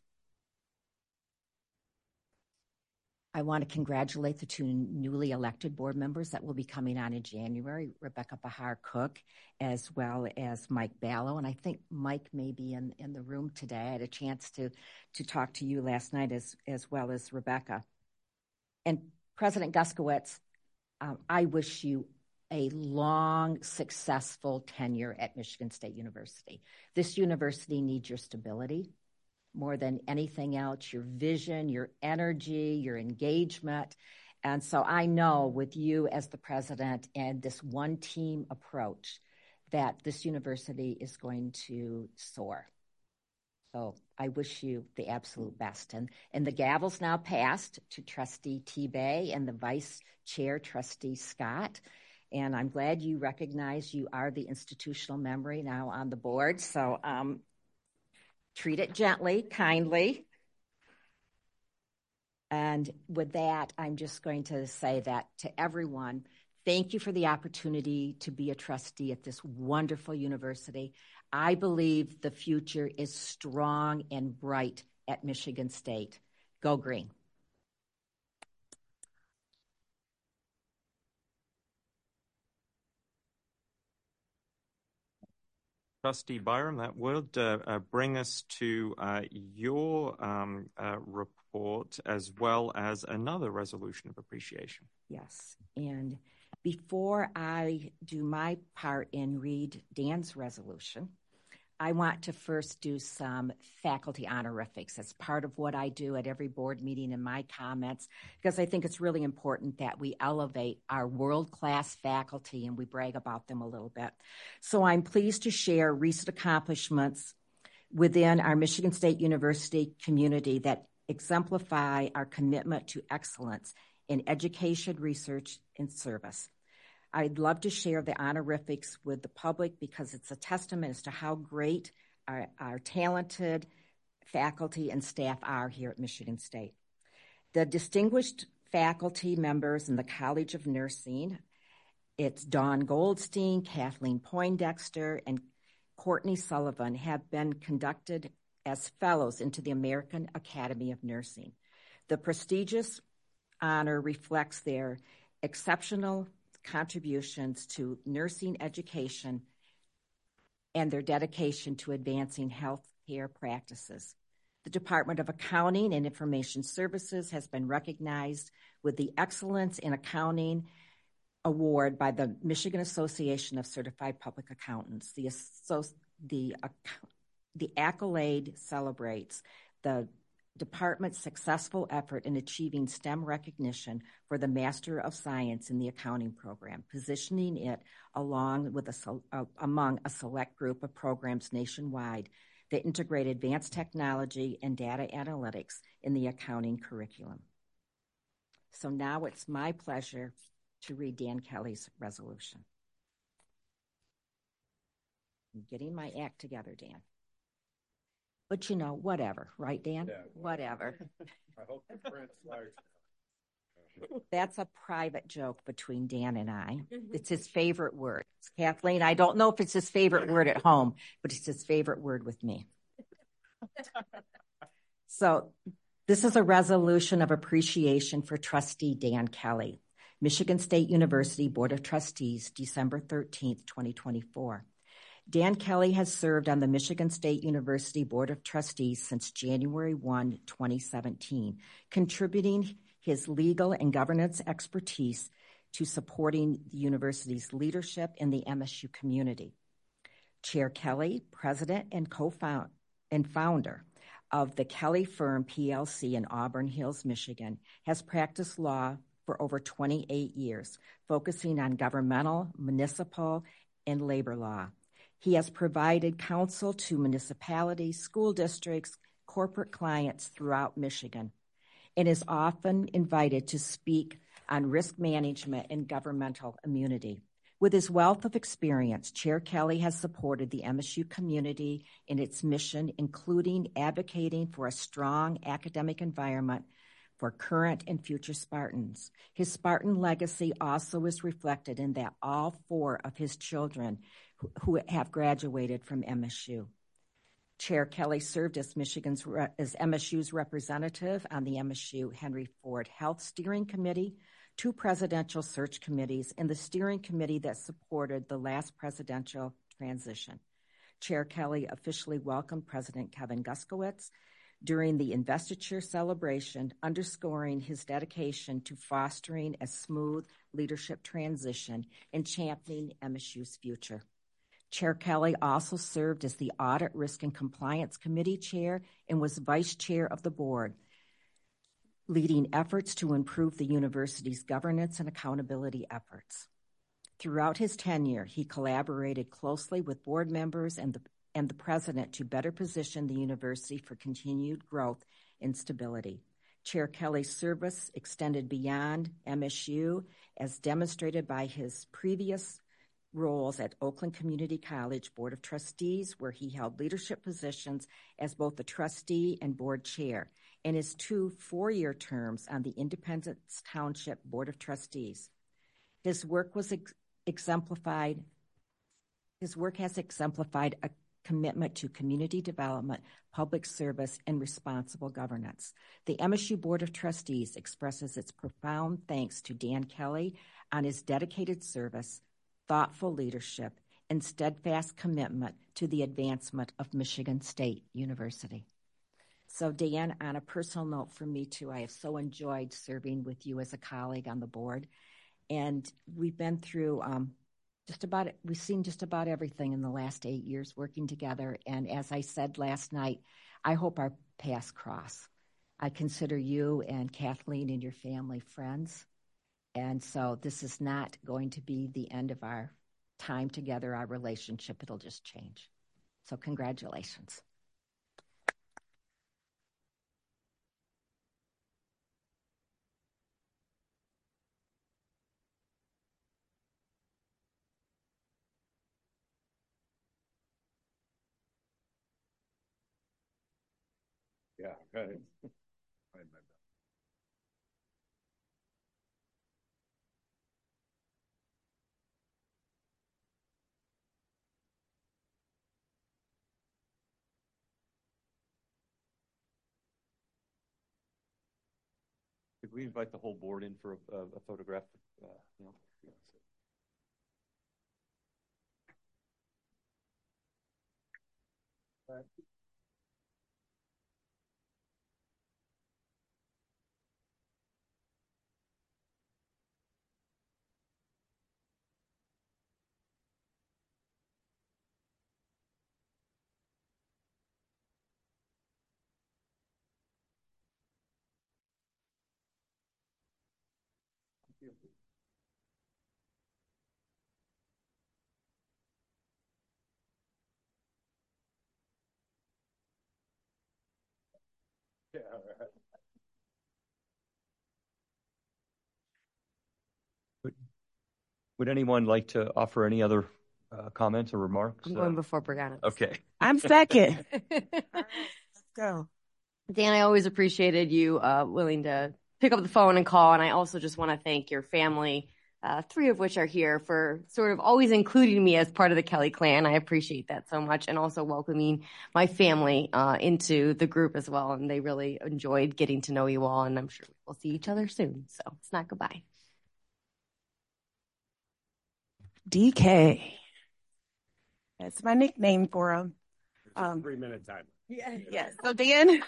I want to congratulate the two newly elected board members that will be coming on in January, Rebecca Bahar Cook, as well as Mike Ballo. And I think Mike may be in, in the room today. I had a chance to, to talk to you last night as, as well as Rebecca. And President Guskiewicz, um, I wish you a long, successful tenure at Michigan State University. This university needs your stability more than anything else, your vision, your energy, your engagement. And so I know with you as the president and this one team approach that this university is going to soar. So I wish you the absolute best. And, and the gavel's now passed to Trustee T-Bay and the Vice Chair, Trustee Scott. And I'm glad you recognize you are the institutional memory now on the board. So um, treat it gently, kindly. And with that, I'm just going to say that to everyone, thank you for the opportunity to be a trustee at this wonderful university. I believe the future is strong and bright at Michigan State. Go Green. Trustee Byram, that would uh, uh, bring us to uh, your um, uh, report as well as another resolution of appreciation. Yes, and before I do my part and read Dan's resolution, I want to first do some faculty honorifics as part of what I do at every board meeting in my comments, because I think it's really important that we elevate our world-class faculty and we brag about them a little bit. So I'm pleased to share recent accomplishments within our Michigan State University community that exemplify our commitment to excellence in education, research, and service. I'd love to share the honorifics with the public because it's a testament as to how great our, our talented faculty and staff are here at Michigan State. The distinguished faculty members in the College of Nursing, it's Dawn Goldstein, Kathleen Poindexter, and Courtney Sullivan, have been conducted as fellows into the American Academy of Nursing. The prestigious honor reflects their exceptional contributions to nursing education and their dedication to advancing health care practices. The Department of Accounting and Information Services has been recognized with the Excellence in Accounting award by the Michigan Association of Certified Public Accountants. The, the, the accolade celebrates the department's successful effort in achieving STEM recognition for the Master of Science in the accounting program, positioning it along with a, uh, among a select group of programs nationwide that integrate advanced technology and data analytics in the accounting curriculum. So now it's my pleasure to read Dan Kelly's resolution. I'm getting my act together, Dan. But you know, whatever, right, Dan? Yeah, whatever. I hope the print's large. That's a private joke between Dan and I. It's his favorite word. Kathleen, I don't know if it's his favorite word at home, but it's his favorite word with me. So this is a resolution of appreciation for Trustee Dan Kelly, Michigan State University Board of Trustees, December thirteenth, twenty twenty-four. Dan Kelly has served on the Michigan State University Board of Trustees since January first, twenty seventeen, contributing his legal and governance expertise to supporting the university's leadership in the M S U community. Chair Kelly, president and co-founder and founder of the Kelly Firm P L C in Auburn Hills, Michigan, has practiced law for over twenty-eight years, focusing on governmental, municipal, and labor law. He has provided counsel to municipalities, school districts, corporate clients throughout Michigan, and is often invited to speak on risk management and governmental immunity. With his wealth of experience, Chair Kelly has supported the M S U community in its mission, including advocating for a strong academic environment for current and future Spartans. His Spartan legacy also is reflected in that all four of his children who, who have graduated from M S U. Chair Kelly served as Michigan's as M S U's representative on the M S U Henry Ford Health Steering Committee, two presidential search committees, and the steering committee that supported the last presidential transition. Chair Kelly officially welcomed President Kevin Guskowitz during the investiture celebration, underscoring his dedication to fostering a smooth leadership transition and championing M S U's future. Chair Kelly also served as the Audit, Risk, and Compliance Committee Chair and was Vice Chair of the Board, leading efforts to improve the university's governance and accountability efforts. Throughout his tenure, he collaborated closely with board members and the, and the president to better position the university for continued growth and stability. Chair Kelly's service extended beyond M S U, as demonstrated by his previous roles at Oakland Community College Board of Trustees, where he held leadership positions as both the trustee and board chair, and his two four-year terms on the Independence Township Board of Trustees. His work was ex- exemplified. His work has exemplified a commitment to community development, public service, and responsible governance. The M S U Board of Trustees expresses its profound thanks to Dan Kelly on his dedicated service, thoughtful leadership, and steadfast commitment to the advancement of Michigan State University. So, Dan, on a personal note for me too, I have so enjoyed serving with you as a colleague on the board. And we've been through um, just about, we've seen just about everything in the last eight years working together. And as I said last night, I hope our paths cross. I consider you and Kathleen and your family friends. And so this is not going to be the end of our time together, our relationship. It'll just change. So congratulations. Yeah, got it. Could we invite the whole board in for a, a, a photograph? Uh, you know? Right. Yeah, right. Would, would anyone like to offer any other uh, comments or remarks? I'm going Uh, before Brianna. Okay. I'm second. All right, let's go. Dan, I always appreciated you uh, willing to pick up the phone and call. And I also just want to thank your family, uh, three of which are here, for sort of always including me as part of the Kelly clan. I appreciate that so much. And also welcoming my family uh, into the group as well. And they really enjoyed getting to know you all. And I'm sure we'll see each other soon. So it's not goodbye. D K. That's my nickname for him. Um, Three minute time. Yeah, yes. So Dan,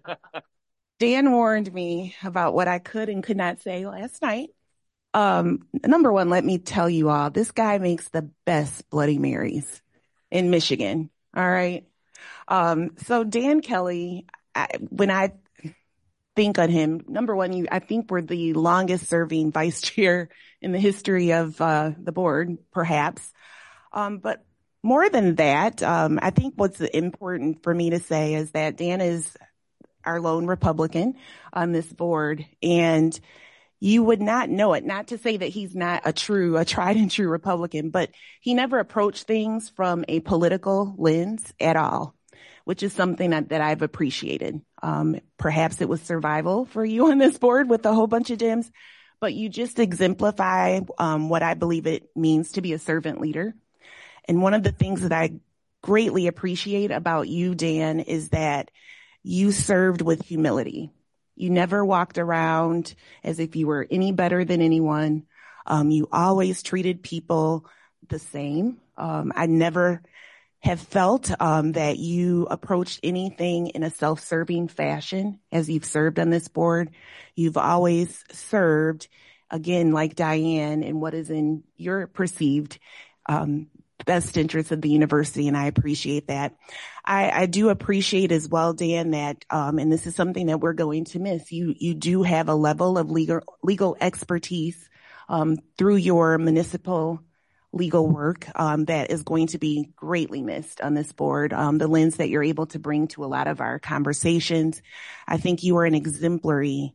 Dan warned me about what I could and could not say last night. Um, number one, let me tell you all, this guy makes the best Bloody Marys in Michigan. All right. Um, so Dan Kelly, I, when I think on him, number one, you, I think we're the longest serving vice chair in the history of uh, the board, perhaps. Um, but more than that, um, I think what's important for me to say is that Dan is our lone Republican on this board, and you would not know it. Not to say that he's not a true, a tried and true Republican, but he never approached things from a political lens at all, which is something that, that I've appreciated. Um, perhaps it was survival for you on this board with a whole bunch of Dems, but you just exemplify um, what I believe it means to be a servant leader. And one of the things that I greatly appreciate about you, Dan, is that you served with humility. You never walked around as if you were any better than anyone. Um, you always treated people the same. Um, I never have felt um, that you approached anything in a self-serving fashion as you've served on this board. You've always served, again, like Diane, in what is in your perceived um best interest of the university, and I appreciate that. I, I do appreciate as well, Dan, that, um, and this is something that we're going to miss, you you do have a level of legal legal expertise um, through your municipal legal work um, that is going to be greatly missed on this board. Um, the lens that you're able to bring to a lot of our conversations. I think you are an exemplary,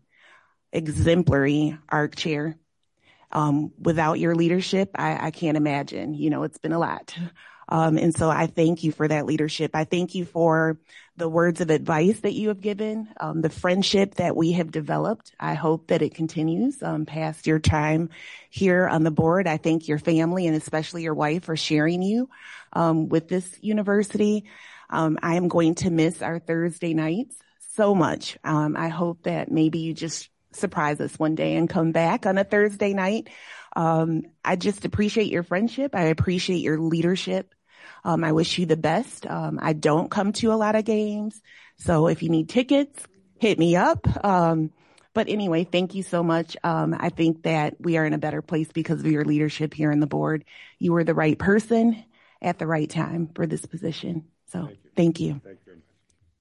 exemplary A R C chair. Um, without your leadership, I, I can't imagine. You know, it's been a lot. Um, and so I thank you for that leadership. I thank you for the words of advice that you have given, um, the friendship that we have developed. I hope that it continues um, past your time here on the board. I thank your family and especially your wife for sharing you um, with this university. Um, I am going to miss our Thursday nights so much. Um, I hope that maybe you just surprise us one day and come back on a Thursday night. Um, I just appreciate your friendship. I appreciate your leadership. Um, I wish you the best. Um, I don't come to a lot of games, so if you need tickets, hit me up. Um, but anyway, thank you so much. Um, I think that we are in a better place because of your leadership here on the board. You were the right person at the right time for this position. So thank you. Thank you very much.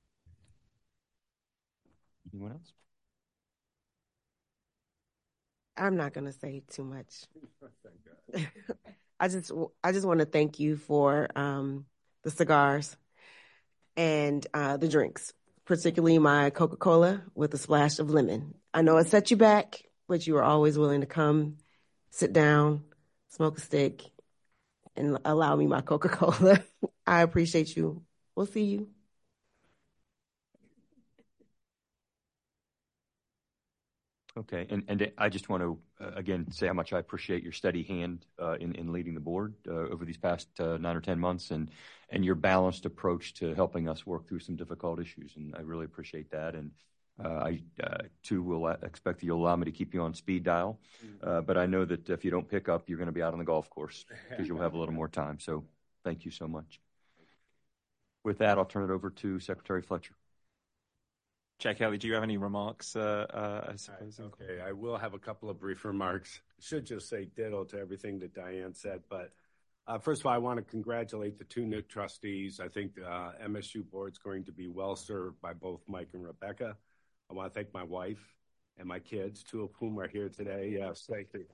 Anyone else? I'm not going to say too much. I just I just want to thank you for um, the cigars and uh, the drinks, particularly my Coca-Cola with a splash of lemon. I know it set you back, but you were always willing to come, sit down, smoke a stick, and allow me my Coca-Cola. I appreciate you. We'll see you. Okay, and, and I just want to, uh, again, say how much I appreciate your steady hand uh, in, in leading the board uh, over these past uh, nine or ten months and, and your balanced approach to helping us work through some difficult issues, and I really appreciate that. And uh, I, uh, too, will expect that you'll allow me to keep you on speed dial, uh, but I know that if you don't pick up, you're going to be out on the golf course because you'll have a little more time, so thank you so much. With that, I'll turn it over to Secretary Fletcher. Chair Kelly, do you have any remarks, uh, uh, I suppose? Okay, I will have a couple of brief remarks. Should just say ditto to everything that Diane said, but uh, first of all, I want to congratulate the two new trustees. I think the uh, M S U board is going to be well served by both Mike and Rebecca. I want to thank my wife and my kids, two of whom are here today. Yes, thank you.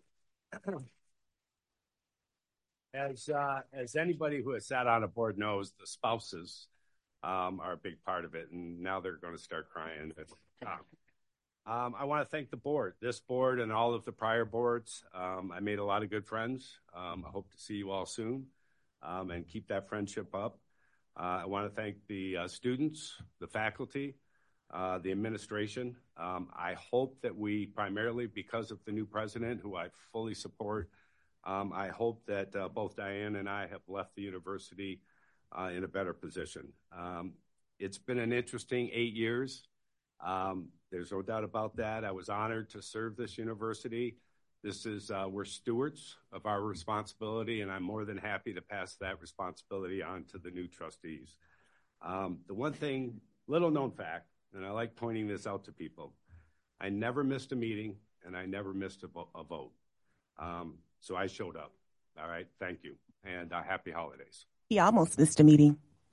As uh, as anybody who has sat on a board knows, the spouses um, are a big part of it, and now they're going to start crying. Um, um, I want to thank the board, this board, and all of the prior boards. Um, I made a lot of good friends. Um, I hope to see you all soon um, and keep that friendship up. Uh, I want to thank the uh, students, the faculty, uh, the administration. Um, I hope that we primarily, because of the new president, who I fully support, Um, I hope that uh, both Diane and I have left the university uh, in a better position. Um, it's been an interesting eight years. Um, there's no doubt about that. I was honored to serve this university. This is, uh, we're stewards of our responsibility, and I'm more than happy to pass that responsibility on to the new trustees. Um, the one thing, little known fact, and I like pointing this out to people, I never missed a meeting and I never missed a, vo- a vote. Um, So I showed up. All right. Thank you. And uh, happy holidays. He almost missed a meeting.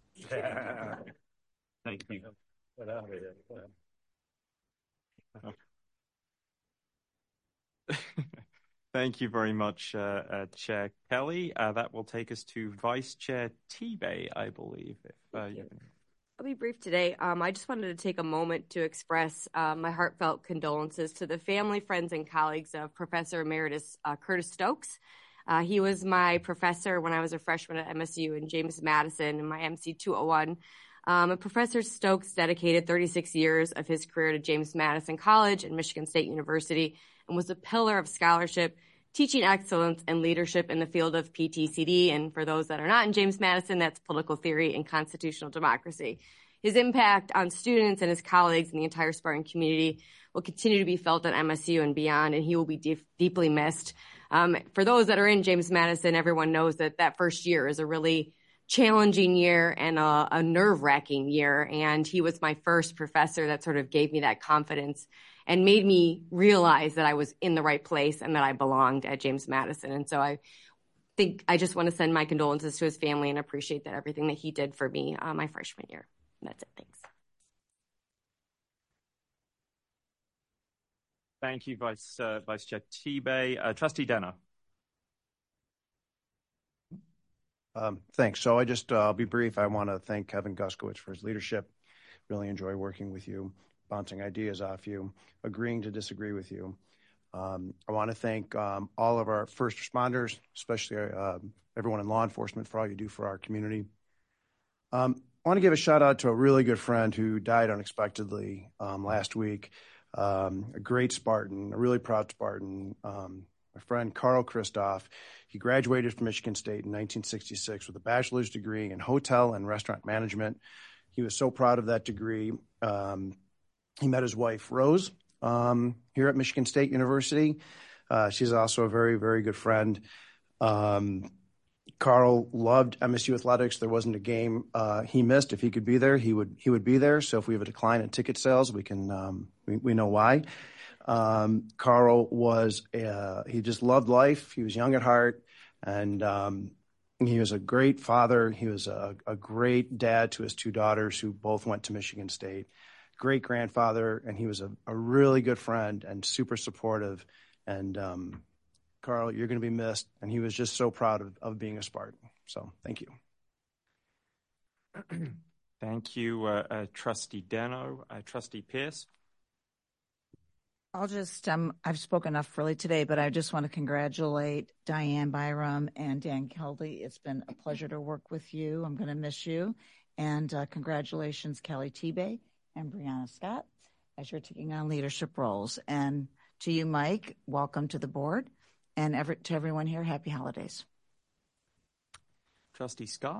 Thank you. Thank you very much, uh, uh, Chair Kelly. Uh, that will take us to Vice Chair Tebay, I believe. If uh, you can... I'll be brief today. Um, I just wanted to take a moment to express uh, my heartfelt condolences to the family, friends, and colleagues of Professor Emeritus uh, Curtis Stokes. Uh, he was my professor when I was a freshman at M S U in James Madison in my M C two oh one. Um, and Professor Stokes dedicated thirty-six years of his career to James Madison College and Michigan State University and was a pillar of scholarship, teaching excellence, and leadership in the field of P T C D. And for those that are not in James Madison, that's political theory and constitutional democracy. His impact on students and his colleagues and the entire Spartan community will continue to be felt at M S U and beyond, and he will be deep, deeply missed. Um, for those that are in James Madison, everyone knows that that first year is a really challenging year and a, a nerve-wracking year. And he was my first professor that sort of gave me that confidence and made me realize that I was in the right place and that I belonged at James Madison. And so I think I just want to send my condolences to his family and appreciate that everything that he did for me uh, my freshman year. And that's it. Thanks. Thank you, Vice, uh, Vice Chair Tebay. Uh, Trustee Denner. Um, thanks. So I just, uh, I'll be brief. I want to thank Kevin Guskowitz for his leadership. Really enjoy working with you, bouncing ideas off you, agreeing to disagree with you. Um, I want to thank um, all of our first responders, especially uh, everyone in law enforcement, for all you do for our community. Um, I want to give a shout out to a really good friend who died unexpectedly um, last week. Um, a great Spartan, a really proud Spartan, um, my friend Carl Christoph. He graduated from Michigan State in nineteen sixty-six with a bachelor's degree in hotel and restaurant management. He was so proud of that degree. Um, he met his wife, Rose, um, here at Michigan State University. Uh, she's also a very, very good friend. Um, Carl loved M S U athletics. There wasn't a game uh, he missed. If he could be there, he would he would be there. So if we have a decline in ticket sales, we can um, we, we know why. Um, Carl was uh, he just loved life. He was young at heart, and um, he was a great father. He was a, a great dad to his two daughters, who both went to Michigan State. Great grandfather, and he was a, a really good friend and super supportive. And um, Carl, you're going to be missed. And he was just so proud of, of being a Spartan. So thank you. Thank you, uh, uh, Trustee Deno. Uh, Trustee Pierce. I'll just, um, I've spoken enough really today, but I just want to congratulate Diane Byram and Dan Kelly. It's been a pleasure to work with you. I'm going to miss you. And uh, congratulations, Kelly Tebay and Brianna Scott, as you're taking on leadership roles. And to you, Mike, welcome to the board. And every, to everyone here, happy holidays. Trustee Scott.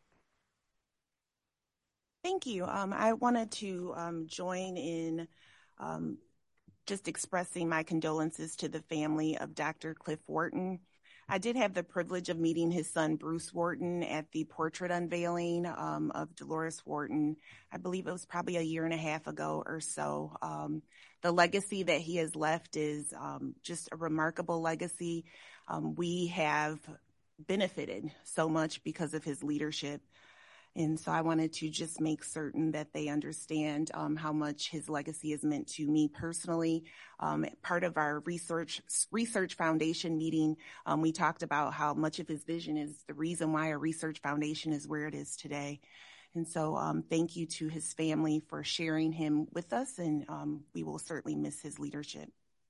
Thank you. Um, I wanted to um, join in um, just expressing my condolences to the family of Doctor Cliff Wharton. I did have the privilege of meeting his son, Bruce Wharton, at the portrait unveiling um, of Dolores Wharton. I believe it was probably a year and a half ago or so. Um, the legacy that he has left is um, just a remarkable legacy. Um, we have benefited so much because of his leadership. And so I wanted to just make certain that they understand um, how much his legacy has meant to me personally. Um, part of our research research foundation meeting, um, we talked about how much of his vision is the reason why our research foundation is where it is today. And so um, thank you to his family for sharing him with us, and um, we will certainly miss his leadership.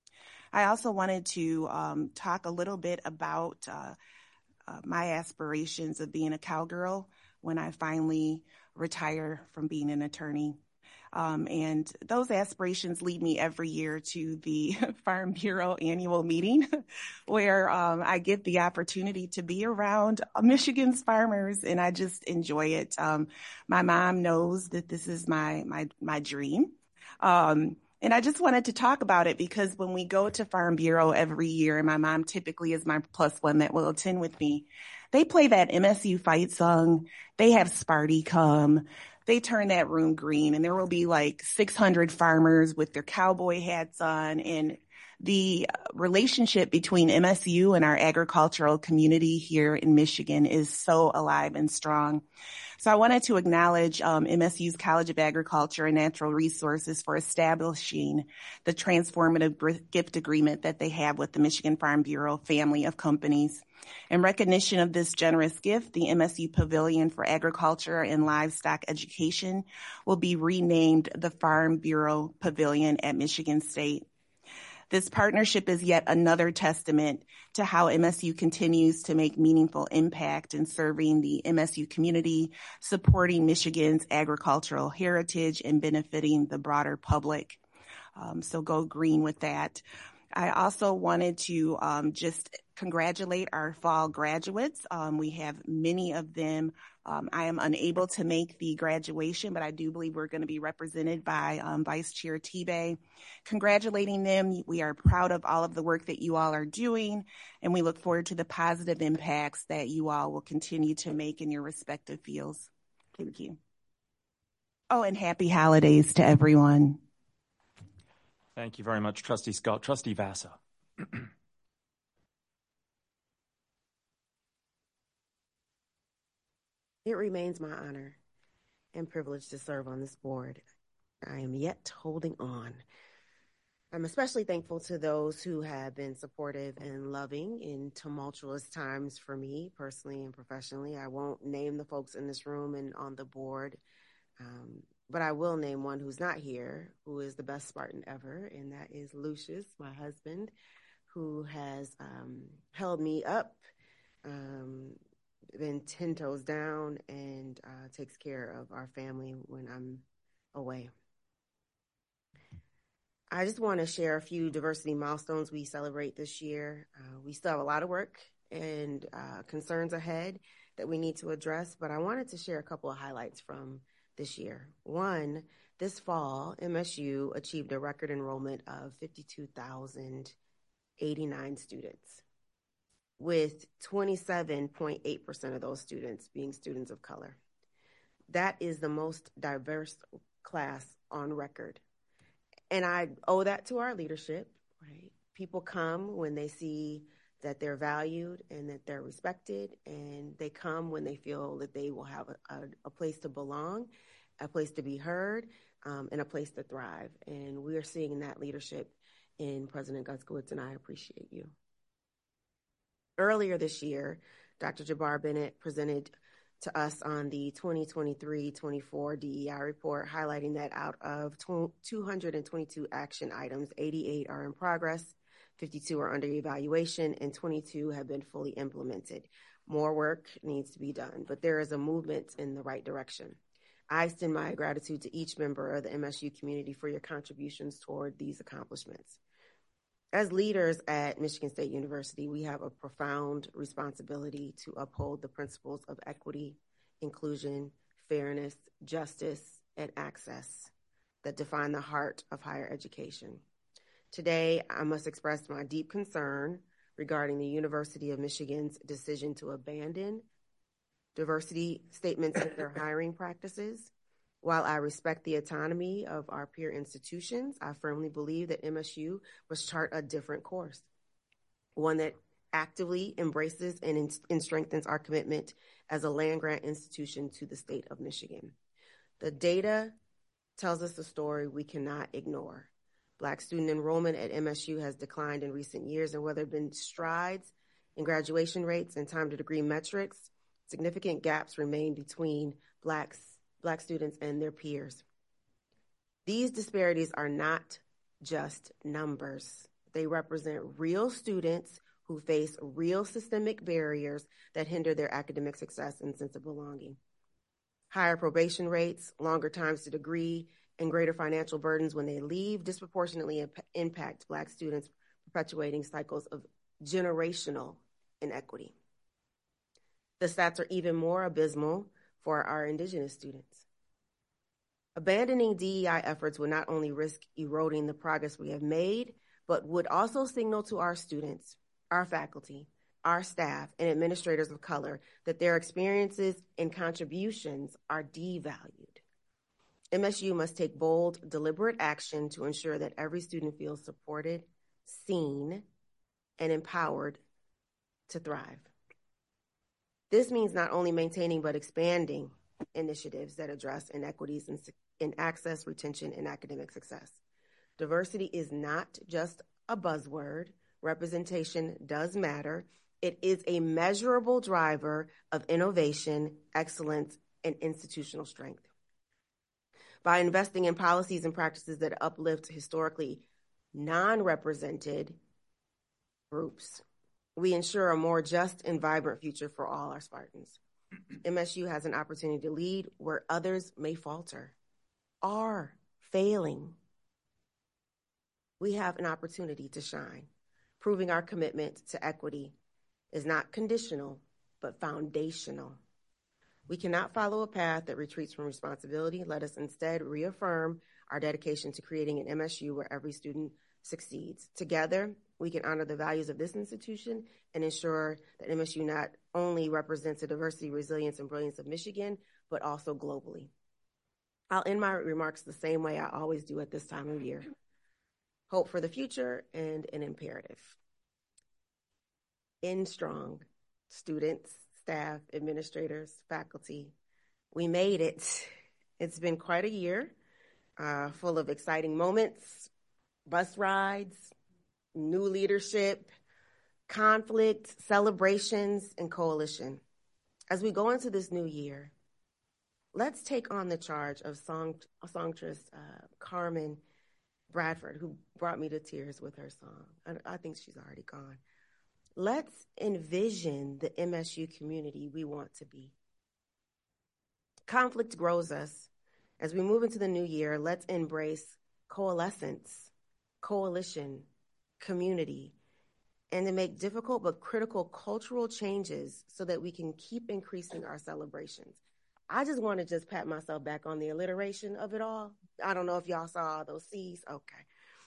I also wanted to um, talk a little bit about uh, uh, my aspirations of being a cowgirl when I finally retire from being an attorney. Um, and those aspirations lead me every year to the Farm Bureau annual meeting, where um, I get the opportunity to be around Michigan's farmers, and I just enjoy it. Um, my mom knows that this is my my my dream. Um, And I just wanted to talk about it because when we go to Farm Bureau every year, and my mom typically is my plus one that will attend with me, they play that M S U fight song. They have Sparty come. They turn that room green, and there will be like six hundred farmers with their cowboy hats on. And the relationship between M S U and our agricultural community here in Michigan is so alive and strong. So I wanted to acknowledge um, M S U's College of Agriculture and Natural Resources for establishing the transformative gift agreement that they have with the Michigan Farm Bureau family of companies. In recognition of this generous gift, the M S U Pavilion for Agriculture and Livestock Education will be renamed the Farm Bureau Pavilion at Michigan State. This partnership is yet another testament to how M S U continues to make meaningful impact in serving the M S U community, supporting Michigan's agricultural heritage, and benefiting the broader public. Um, so go green with that. I also wanted to um, just congratulate our fall graduates. Um, we have many of them. Um, I am unable to make the graduation, but I do believe we're going to be represented by um, Vice Chair Tebay. Congratulating them. We are proud of all of the work that you all are doing, and we look forward to the positive impacts that you all will continue to make in your respective fields. Thank you. Oh, and happy holidays to everyone. Thank you very much, Trustee Scott. Trustee Vasa. It remains my honor and privilege to serve on this board. I am yet holding on. I'm especially thankful to those who have been supportive and loving in tumultuous times for me, personally and professionally. I won't name the folks in this room and on the board, um, but I will name one who's not here, who is the best Spartan ever, and that is Lucius, my husband, who has um, held me up, um, been ten toes down, and uh, takes care of our family when I'm away. I just want to share a few diversity milestones we celebrate this year. Uh, we still have a lot of work and uh, concerns ahead that we need to address, but I wanted to share a couple of highlights from this year. One, this fall, M S U achieved a record enrollment of fifty-two thousand eighty-nine students, with twenty-seven point eight percent of those students being students of color. That is the most diverse class on record. And I owe that to our leadership, right? People come when they see that they're valued and that they're respected, and they come when they feel that they will have a, a, a place to belong, a place to be heard, um, and a place to thrive. And we are seeing that leadership in President Guskowitz, and I appreciate you. Earlier this year, Doctor Jabbar Bennett presented to us on the twenty twenty-three twenty-four D E I report, highlighting that out of two hundred twenty-two action items, eighty-eight are in progress, fifty-two are under evaluation, and twenty-two have been fully implemented. More work needs to be done, but there is a movement in the right direction. I extend my gratitude to each member of the M S U community for your contributions toward these accomplishments. As leaders at Michigan State University, we have a profound responsibility to uphold the principles of equity, inclusion, fairness, justice, and access that define the heart of higher education. Today, I must express my deep concern regarding the University of Michigan's decision to abandon diversity statements in their hiring practices. While I respect the autonomy of our peer institutions, I firmly believe that M S U must chart a different course, one that actively embraces and, in, and strengthens our commitment as a land-grant institution to the state of Michigan. The data tells us a story we cannot ignore. Black student enrollment at M S U has declined in recent years, and while there have been strides in graduation rates and time to degree metrics, significant gaps remain between blacks, Black students and their peers. These disparities are not just numbers. They represent real students who face real systemic barriers that hinder their academic success and sense of belonging. Higher probation rates, longer times to degree, and greater financial burdens when they leave disproportionately imp- impact Black students, perpetuating cycles of generational inequity. The stats are even more abysmal for our Indigenous students. Abandoning D E I efforts would not only risk eroding the progress we have made, but would also signal to our students, our faculty, our staff, and administrators of color that their experiences and contributions are devalued. M S U must take bold, deliberate action to ensure that every student feels supported, seen, and empowered to thrive. This means not only maintaining but expanding initiatives that address inequities in, in access, retention, and academic success. Diversity is not just a buzzword. Representation does matter. It is a measurable driver of innovation, excellence, and institutional strength. By investing in policies and practices that uplift historically non-represented groups, we ensure a more just and vibrant future for all our Spartans. M S U has an opportunity to lead where others may falter, are failing. We have an opportunity to shine, proving our commitment to equity is not conditional, but foundational. We cannot follow a path that retreats from responsibility. Let us instead reaffirm our dedication to creating an M S U where every student succeeds. Together, we can honor the values of this institution and ensure that M S U not only represents the diversity, resilience, and brilliance of Michigan, but also globally. I'll end my remarks the same way I always do at this time of year. Hope for the future and an imperative. End strong, students, staff, administrators, faculty. We made it. It's been quite a year, uh, full of exciting moments, bus rides, new leadership, conflict, celebrations, and coalition. As we go into this new year, let's take on the charge of song, songstress uh, Carmen Bradford, who brought me to tears with her song. I, I think she's already gone. Let's envision the M S U community we want to be. Conflict grows us. As we move into the new year, let's embrace coalescence, coalition, community, and to make difficult but critical cultural changes so that we can keep increasing our celebrations. I just want to just pat myself back on the alliteration of it all. I don't know if y'all saw those C's. Okay.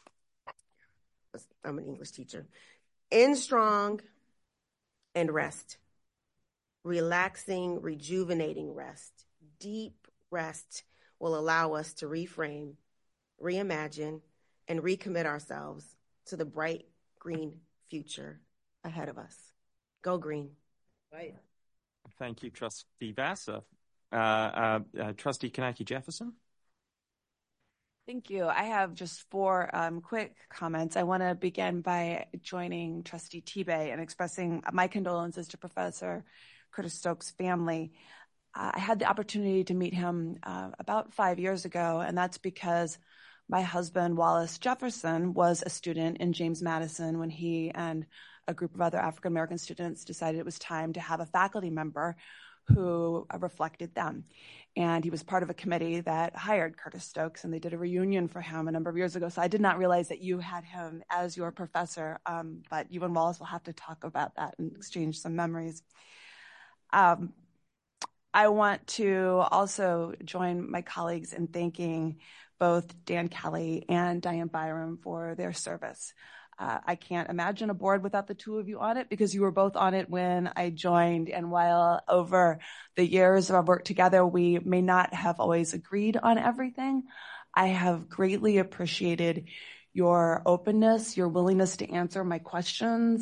I'm an English teacher. End strong and rest. Relaxing, rejuvenating rest. Deep rest will allow us to reframe, reimagine, and recommit ourselves to the bright green future ahead of us. Go green. Right. Thank you, Trustee Vassar. Uh, uh, uh, Trustee Kanaki Jefferson. Thank you. I have just four um, quick comments. I want to begin by joining Trustee Tebay and expressing my condolences to Professor Curtis Stokes' family. Uh, I had the opportunity to meet him uh, about five years ago, and that's because my husband, Wallace Jefferson, was a student in James Madison when he and a group of other African-American students decided it was time to have a faculty member who reflected them. And he was part of a committee that hired Curtis Stokes, and they did a reunion for him a number of years ago. So I did not realize that you had him as your professor, um, but you and Wallace will have to talk about that and exchange some memories. Um, I want to also join my colleagues in thanking both Dan Kelly and Diane Byram for their service. Uh, I can't imagine a board without the two of you on it because you were both on it when I joined. And while over the years of our work together, we may not have always agreed on everything, I have greatly appreciated your openness, your willingness to answer my questions,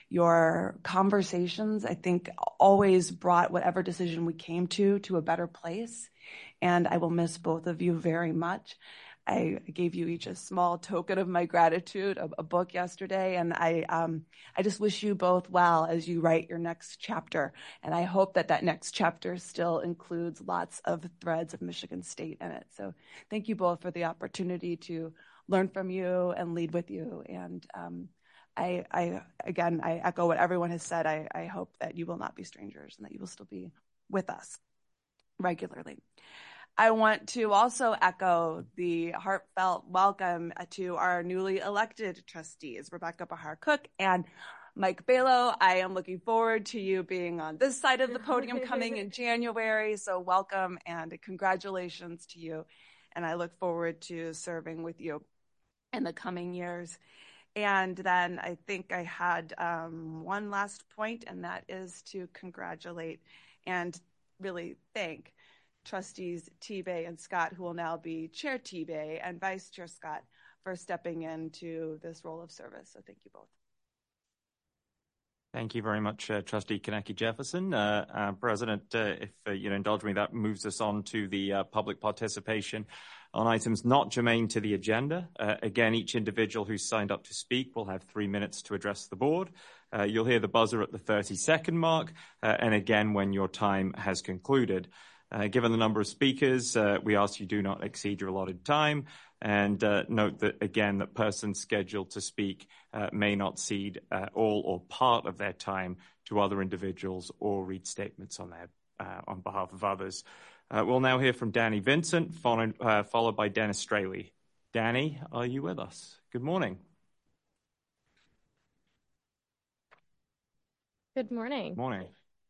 Your conversations, I think, always brought whatever decision we came to to a better place. And I will miss both of you very much. I gave you each a small token of my gratitude, a, a book yesterday, and I um, I just wish you both well as you write your next chapter. And I hope that that next chapter still includes lots of threads of Michigan State in it. So thank you both for the opportunity to learn from you and lead with you. And um, I, I again, I echo what everyone has said. I, I hope that you will not be strangers and that you will still be with us regularly. I want to also echo the heartfelt welcome to our newly elected trustees, Rebecca Bahar Cook and Mike Balo. I am looking forward to you being on this side of the podium coming in January. So welcome and congratulations to you. And I look forward to serving with you in the coming years. And then I think I had um, one last point, and that is to congratulate and really thank Trustees Tebay and Scott, who will now be Chair Tebay and Vice Chair Scott, for stepping into this role of service. So thank you both. Thank you very much, uh, Trustee Konecki Jefferson. Uh, uh, President, uh, if uh, you'd indulge me, that moves us on to the uh, public participation on items not germane to the agenda. Uh, again, each individual who's signed up to speak will have three minutes to address the board. Uh, you'll hear the buzzer at the thirty second mark, uh, and again when your time has concluded. Uh, given the number of speakers, uh, we ask you do not exceed your allotted time, and uh, note that, again, that persons scheduled to speak uh, may not cede uh, all or part of their time to other individuals or read statements on their uh, on behalf of others. Uh, we'll now hear from Danny Vincent, followed, uh, followed by Dennis Straley. Danny, are you with us? Good morning. Good morning. Morning.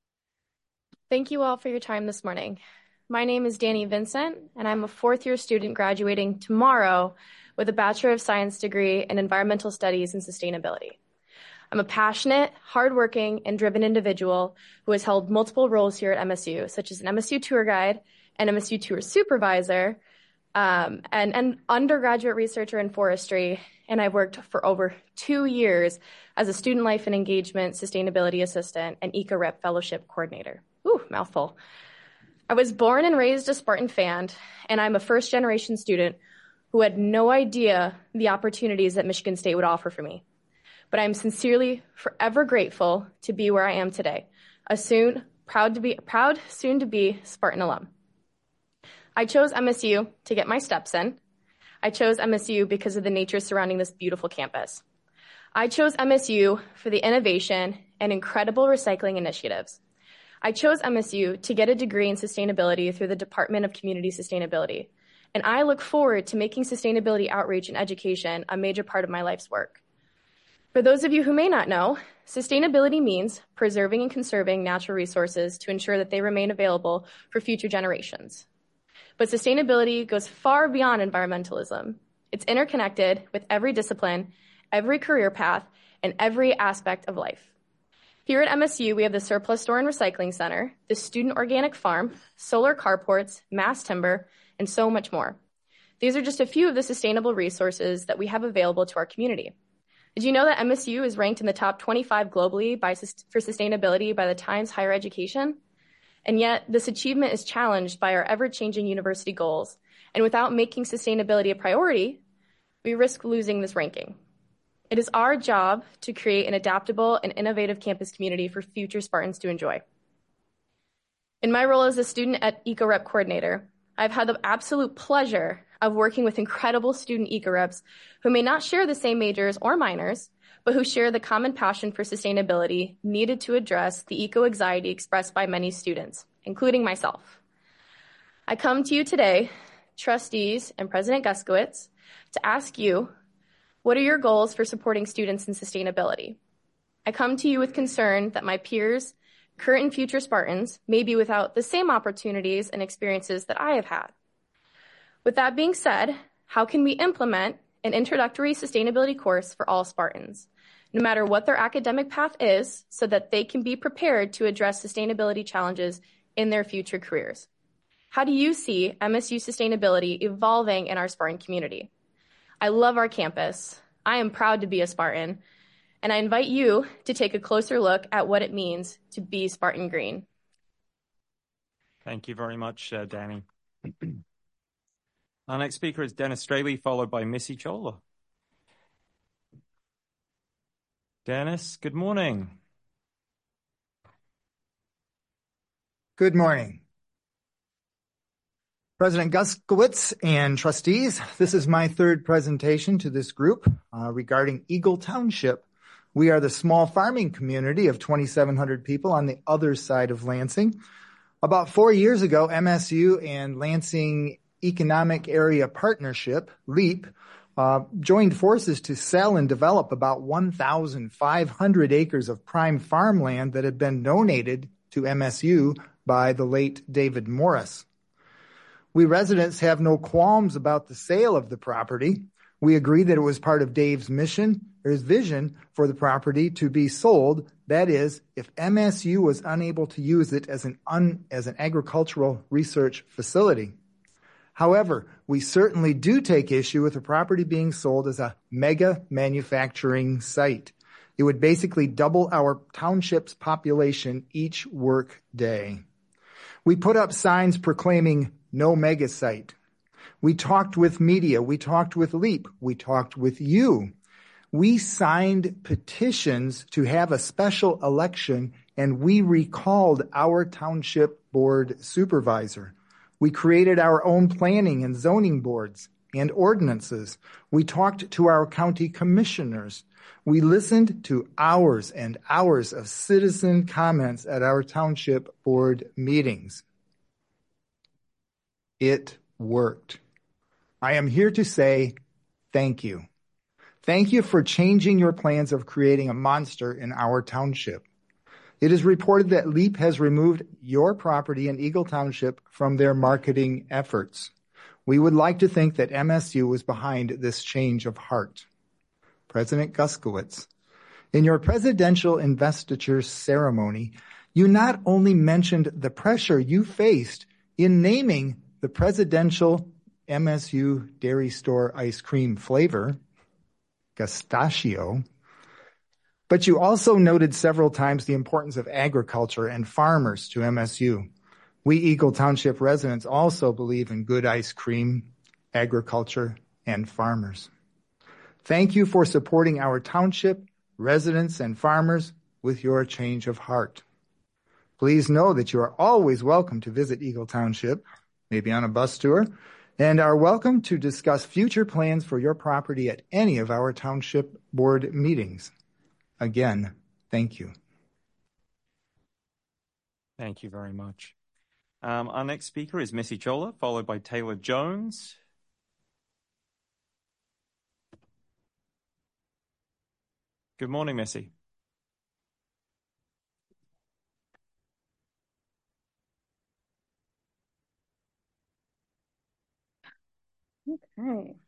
Thank you all for your time this morning. My name is Danny Vincent, and I'm a fourth year student graduating tomorrow with a Bachelor of Science degree in Environmental Studies and Sustainability. I'm a passionate, hardworking, and driven individual who has held multiple roles here at M S U, such as an M S U tour guide, an M S U tour supervisor, um, and an undergraduate researcher in forestry, and I've worked for over two years as a student life and engagement sustainability assistant and EcoRep fellowship coordinator. Ooh, mouthful. I was born and raised a Spartan fan, and I'm a first-generation student who had no idea the opportunities that Michigan State would offer for me. But I'm sincerely, forever grateful to be where I am today, a soon, proud to be, proud, soon-to-be Spartan alum. I chose M S U to get my steps in. I chose M S U because of the nature surrounding this beautiful campus. I chose M S U for the innovation and incredible recycling initiatives. I chose M S U to get a degree in sustainability through the Department of Community Sustainability, and I look forward to making sustainability outreach and education a major part of my life's work. For those of you who may not know, sustainability means preserving and conserving natural resources to ensure that they remain available for future generations. But sustainability goes far beyond environmentalism. It's interconnected with every discipline, every career path, and every aspect of life. Here at M S U, we have the Surplus Store and Recycling Center, the Student Organic Farm, solar carports, mass timber, and so much more. These are just a few of the sustainable resources that we have available to our community. Did you know that M S U is ranked in the top twenty-five globally by, for sustainability by the Times Higher Education? And yet, this achievement is challenged by our ever-changing university goals. And without making sustainability a priority, we risk losing this ranking. It is our job to create an adaptable and innovative campus community for future Spartans to enjoy. In my role as a student at EcoRep coordinator, I've had the absolute pleasure of working with incredible student eco-reps who may not share the same majors or minors, but who share the common passion for sustainability needed to address the eco-anxiety expressed by many students, including myself. I come to you today, trustees and President Guskiewicz, to ask you, what are your goals for supporting students in sustainability? I come to you with concern that my peers, current and future Spartans, may be without the same opportunities and experiences that I have had. With that being said, how can we implement an introductory sustainability course for all Spartans, no matter what their academic path is, so that they can be prepared to address sustainability challenges in their future careers? How do you see M S U sustainability evolving in our Spartan community? I love our campus. I am proud to be a Spartan, and I invite you to take a closer look at what it means to be Spartan Green. Thank you very much, uh, Danny. Our next speaker is Dennis Straley, followed by Missy Chola. Dennis, good morning. Good morning. President Guskowitz and trustees, this is my third presentation to this group uh, regarding Eagle Township. We are the small farming community of twenty-seven hundred people on the other side of Lansing. About four years ago, M S U and Lansing Economic Area Partnership, LEAP, uh, joined forces to sell and develop about one thousand five hundred acres of prime farmland that had been donated to M S U by the late David Morris. We residents have no qualms about the sale of the property. We agree that it was part of Dave's mission or his vision for the property to be sold. That is, if M S U was unable to use it as an un, as an agricultural research facility. However, we certainly do take issue with the property being sold as a mega manufacturing site. It would basically double our township's population each work day. We put up signs proclaiming no mega site. We talked with media. We talked with LEAP. We talked with you. We signed petitions to have a special election, and we recalled our township board supervisor. We created our own planning and zoning boards and ordinances. We talked to our county commissioners. We listened to hours and hours of citizen comments at our township board meetings. It worked. I am here to say thank you. Thank you for changing your plans of creating a monster in our township. It is reported that LEAP has removed your property in Eagle Township from their marketing efforts. We would like to think that M S U was behind this change of heart. President Guskowitz, in your presidential investiture ceremony, you not only mentioned the pressure you faced in naming the presidential M S U Dairy Store ice cream flavor, Gustachio, but you also noted several times the importance of agriculture and farmers to M S U. We Eagle Township residents also believe in good ice cream, agriculture, and farmers. Thank you for supporting our township, residents, and farmers with your change of heart. Please know that you are always welcome to visit Eagle Township, maybe on a bus tour, and are welcome to discuss future plans for your property at any of our township board meetings. Again, thank you. Thank you very much. Um, our next speaker is Missy Chola, followed by Taylor Jones. Good morning, Missy. Okay.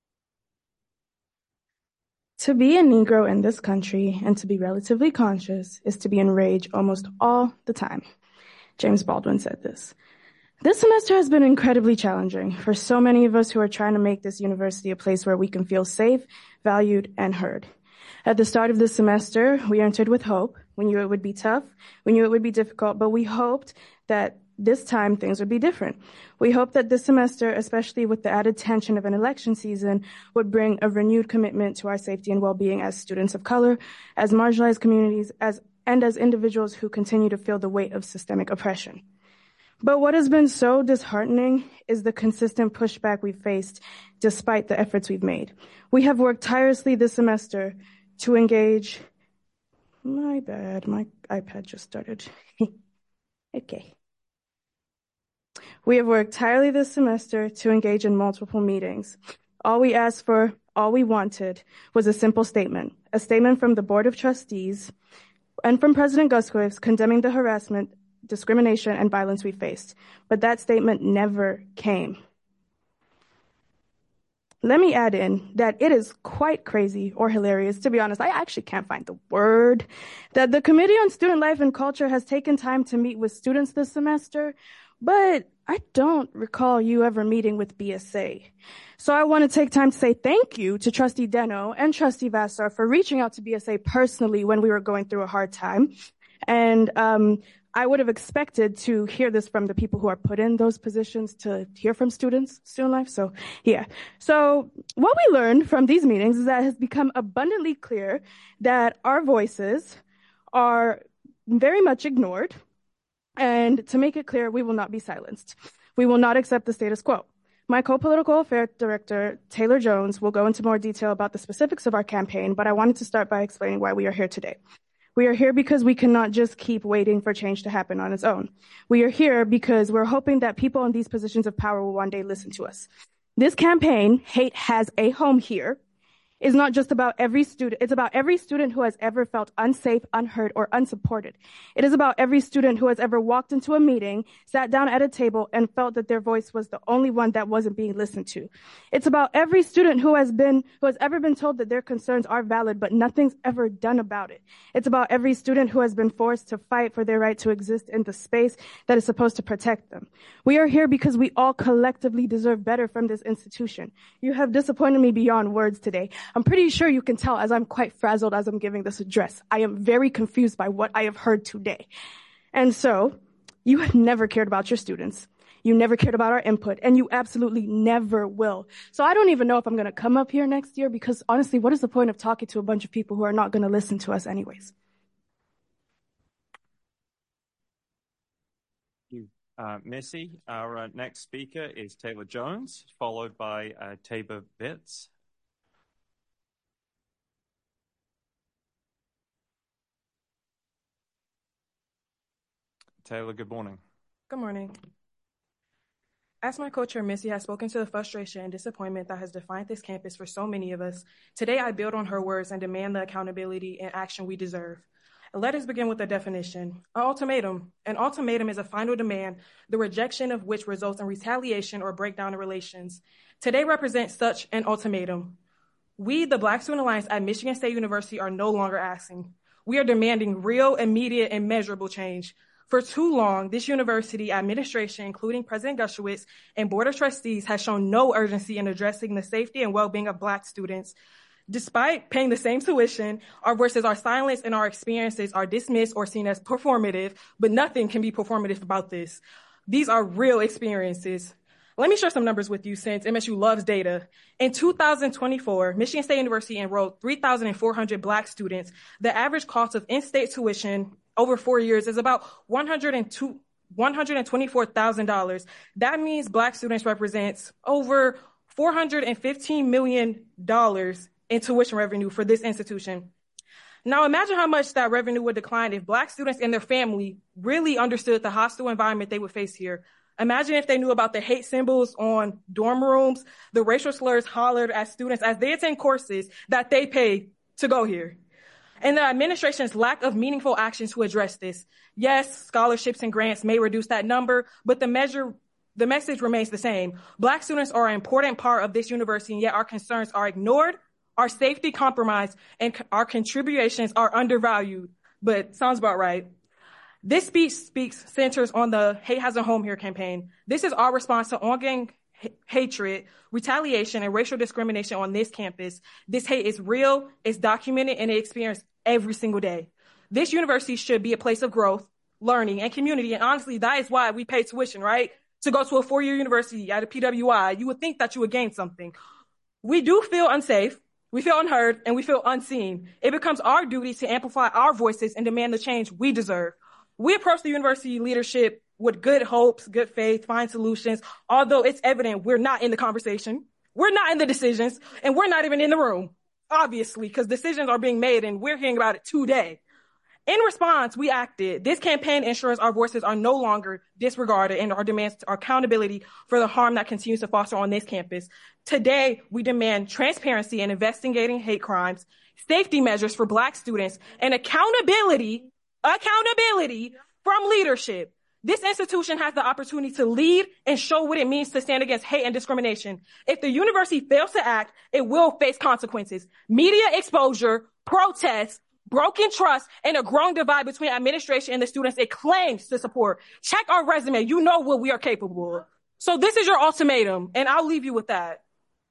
To be a Negro in this country and to be relatively conscious is to be enraged almost all the time. James Baldwin said this. This semester has been incredibly challenging for so many of us who are trying to make this university a place where we can feel safe, valued, and heard. At the start of this semester, we entered with hope. We knew it would be tough. We knew it would be difficult, but we hoped that this time things would be different. We hoped that this semester, especially with the added tension of an election season, would bring a renewed commitment to our safety and well-being as students of color, as marginalized communities, as and as individuals who continue to feel the weight of systemic oppression. But what has been so disheartening is the consistent pushback we've faced despite the efforts we've made. We have worked tirelessly this semester to engage. My bad, my iPad just started. Okay. We have worked tirelessly this semester to engage in multiple meetings. All we asked for, all we wanted, was a simple statement, a statement from the Board of Trustees and from President Guskowitz condemning the harassment, discrimination, and violence we faced. But that statement never came. let me add in that it is quite crazy or hilarious, to be honest. I actually can't find the word, that the Committee on Student Life and Culture has taken time to meet with students this semester, but I don't recall you ever meeting with B S A. So I want to take time to say thank you to Trustee Deno and Trustee Vassar for reaching out to B S A personally when we were going through a hard time. And um, I would have expected to hear this from the people who are put in those positions, to hear from students, student life. So yeah. So what we learned from these meetings is that it has become abundantly clear that our voices are very much ignored. And to make it clear, we will not be silenced. We will not accept the status quo. My co-political affairs director, Taylor Jones, will go into more detail about the specifics of our campaign, but I wanted to start by explaining why we are here today. We are here because we cannot just keep waiting for change to happen on its own. We are here because we're hoping that people in these positions of power will one day listen to us. This campaign, Hate Has a Home Here, is not just about every student. It's about every student who has ever felt unsafe, unheard, or unsupported. It is about every student who has ever walked into a meeting, sat down at a table, and felt that their voice was the only one that wasn't being listened to. It's about every student who has been, who has ever been told that their concerns are valid, but nothing's ever done about it. It's about every student who has been forced to fight for their right to exist in the space that is supposed to protect them. We are here because we all collectively deserve better from this institution. You have disappointed me beyond words today. I'm pretty sure you can tell as I'm quite frazzled as I'm giving this address. I am very confused by what I have heard today. And so, you have never cared about your students. You never cared about our input, and you absolutely never will. So I don't even know if I'm going to come up here next year, because honestly, what is the point of talking to a bunch of people who are not going to listen to us anyways? Thank you, uh, Missy. Our uh, next speaker is Taylor Jones, followed by uh, Tabor Bitts. Taylor, good morning. Good morning. As my co-chair, Missy, has spoken to the frustration and disappointment that has defined this campus for so many of us, today I build on her words and demand the accountability and action we deserve. Let us begin with the definition. An ultimatum. An ultimatum is a final demand, the rejection of which results in retaliation or breakdown in relations. Today represents such an ultimatum. We, the Black Student Alliance at Michigan State University, are no longer asking. We are demanding real, immediate, and measurable change. For too long, this university administration, including President Gushowitz and Board of Trustees, has shown no urgency in addressing the safety and well-being of Black students. Despite paying the same tuition, our voices are silenced and our experiences are dismissed or seen as performative, but nothing can be performative about this. These are real experiences. Let me share some numbers with you since M S U loves data. In two thousand twenty-four, Michigan State University enrolled three thousand four hundred Black students. The average cost of in-state tuition over four years is about one hundred twenty-four thousand dollars. That means Black students represents over four hundred fifteen million dollars in tuition revenue for this institution. Now imagine how much that revenue would decline if Black students and their family really understood the hostile environment they would face here. Imagine if they knew about the hate symbols on dorm rooms, the racial slurs hollered at students as they attend courses that they pay to go here, and the administration's lack of meaningful action to address this. Yes, scholarships and grants may reduce that number, but the measure, the message remains the same. Black students are an important part of this university, and yet our concerns are ignored, our safety compromised, and our contributions are undervalued. But sounds about right. This speech speaks centers on the Hate Has a Home Here campaign. This is our response to ongoing h- hatred, retaliation, and racial discrimination on this campus. This hate is real, it's documented, and it's experienced every single day. This university should be a place of growth, learning, and community. And honestly, that is why we pay tuition, right? To go to a four-year university at a P W I, you would think that you would gain something. We do feel unsafe, we feel unheard, and we feel unseen. It becomes our duty to amplify our voices and demand the change we deserve. We approach the university leadership with good hopes, good faith, find solutions, although it's evident we're not in the conversation, we're not in the decisions, and we're not even in the room, obviously, because decisions are being made and we're hearing about it today. In response, we acted. This campaign ensures our voices are no longer disregarded and our demands are accountability for the harm that continues to foster on this campus. Today, we demand transparency in investigating hate crimes, safety measures for Black students, and accountability, accountability from leadership. This institution has the opportunity to lead and show what it means to stand against hate and discrimination. If the university fails to act, it will face consequences. Media exposure, protests, broken trust, and a growing divide between administration and the students it claims to support. Check our resume. You know what we are capable of. So this is your ultimatum, and I'll leave you with that.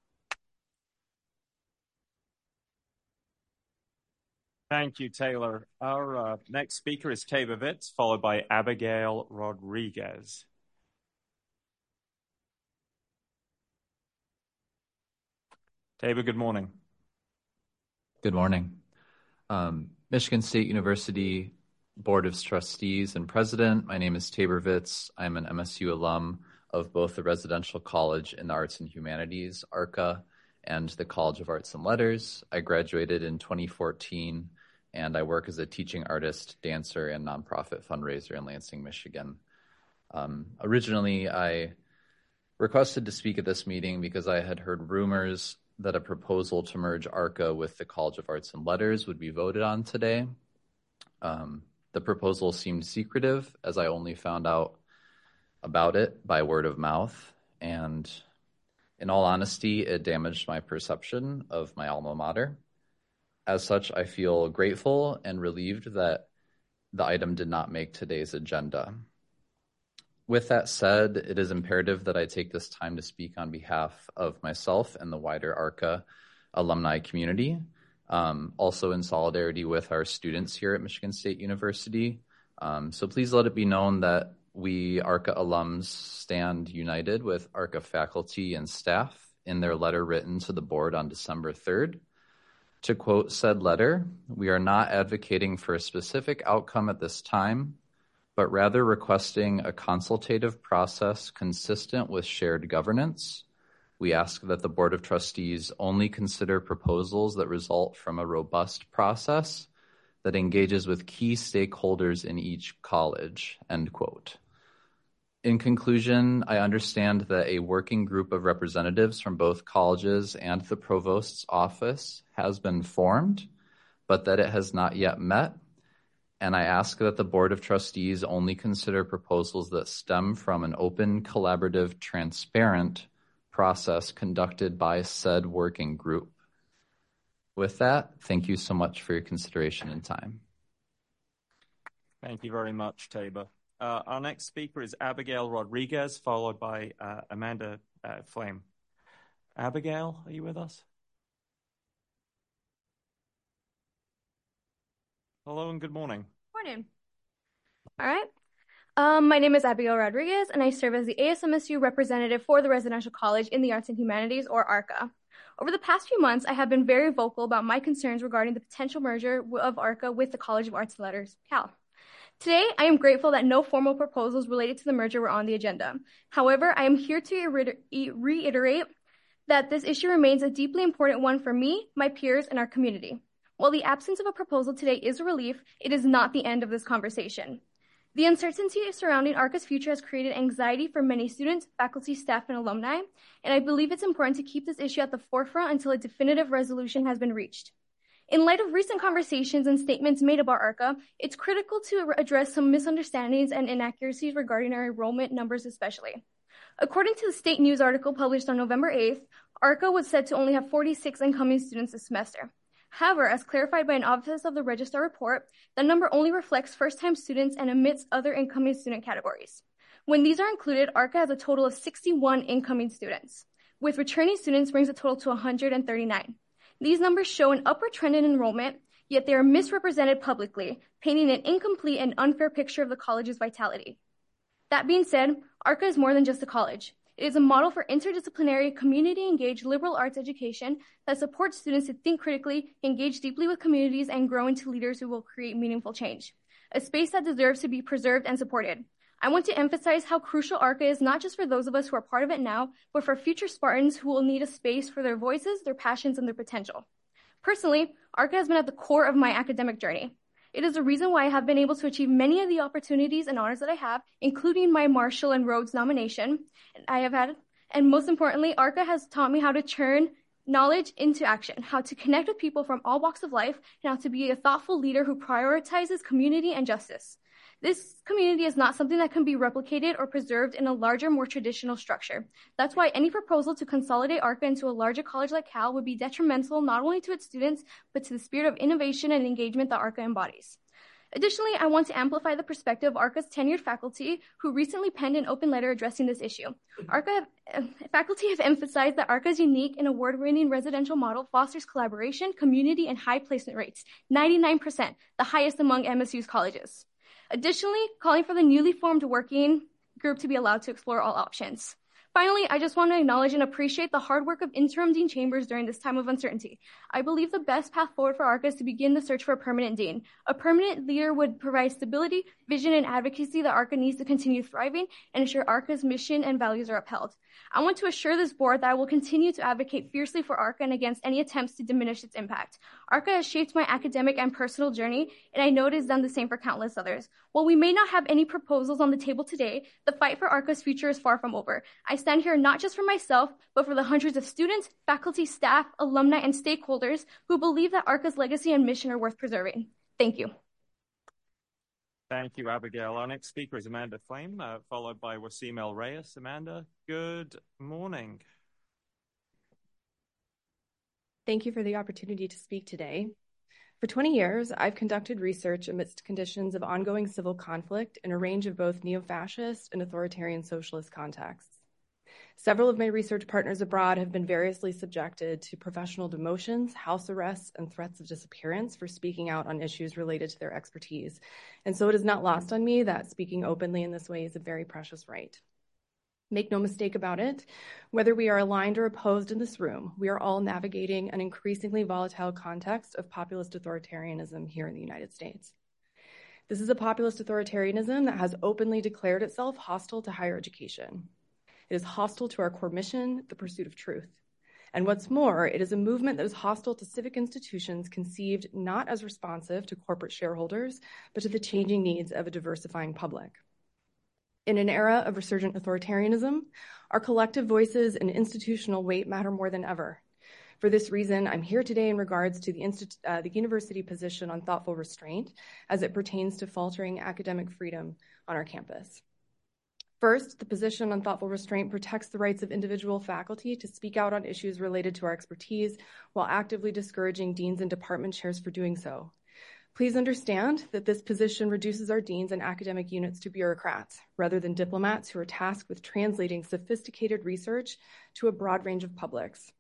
Thank you, Taylor. Our uh, next speaker is Tabor Vitz, followed by Abigail Rodriguez. Tabor, good morning. Good morning. Um, Michigan State University Board of Trustees and President, my name is Tabor Vitz. I'm an M S U alum of both the Residential College in the Arts and Humanities, ARCA, and the College of Arts and Letters. I graduated in twenty fourteen, and I work as a teaching artist, dancer, and nonprofit fundraiser in Lansing, Michigan. Um, originally, I requested to speak at this meeting because I had heard rumors that a proposal to merge ARCA with the College of Arts and Letters would be voted on today. Um, the proposal seemed secretive, as I only found out about it by word of mouth, and in all honesty, it damaged my perception of my alma mater. As such, I feel grateful and relieved that the item did not make today's agenda. With that said, it is imperative that I take this time to speak on behalf of myself and the wider ARCA alumni community, um, also in solidarity with our students here at Michigan State University. Um, so please let it be known that we ARCA alums stand united with ARCA faculty and staff in their letter written to the board on December third. To quote said letter, we are not advocating for a specific outcome at this time, but rather requesting a consultative process consistent with shared governance. We ask that the Board of Trustees only consider proposals that result from a robust process that engages with key stakeholders in each college, end quote. In conclusion, I understand that a working group of representatives from both colleges and the provost's office has been formed, but that it has not yet met. And I ask that the Board of Trustees only consider proposals that stem from an open, collaborative, transparent process conducted by said working group. With that, thank you so much for your consideration and time. Thank you very much, Tabor. Uh, our next speaker is Abigail Rodriguez, followed by uh, Amanda uh, Flame. Abigail, are you with us? Hello and good morning. Morning. All right. Um, my name is Abigail Rodriguez, and I serve as the A S M S U representative for the Residential College in the Arts and Humanities, or ARCA. Over the past few months, I have been very vocal about my concerns regarding the potential merger of ARCA with the College of Arts and Letters, Cal. Today, I am grateful that no formal proposals related to the merger were on the agenda. However, I am here to reiterate that this issue remains a deeply important one for me, my peers, and our community. While the absence of a proposal today is a relief, it is not the end of this conversation. The uncertainty surrounding ARCA's future has created anxiety for many students, faculty, staff, and alumni, and I believe it's important to keep this issue at the forefront until a definitive resolution has been reached. In light of recent conversations and statements made about ARCA, it's critical to address some misunderstandings and inaccuracies regarding our enrollment numbers especially. According to the state news article published on November eighth, ARCA was said to only have forty-six incoming students this semester. However, as clarified by an Office of the Registrar report, that number only reflects first-time students and omits other incoming student categories. When these are included, ARCA has a total of sixty-one incoming students, with returning students brings a total to one hundred thirty-nine. These numbers show an upward trend in enrollment, yet they are misrepresented publicly, painting an incomplete and unfair picture of the college's vitality. That being said, ARCA is more than just a college. It is a model for interdisciplinary, community-engaged liberal arts education that supports students to think critically, engage deeply with communities, and grow into leaders who will create meaningful change. A space that deserves to be preserved and supported. I want to emphasize how crucial ARCA is not just for those of us who are part of it now, but for future Spartans who will need a space for their voices, their passions, and their potential. Personally, ARCA has been at the core of my academic journey. It is the reason why I have been able to achieve many of the opportunities and honors that I have, including my Marshall and Rhodes nomination I have had. And most importantly, ARCA has taught me how to turn knowledge into action, how to connect with people from all walks of life, and how to be a thoughtful leader who prioritizes community and justice. This community is not something that can be replicated or preserved in a larger, more traditional structure. That's why any proposal to consolidate ARCA into a larger college like Cal would be detrimental not only to its students, but to the spirit of innovation and engagement that ARCA embodies. Additionally, I want to amplify the perspective of ARCA's tenured faculty who recently penned an open letter addressing this issue. ARCA have, uh, faculty have emphasized that ARCA's unique and award-winning residential model fosters collaboration, community, and high placement rates, ninety-nine percent, the highest among M S U's colleges. Additionally, calling for the newly formed working group to be allowed to explore all options. Finally, I just want to acknowledge and appreciate the hard work of interim Dean Chambers during this time of uncertainty. I believe the best path forward for ARCA is to begin the search for a permanent dean. A permanent leader would provide stability, vision, and advocacy that ARCA needs to continue thriving and ensure ARCA's mission and values are upheld. I want to assure this board that I will continue to advocate fiercely for ARCA and against any attempts to diminish its impact. ARCA has shaped my academic and personal journey, and I know it has done the same for countless others. While we may not have any proposals on the table today, the fight for ARCA's future is far from over. I stand here not just for myself, but for the hundreds of students, faculty, staff, alumni, and stakeholders who believe that ARCA's legacy and mission are worth preserving. Thank you. Thank you, Abigail. Our next speaker is Amanda Flame, uh, followed by Wasim El Reyes. Amanda, good morning. Thank you for the opportunity to speak today. For twenty years, I've conducted research amidst conditions of ongoing civil conflict in a range of both neo-fascist and authoritarian socialist contexts. Several of my research partners abroad have been variously subjected to professional demotions, house arrests, and threats of disappearance for speaking out on issues related to their expertise. And so it is not lost on me that speaking openly in this way is a very precious right. Make no mistake about it, whether we are aligned or opposed in this room, we are all navigating an increasingly volatile context of populist authoritarianism here in the United States. This is a populist authoritarianism that has openly declared itself hostile to higher education. It is hostile to our core mission, the pursuit of truth. And what's more, it is a movement that is hostile to civic institutions conceived not as responsive to corporate shareholders, but to the changing needs of a diversifying public. In an era of resurgent authoritarianism, our collective voices and institutional weight matter more than ever. For this reason, I'm here today in regards to the, institu- uh, the university position on thoughtful restraint as it pertains to faltering academic freedom on our campus. First, the position on thoughtful restraint protects the rights of individual faculty to speak out on issues related to our expertise while actively discouraging deans and department chairs for doing so. Please understand that this position reduces our deans and academic units to bureaucrats rather than diplomats who are tasked with translating sophisticated research to a broad range of publics.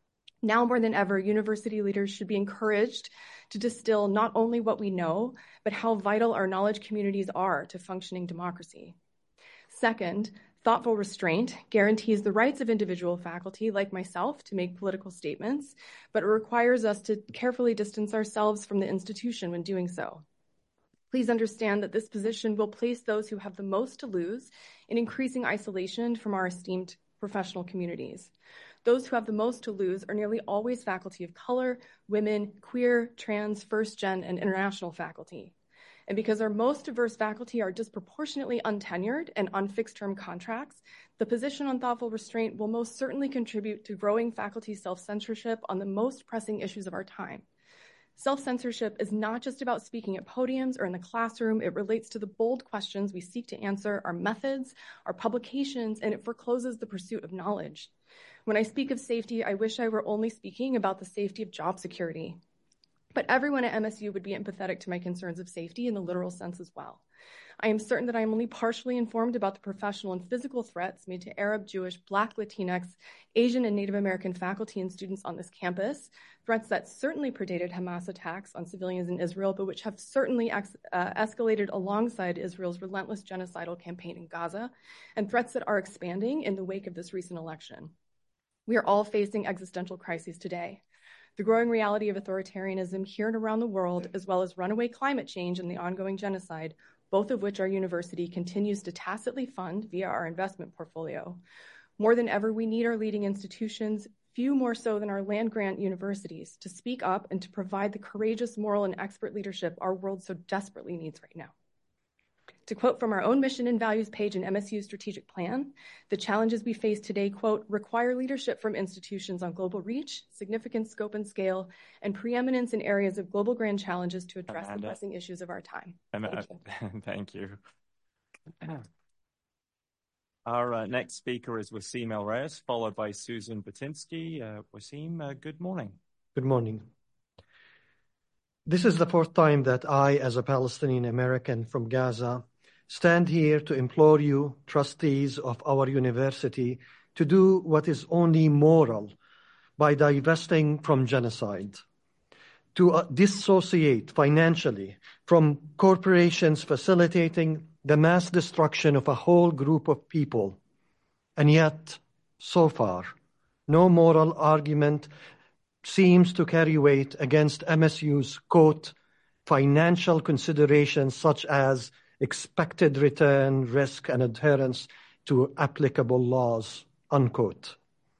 Now more than ever, university leaders should be encouraged to distill not only what we know, but how vital our knowledge communities are to functioning democracy. Second, thoughtful restraint guarantees the rights of individual faculty like myself to make political statements, but it requires us to carefully distance ourselves from the institution when doing so. Please understand that this position will place those who have the most to lose in increasing isolation from our esteemed professional communities. Those who have the most to lose are nearly always faculty of color, women, queer, trans, first-gen, and international faculty. And because our most diverse faculty are disproportionately untenured and on fixed-term contracts, the position on thoughtful restraint will most certainly contribute to growing faculty self-censorship on the most pressing issues of our time. Self-censorship is not just about speaking at podiums or in the classroom. It relates to the bold questions we seek to answer, our methods, our publications, and it forecloses the pursuit of knowledge. When I speak of safety, I wish I were only speaking about the safety of job security. But everyone at M S U would be empathetic to my concerns of safety in the literal sense as well. I am certain that I am only partially informed about the professional and physical threats made to Arab, Jewish, Black, Latinx, Asian, and Native American faculty and students on this campus, threats that certainly predated Hamas attacks on civilians in Israel, but which have certainly ex- uh, escalated alongside Israel's relentless genocidal campaign in Gaza, and threats that are expanding in the wake of this recent election. We are all facing existential crises today. The growing reality of authoritarianism here and around the world, as well as runaway climate change and the ongoing genocide, both of which our university continues to tacitly fund via our investment portfolio. More than ever, we need our leading institutions, few more so than our land-grant universities, to speak up and to provide the courageous moral and expert leadership our world so desperately needs right now. To quote from our own mission and values page in M S U's strategic plan, the challenges we face today, quote, require leadership from institutions on global reach, significant scope and scale, and preeminence in areas of global grand challenges to address Amanda. the pressing issues of our time. Amanda. Thank you. Thank you. Our uh, next speaker is Wasim El Reyes, followed by Susan Batinsky. Uh, Wasim, uh, good morning. Good morning. This is the fourth time that I, as a Palestinian American from Gaza, stand here to implore you, trustees of our university, to do what is only moral by divesting from genocide, to uh, dissociate financially from corporations facilitating the mass destruction of a whole group of people. And yet, so far, no moral argument seems to carry weight against M S U's, quote, financial considerations such as expected return, risk, and adherence to applicable laws, unquote.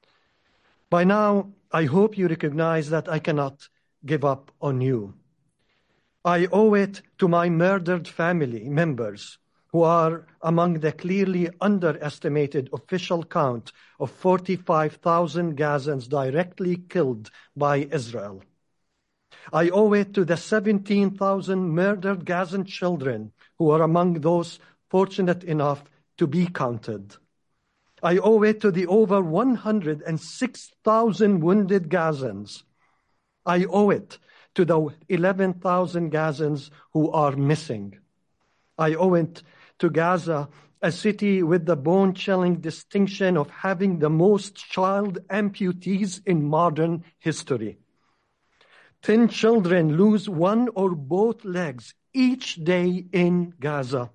By now, I hope you recognize that I cannot give up on you. I owe it to my murdered family members, who are among the clearly underestimated official count of forty-five thousand Gazans directly killed by Israel. I owe it to the seventeen thousand murdered Gazan children who are among those fortunate enough to be counted. I owe it to the over one hundred six thousand wounded Gazans. I owe it to the eleven thousand Gazans who are missing. I owe it to Gaza, a city with the bone-chilling distinction of having the most child amputees in modern history. Ten children lose one or both legs each day in Gaza.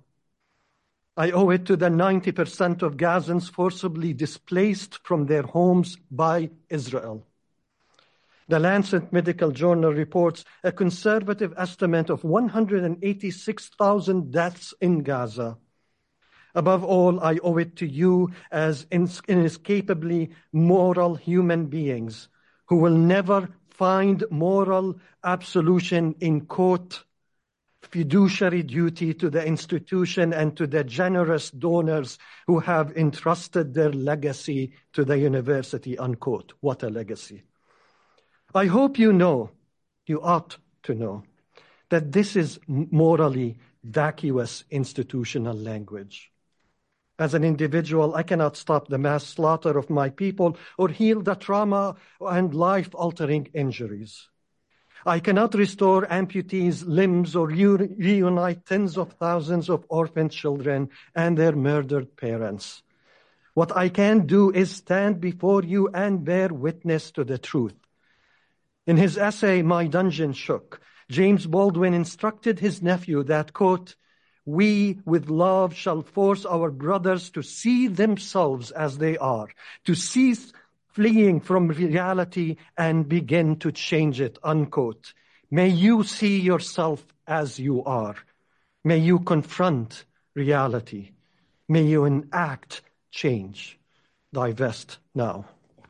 I owe it to the ninety percent of Gazans forcibly displaced from their homes by Israel. The Lancet Medical Journal reports a conservative estimate of one hundred eighty-six thousand deaths in Gaza. Above all, I owe it to you as inescapably moral human beings who will never find moral absolution in, quote, fiduciary duty to the institution and to the generous donors who have entrusted their legacy to the university, unquote. What a legacy. I hope you know, you ought to know, that this is morally vacuous institutional language. As an individual, I cannot stop the mass slaughter of my people or heal the trauma and life-altering injuries. I cannot restore amputees' limbs or reunite tens of thousands of orphan children and their murdered parents. What I can do is stand before you and bear witness to the truth. In his essay, My Dungeon Shook, James Baldwin instructed his nephew that, quote, we with love shall force our brothers to see themselves as they are, to cease fleeing from reality and begin to change it, unquote. May you see yourself as you are. May you confront reality. May you enact change. Divest now.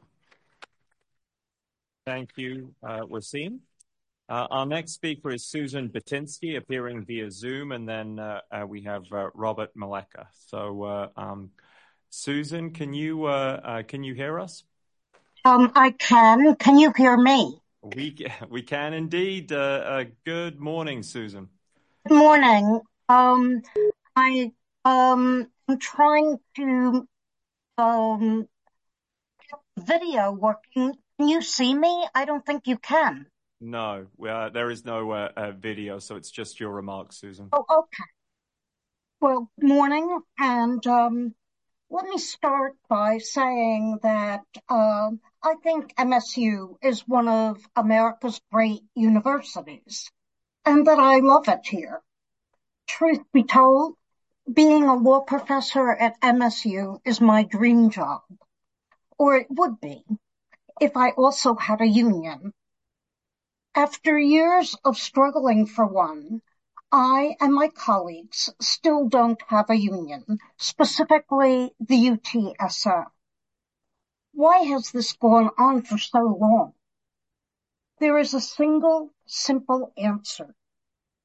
Thank you, uh, Wasim. Uh, our next speaker is Susan Batinsky, appearing via Zoom, and then uh, uh, we have uh, Robert Maleka. So, uh, um, Susan, can you uh, uh, can you hear us? Um, I can. Can you hear me? We we can indeed. Uh, uh, good morning, Susan. Good morning. Um, I um am trying to um get the video working. Can you see me? I don't think you can. No, uh, there is no uh, uh, video, so it's just your remarks, Susan. Oh, okay. Well, good morning, and um, let me start by saying that uh, I think M S U is one of America's great universities, and that I love it here. Truth be told, being a law professor at M S U is my dream job, or it would be, if I also had a union. After years of struggling for one, I and my colleagues still don't have a union, specifically the U T S F. Why has this gone on for so long? There is a single, simple answer.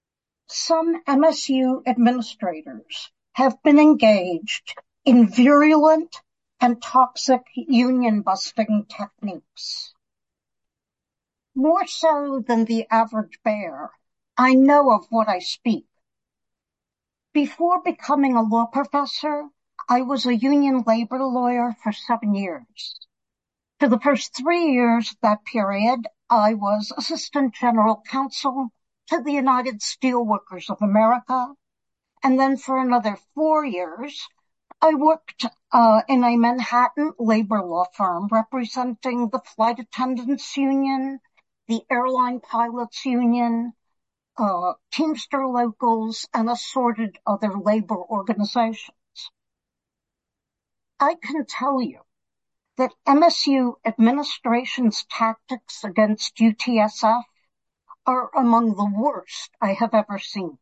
Some M S U administrators have been engaged in virulent and toxic union busting techniques. More so than the average bear, I know of what I speak. Before becoming a law professor, I was a union labor lawyer for seven years. For the first three years of that period, I was Assistant General Counsel to the United Steelworkers of America. And then for another four years, I worked uh, in a Manhattan labor law firm representing the Flight Attendants Union, the Airline Pilots Union, uh, Teamster Locals, and assorted other labor organizations. I can tell you that M S U administration's tactics against U T S F are among the worst I have ever seen.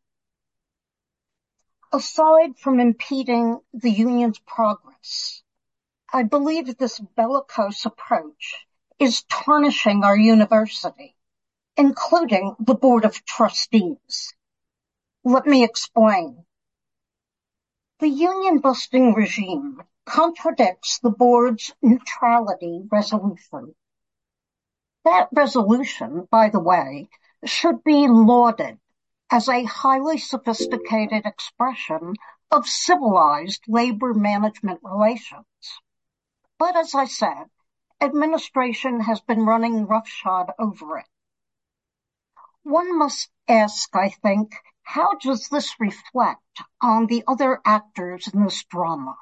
Aside from impeding the union's progress, I believe this bellicose approach is tarnishing our university, including the Board of Trustees. Let me explain. The union-busting regime contradicts the board's neutrality resolution. That resolution, by the way, should be lauded as a highly sophisticated expression of civilized labor management relations. But as I said, administration has been running roughshod over it. One must ask, I think, how does this reflect on the other actors in this drama?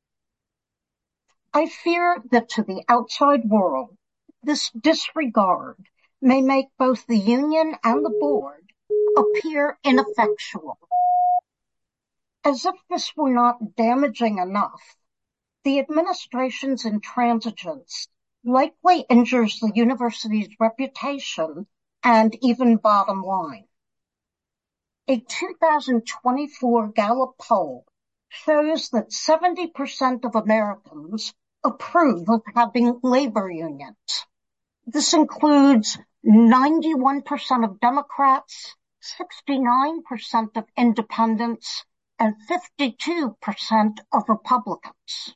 I fear that to the outside world, this disregard may make both the union and the board appear ineffectual. As if this were not damaging enough, the administration's intransigence likely injures the university's reputation and even bottom line. A two thousand twenty-four Gallup poll shows that seventy percent of Americans approve of having labor unions. This includes ninety-one percent of Democrats, sixty-nine percent of independents, and fifty-two percent of Republicans.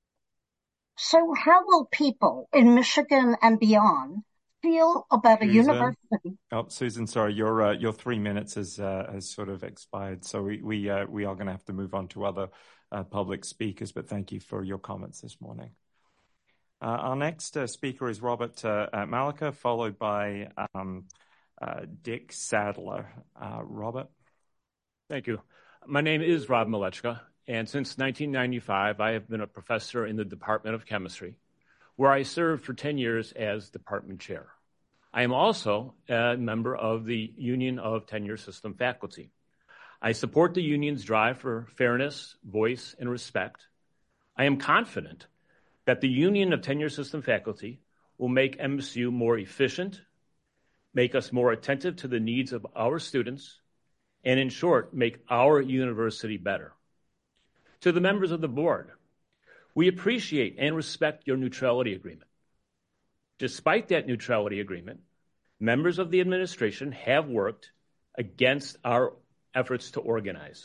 So how will people in Michigan and beyond feel about a Susan. university? Oh, Susan, sorry, your uh, your three minutes has uh, has sort of expired, so we we uh, we are going to have to move on to other uh, public speakers. But thank you for your comments this morning. Uh, our next uh, speaker is Robert uh, uh, Malika, followed by um, uh, Dick Sadler. Uh, Robert. Thank you. My name is Rob Malechka, and since nineteen ninety-five, I have been a professor in the Department of Chemistry, where I served for ten years as department chair. I am also a member of the Union of Tenure System Faculty. I support the union's drive for fairness, voice, and respect. I am confident that the Union of Tenure System Faculty will make M S U more efficient, make us more attentive to the needs of our students, and in short, make our university better. To the members of the board, we appreciate and respect your neutrality agreement. Despite that neutrality agreement, members of the administration have worked against our efforts to organize.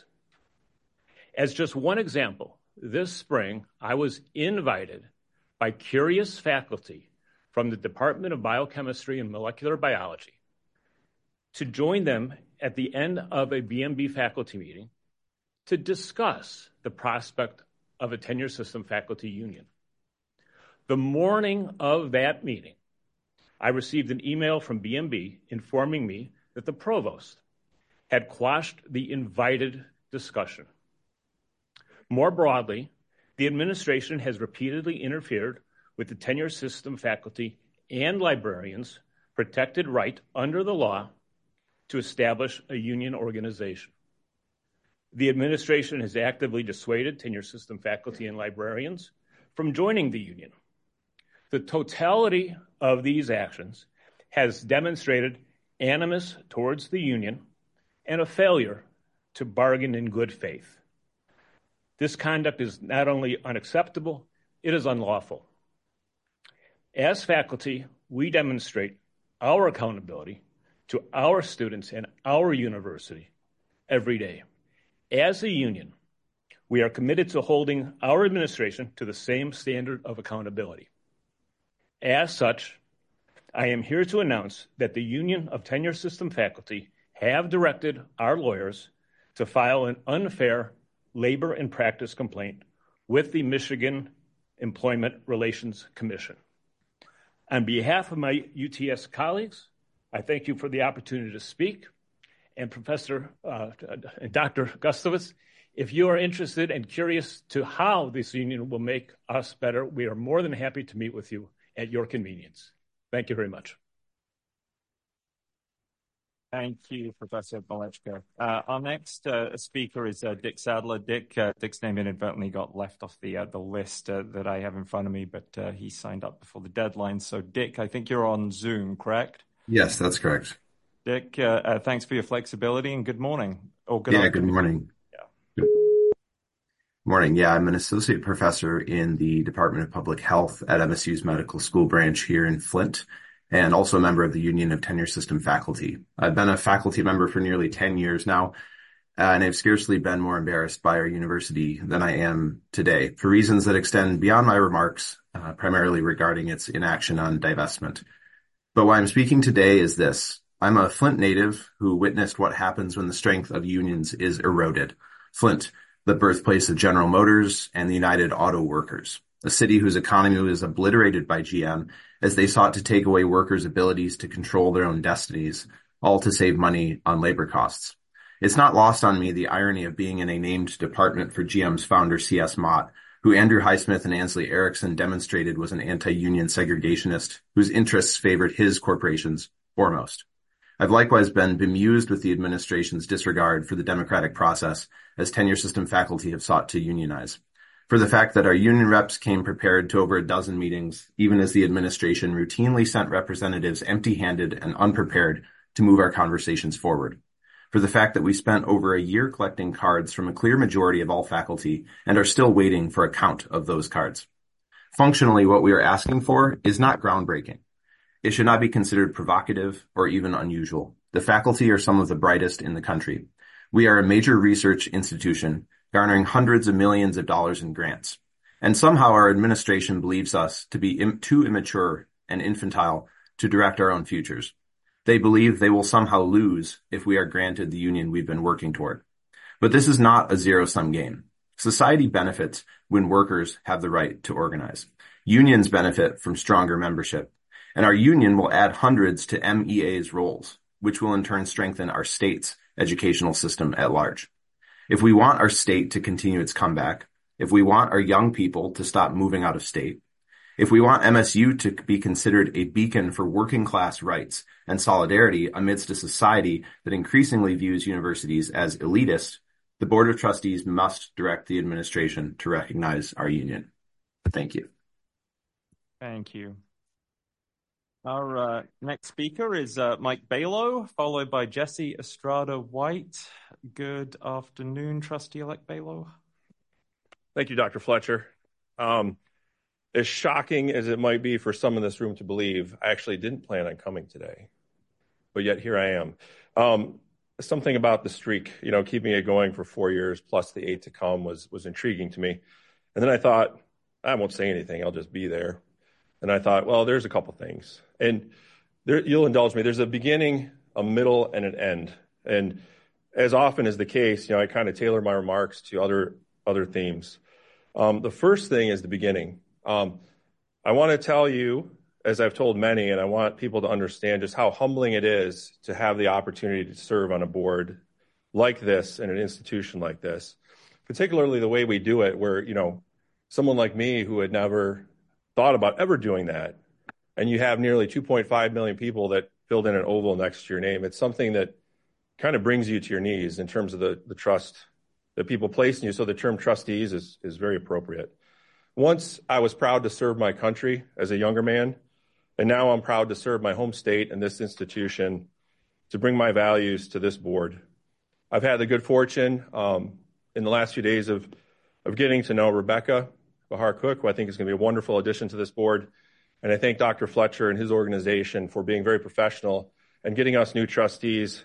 As just one example, this spring, I was invited by curious faculty from the Department of Biochemistry and Molecular Biology to join them at the end of a B M B faculty meeting to discuss the prospect of a tenure system faculty union. The morning of that meeting, I received an email from B M B informing me that the provost had quashed the invited discussion. More broadly, the administration has repeatedly interfered with the tenure system faculty and librarians' protected right under the law to establish a union organization. The administration has actively dissuaded tenure system faculty and librarians from joining the union. The totality of these actions has demonstrated animus towards the union and a failure to bargain in good faith. This conduct is not only unacceptable, it is unlawful. As faculty, we demonstrate our accountability to our students and our university every day. As a union, we are committed to holding our administration to the same standard of accountability. As such, I am here to announce that the Union of Tenure System Faculty have directed our lawyers to file an unfair labor and practice complaint with the Michigan Employment Relations Commission. On behalf of my U T S colleagues, I thank you for the opportunity to speak. And Professor uh, Doctor Gustowitz, if you are interested and curious to how this union will make us better, we are more than happy to meet with you at your convenience. Thank you very much. Thank you, Professor Malechka. Uh, our next uh, speaker is uh, Dick Sadler. Dick, uh, Dick's name inadvertently got left off the uh, the list uh, that I have in front of me, but uh, he signed up before the deadline. So, Dick, I think you're on Zoom, correct? Yes, that's correct. Dick, uh, uh, thanks for your flexibility and good morning. Or good yeah, afternoon. good morning. Yeah. Good morning. Yeah, I'm an associate professor in the Department of Public Health at M S U's Medical School branch here in Flint, and also a member of the Union of Tenure System Faculty. I've been a faculty member for nearly ten years now, and I've scarcely been more embarrassed by our university than I am today, for reasons that extend beyond my remarks, uh, primarily regarding its inaction on divestment. But why I'm speaking today is this. I'm a Flint native who witnessed what happens when the strength of unions is eroded. Flint, the birthplace of General Motors and the United Auto Workers, a city whose economy was obliterated by G M as they sought to take away workers' abilities to control their own destinies, all to save money on labor costs. It's not lost on me the irony of being in a named department for G M's founder C S Mott, who Andrew Highsmith and Ansley Erickson demonstrated was an anti-union segregationist whose interests favored his corporations foremost. I've likewise been bemused with the administration's disregard for the democratic process as tenure system faculty have sought to unionize. For the fact that our union reps came prepared to over a dozen meetings, even as the administration routinely sent representatives empty-handed and unprepared to move our conversations forward. For the fact that we spent over a year collecting cards from a clear majority of all faculty and are still waiting for a count of those cards. Functionally, what we are asking for is not groundbreaking. It should not be considered provocative or even unusual. The faculty are some of the brightest in the country. We are a major research institution garnering hundreds of millions of dollars in grants. And somehow our administration believes us to be im- too immature and infantile to direct our own futures. They believe they will somehow lose if we are granted the union we've been working toward. But this is not a zero-sum game. Society benefits when workers have the right to organize. Unions benefit from stronger membership. And our union will add hundreds to M E A's roles, which will in turn strengthen our state's educational system at large. If we want our state to continue its comeback, if we want our young people to stop moving out of state, if we want M S U to be considered a beacon for working class rights and solidarity amidst a society that increasingly views universities as elitist, the Board of Trustees must direct the administration to recognize our union. Thank you. Thank you. Our uh, next speaker is uh, Mike Balow, followed by Jesse Estrada White. Good afternoon, Trustee-elect Balow. Thank you, Doctor Fletcher. Um, as shocking as it might be for some in this room to believe, I actually didn't plan on coming today, but yet here I am. Um, something about the streak, you know, keeping it going for four years plus the eight to come was was intriguing to me. And then I thought, I won't say anything, I'll just be there. And I thought, well, there's a couple things. And there, you'll indulge me, there's a beginning, a middle, and an end. And as often is the case, you know, I kind of tailor my remarks to other other themes. Um, the first thing is the beginning. Um, I want to tell you, as I've told many, and I want people to understand just how humbling it is to have the opportunity to serve on a board like this in an institution like this, particularly the way we do it, where, you know, someone like me who had never thought about ever doing that, and you have nearly two point five million people that filled in an oval next to your name. It's something that kind of brings you to your knees in terms of the, the trust that people place in you. So the term trustees is, is very appropriate. Once I was proud to serve my country as a younger man, and now I'm proud to serve my home state and this institution to bring my values to this board. I've had the good fortune um, in the last few days of, of getting to know Rebecca Bahar Cook, who I think is going to be a wonderful addition to this board. And I thank Doctor Fletcher and his organization for being very professional and getting us new trustees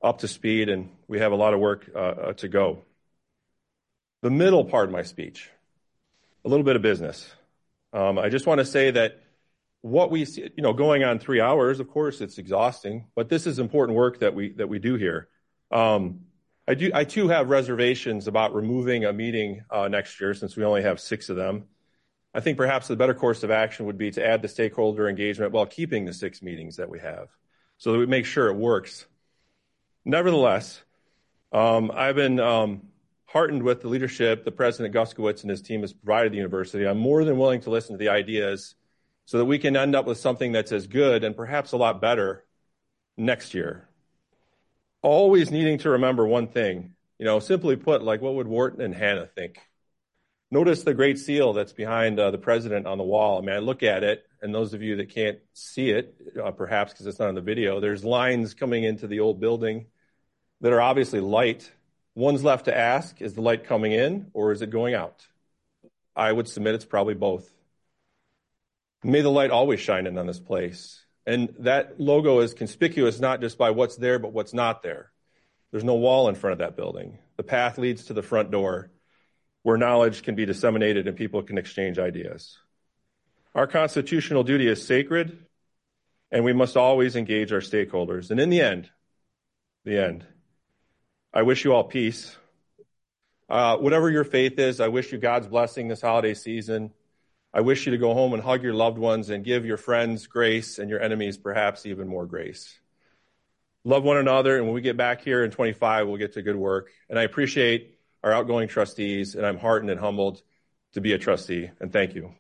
up to speed, and we have a lot of work uh, uh, to go. The middle part of my speech, a little bit of business. Um, I just want to say that what we see, you know, going on three hours, of course, it's exhausting, but this is important work that we that we do here. Um, I do, I too have reservations about removing a meeting uh, next year since we only have six of them. I think perhaps the better course of action would be to add the stakeholder engagement while keeping the six meetings that we have, so that we make sure it works. Nevertheless, um, I've been um, heartened with the leadership that President Guskiewicz and his team has provided the university. I'm more than willing to listen to the ideas so that we can end up with something that's as good and perhaps a lot better next year. Always needing to remember one thing, you know, simply put, like what would Wharton and Hannah think? Notice the great seal that's behind uh, the president on the wall. I mean, I look at it, and those of you that can't see it, uh, perhaps because it's not on the video, there's lines coming into the old building that are obviously light. One's left to ask, is the light coming in or is it going out? I would submit it's probably both. May the light always shine in on this place. And that logo is conspicuous not just by what's there, but what's not there. There's no wall in front of that building. The path leads to the front door where knowledge can be disseminated and people can exchange ideas. Our constitutional duty is sacred, and we must always engage our stakeholders. And in the end, the end, I wish you all peace. Uh, whatever your faith is, I wish you God's blessing this holiday season. I wish you to go home and hug your loved ones and give your friends grace and your enemies perhaps even more grace. Love one another, and when we get back here in twenty-five, we'll get to good work. And I appreciate our outgoing trustees, and I'm heartened and humbled to be a trustee. And thank you.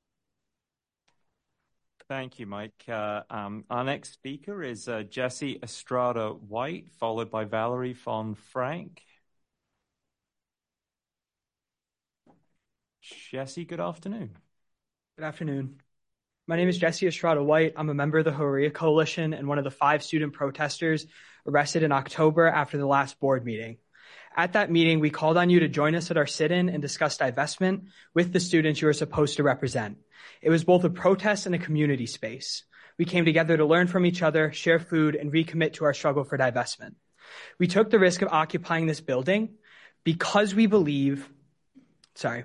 Thank you, Mike. Uh, um, our next speaker is uh, Jessie Estrada White, followed by Valerie von Frank. Jessie, good afternoon. Good afternoon. My name is Jessie Estrada White. I'm a member of the Horia Coalition and one of the five student protesters arrested in October after the last board meeting. At that meeting, we called on you to join us at our sit-in and discuss divestment with the students you are supposed to represent. It was both a protest and a community space. We came together to learn from each other, share food, and recommit to our struggle for divestment. We took the risk of occupying this building because we believe, sorry,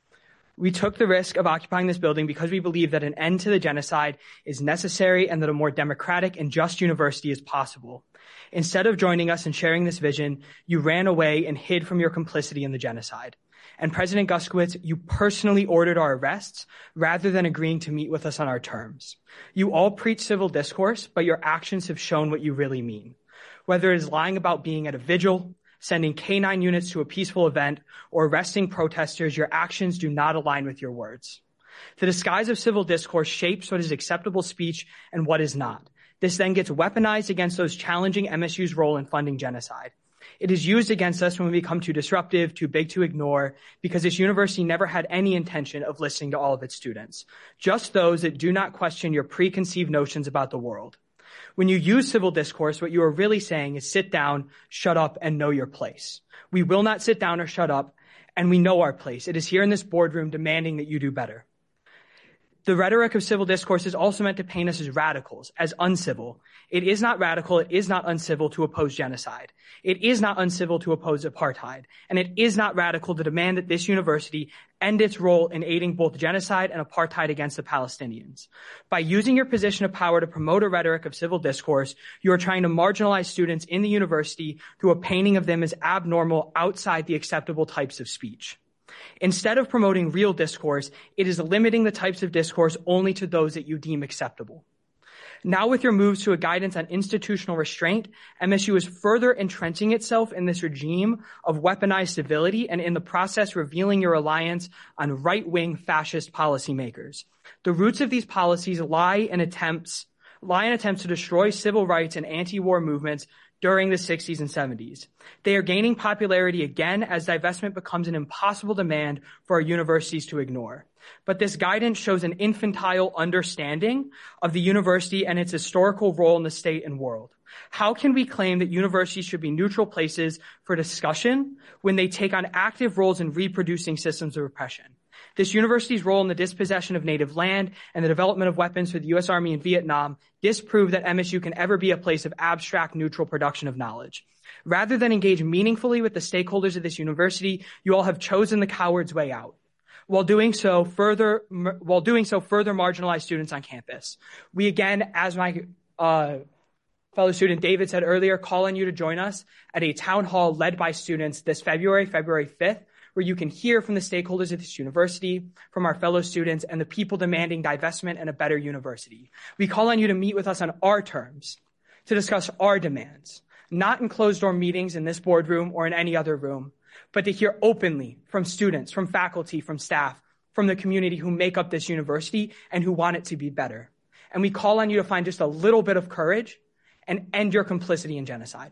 We took the risk of occupying this building because we believe that an end to the genocide is necessary and that a more democratic and just university is possible. Instead of joining us and sharing this vision, you ran away and hid from your complicity in the genocide. And President Guskiewicz, you personally ordered our arrests rather than agreeing to meet with us on our terms. You all preach civil discourse, but your actions have shown what you really mean. Whether it is lying about being at a vigil, sending K nine units to a peaceful event, or arresting protesters, your actions do not align with your words. The disguise of civil discourse shapes what is acceptable speech and what is not. This then gets weaponized against those challenging M S U's role in funding genocide. It is used against us when we become too disruptive, too big to ignore, because this university never had any intention of listening to all of its students, just those that do not question your preconceived notions about the world. When you use civil discourse, what you are really saying is sit down, shut up, and know your place. We will not sit down or shut up, and we know our place. It is here in this boardroom demanding that you do better. The rhetoric of civil discourse is also meant to paint us as radicals, as uncivil. It is not radical, it is not uncivil to oppose genocide. It is not uncivil to oppose apartheid. And it is not radical to demand that this university end its role in aiding both genocide and apartheid against the Palestinians. By using your position of power to promote a rhetoric of civil discourse, you are trying to marginalize students in the university through a painting of them as abnormal outside the acceptable types of speech. Instead of promoting real discourse, it is limiting the types of discourse only to those that you deem acceptable. Now with your moves to a guidance on institutional restraint, M S U is further entrenching itself in this regime of weaponized civility and in the process revealing your reliance on right-wing fascist policymakers. The roots of these policies lie in attempts, lie in attempts to destroy civil rights and anti-war movements during the sixties and seventies. They are gaining popularity again as divestment becomes an impossible demand for our universities to ignore. But this guidance shows an infantile understanding of the university and its historical role in the state and world. How can we claim that universities should be neutral places for discussion when they take on active roles in reproducing systems of repression? This university's role in the dispossession of native land and the development of weapons for the U S Army in Vietnam disprove that M S U can ever be a place of abstract, neutral production of knowledge. Rather than engage meaningfully with the stakeholders of this university, you all have chosen the coward's way out. While doing so, further while doing so, further marginalize students on campus. We again, as my uh, fellow student David said earlier, call on you to join us at a town hall led by students this February, February fifth, where you can hear from the stakeholders of this university, from our fellow students, and the people demanding divestment and a better university. We call on you to meet with us on our terms, to discuss our demands, not in closed-door meetings in this boardroom or in any other room, but to hear openly from students, from faculty, from staff, from the community who make up this university and who want it to be better. And we call on you to find just a little bit of courage and end your complicity in genocide.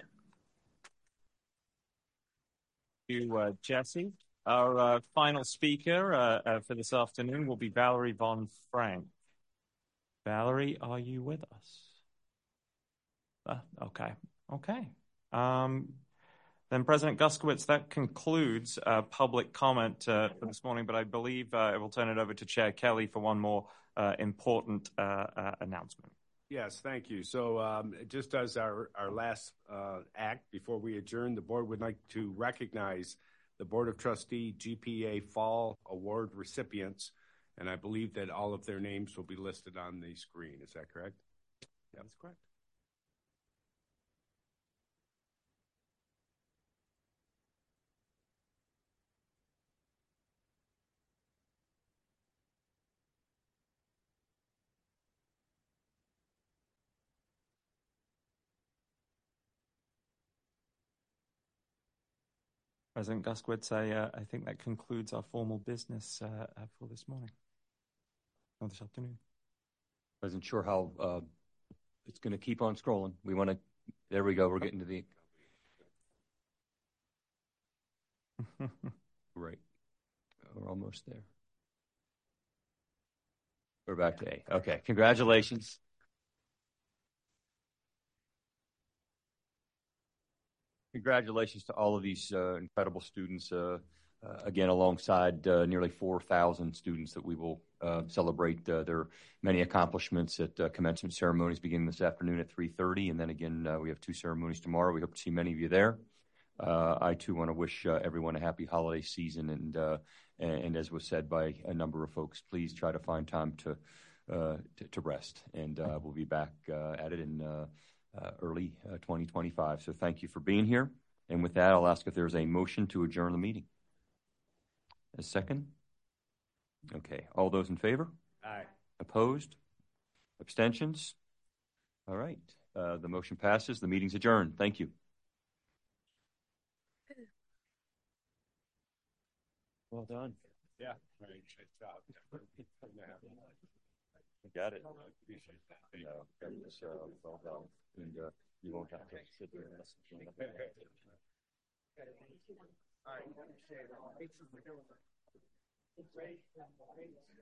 Thank you, uh, Jesse. Our uh, final speaker uh, uh, for this afternoon will be Valerie von Frank. Valerie, are you with us? Uh, okay, okay. Um, then President Guskowitz, that concludes uh, public comment uh, for this morning, but I believe uh, I will turn it over to Chair Kelly for one more uh, important uh, uh, announcement. Yes, thank you. So um, just as our, our last uh, act before we adjourn, the board would like to recognize the Board of Trustee G P A Fall Award recipients, and I believe that all of their names will be listed on the screen. Is that correct? Yeah, that's correct. President Guskowitz, I, uh, I think that concludes our formal business uh, uh, for this morning, or this afternoon. I wasn't sure how uh, it's going to keep on scrolling. We want to, there we go, we're getting to the, right, we're almost there. We're back to A. Okay, congratulations. Congratulations to all of these uh, incredible students, uh, uh, again, alongside uh, nearly four thousand students that we will uh, celebrate uh, their many accomplishments at uh, commencement ceremonies beginning this afternoon at three thirty. And then again, uh, we have two ceremonies tomorrow. We hope to see many of you there. Uh, I, too, want to wish uh, everyone a happy holiday season. And, uh, and, and as was said by a number of folks, please try to find time to, uh, to, to rest. And uh, we'll be back uh, at it in uh, Uh, early uh, twenty twenty-five. So thank you for being here. And with that, I'll ask if there's a motion to adjourn the meeting. A second? Okay. All those in favor? Aye. Opposed? Abstentions? All right. Uh, the motion passes. The meeting's adjourned. Thank you. Well done. Yeah. Great job. Got it. No, got this, uh, well done. And uh, you won't have to sit there and listen to it. All right.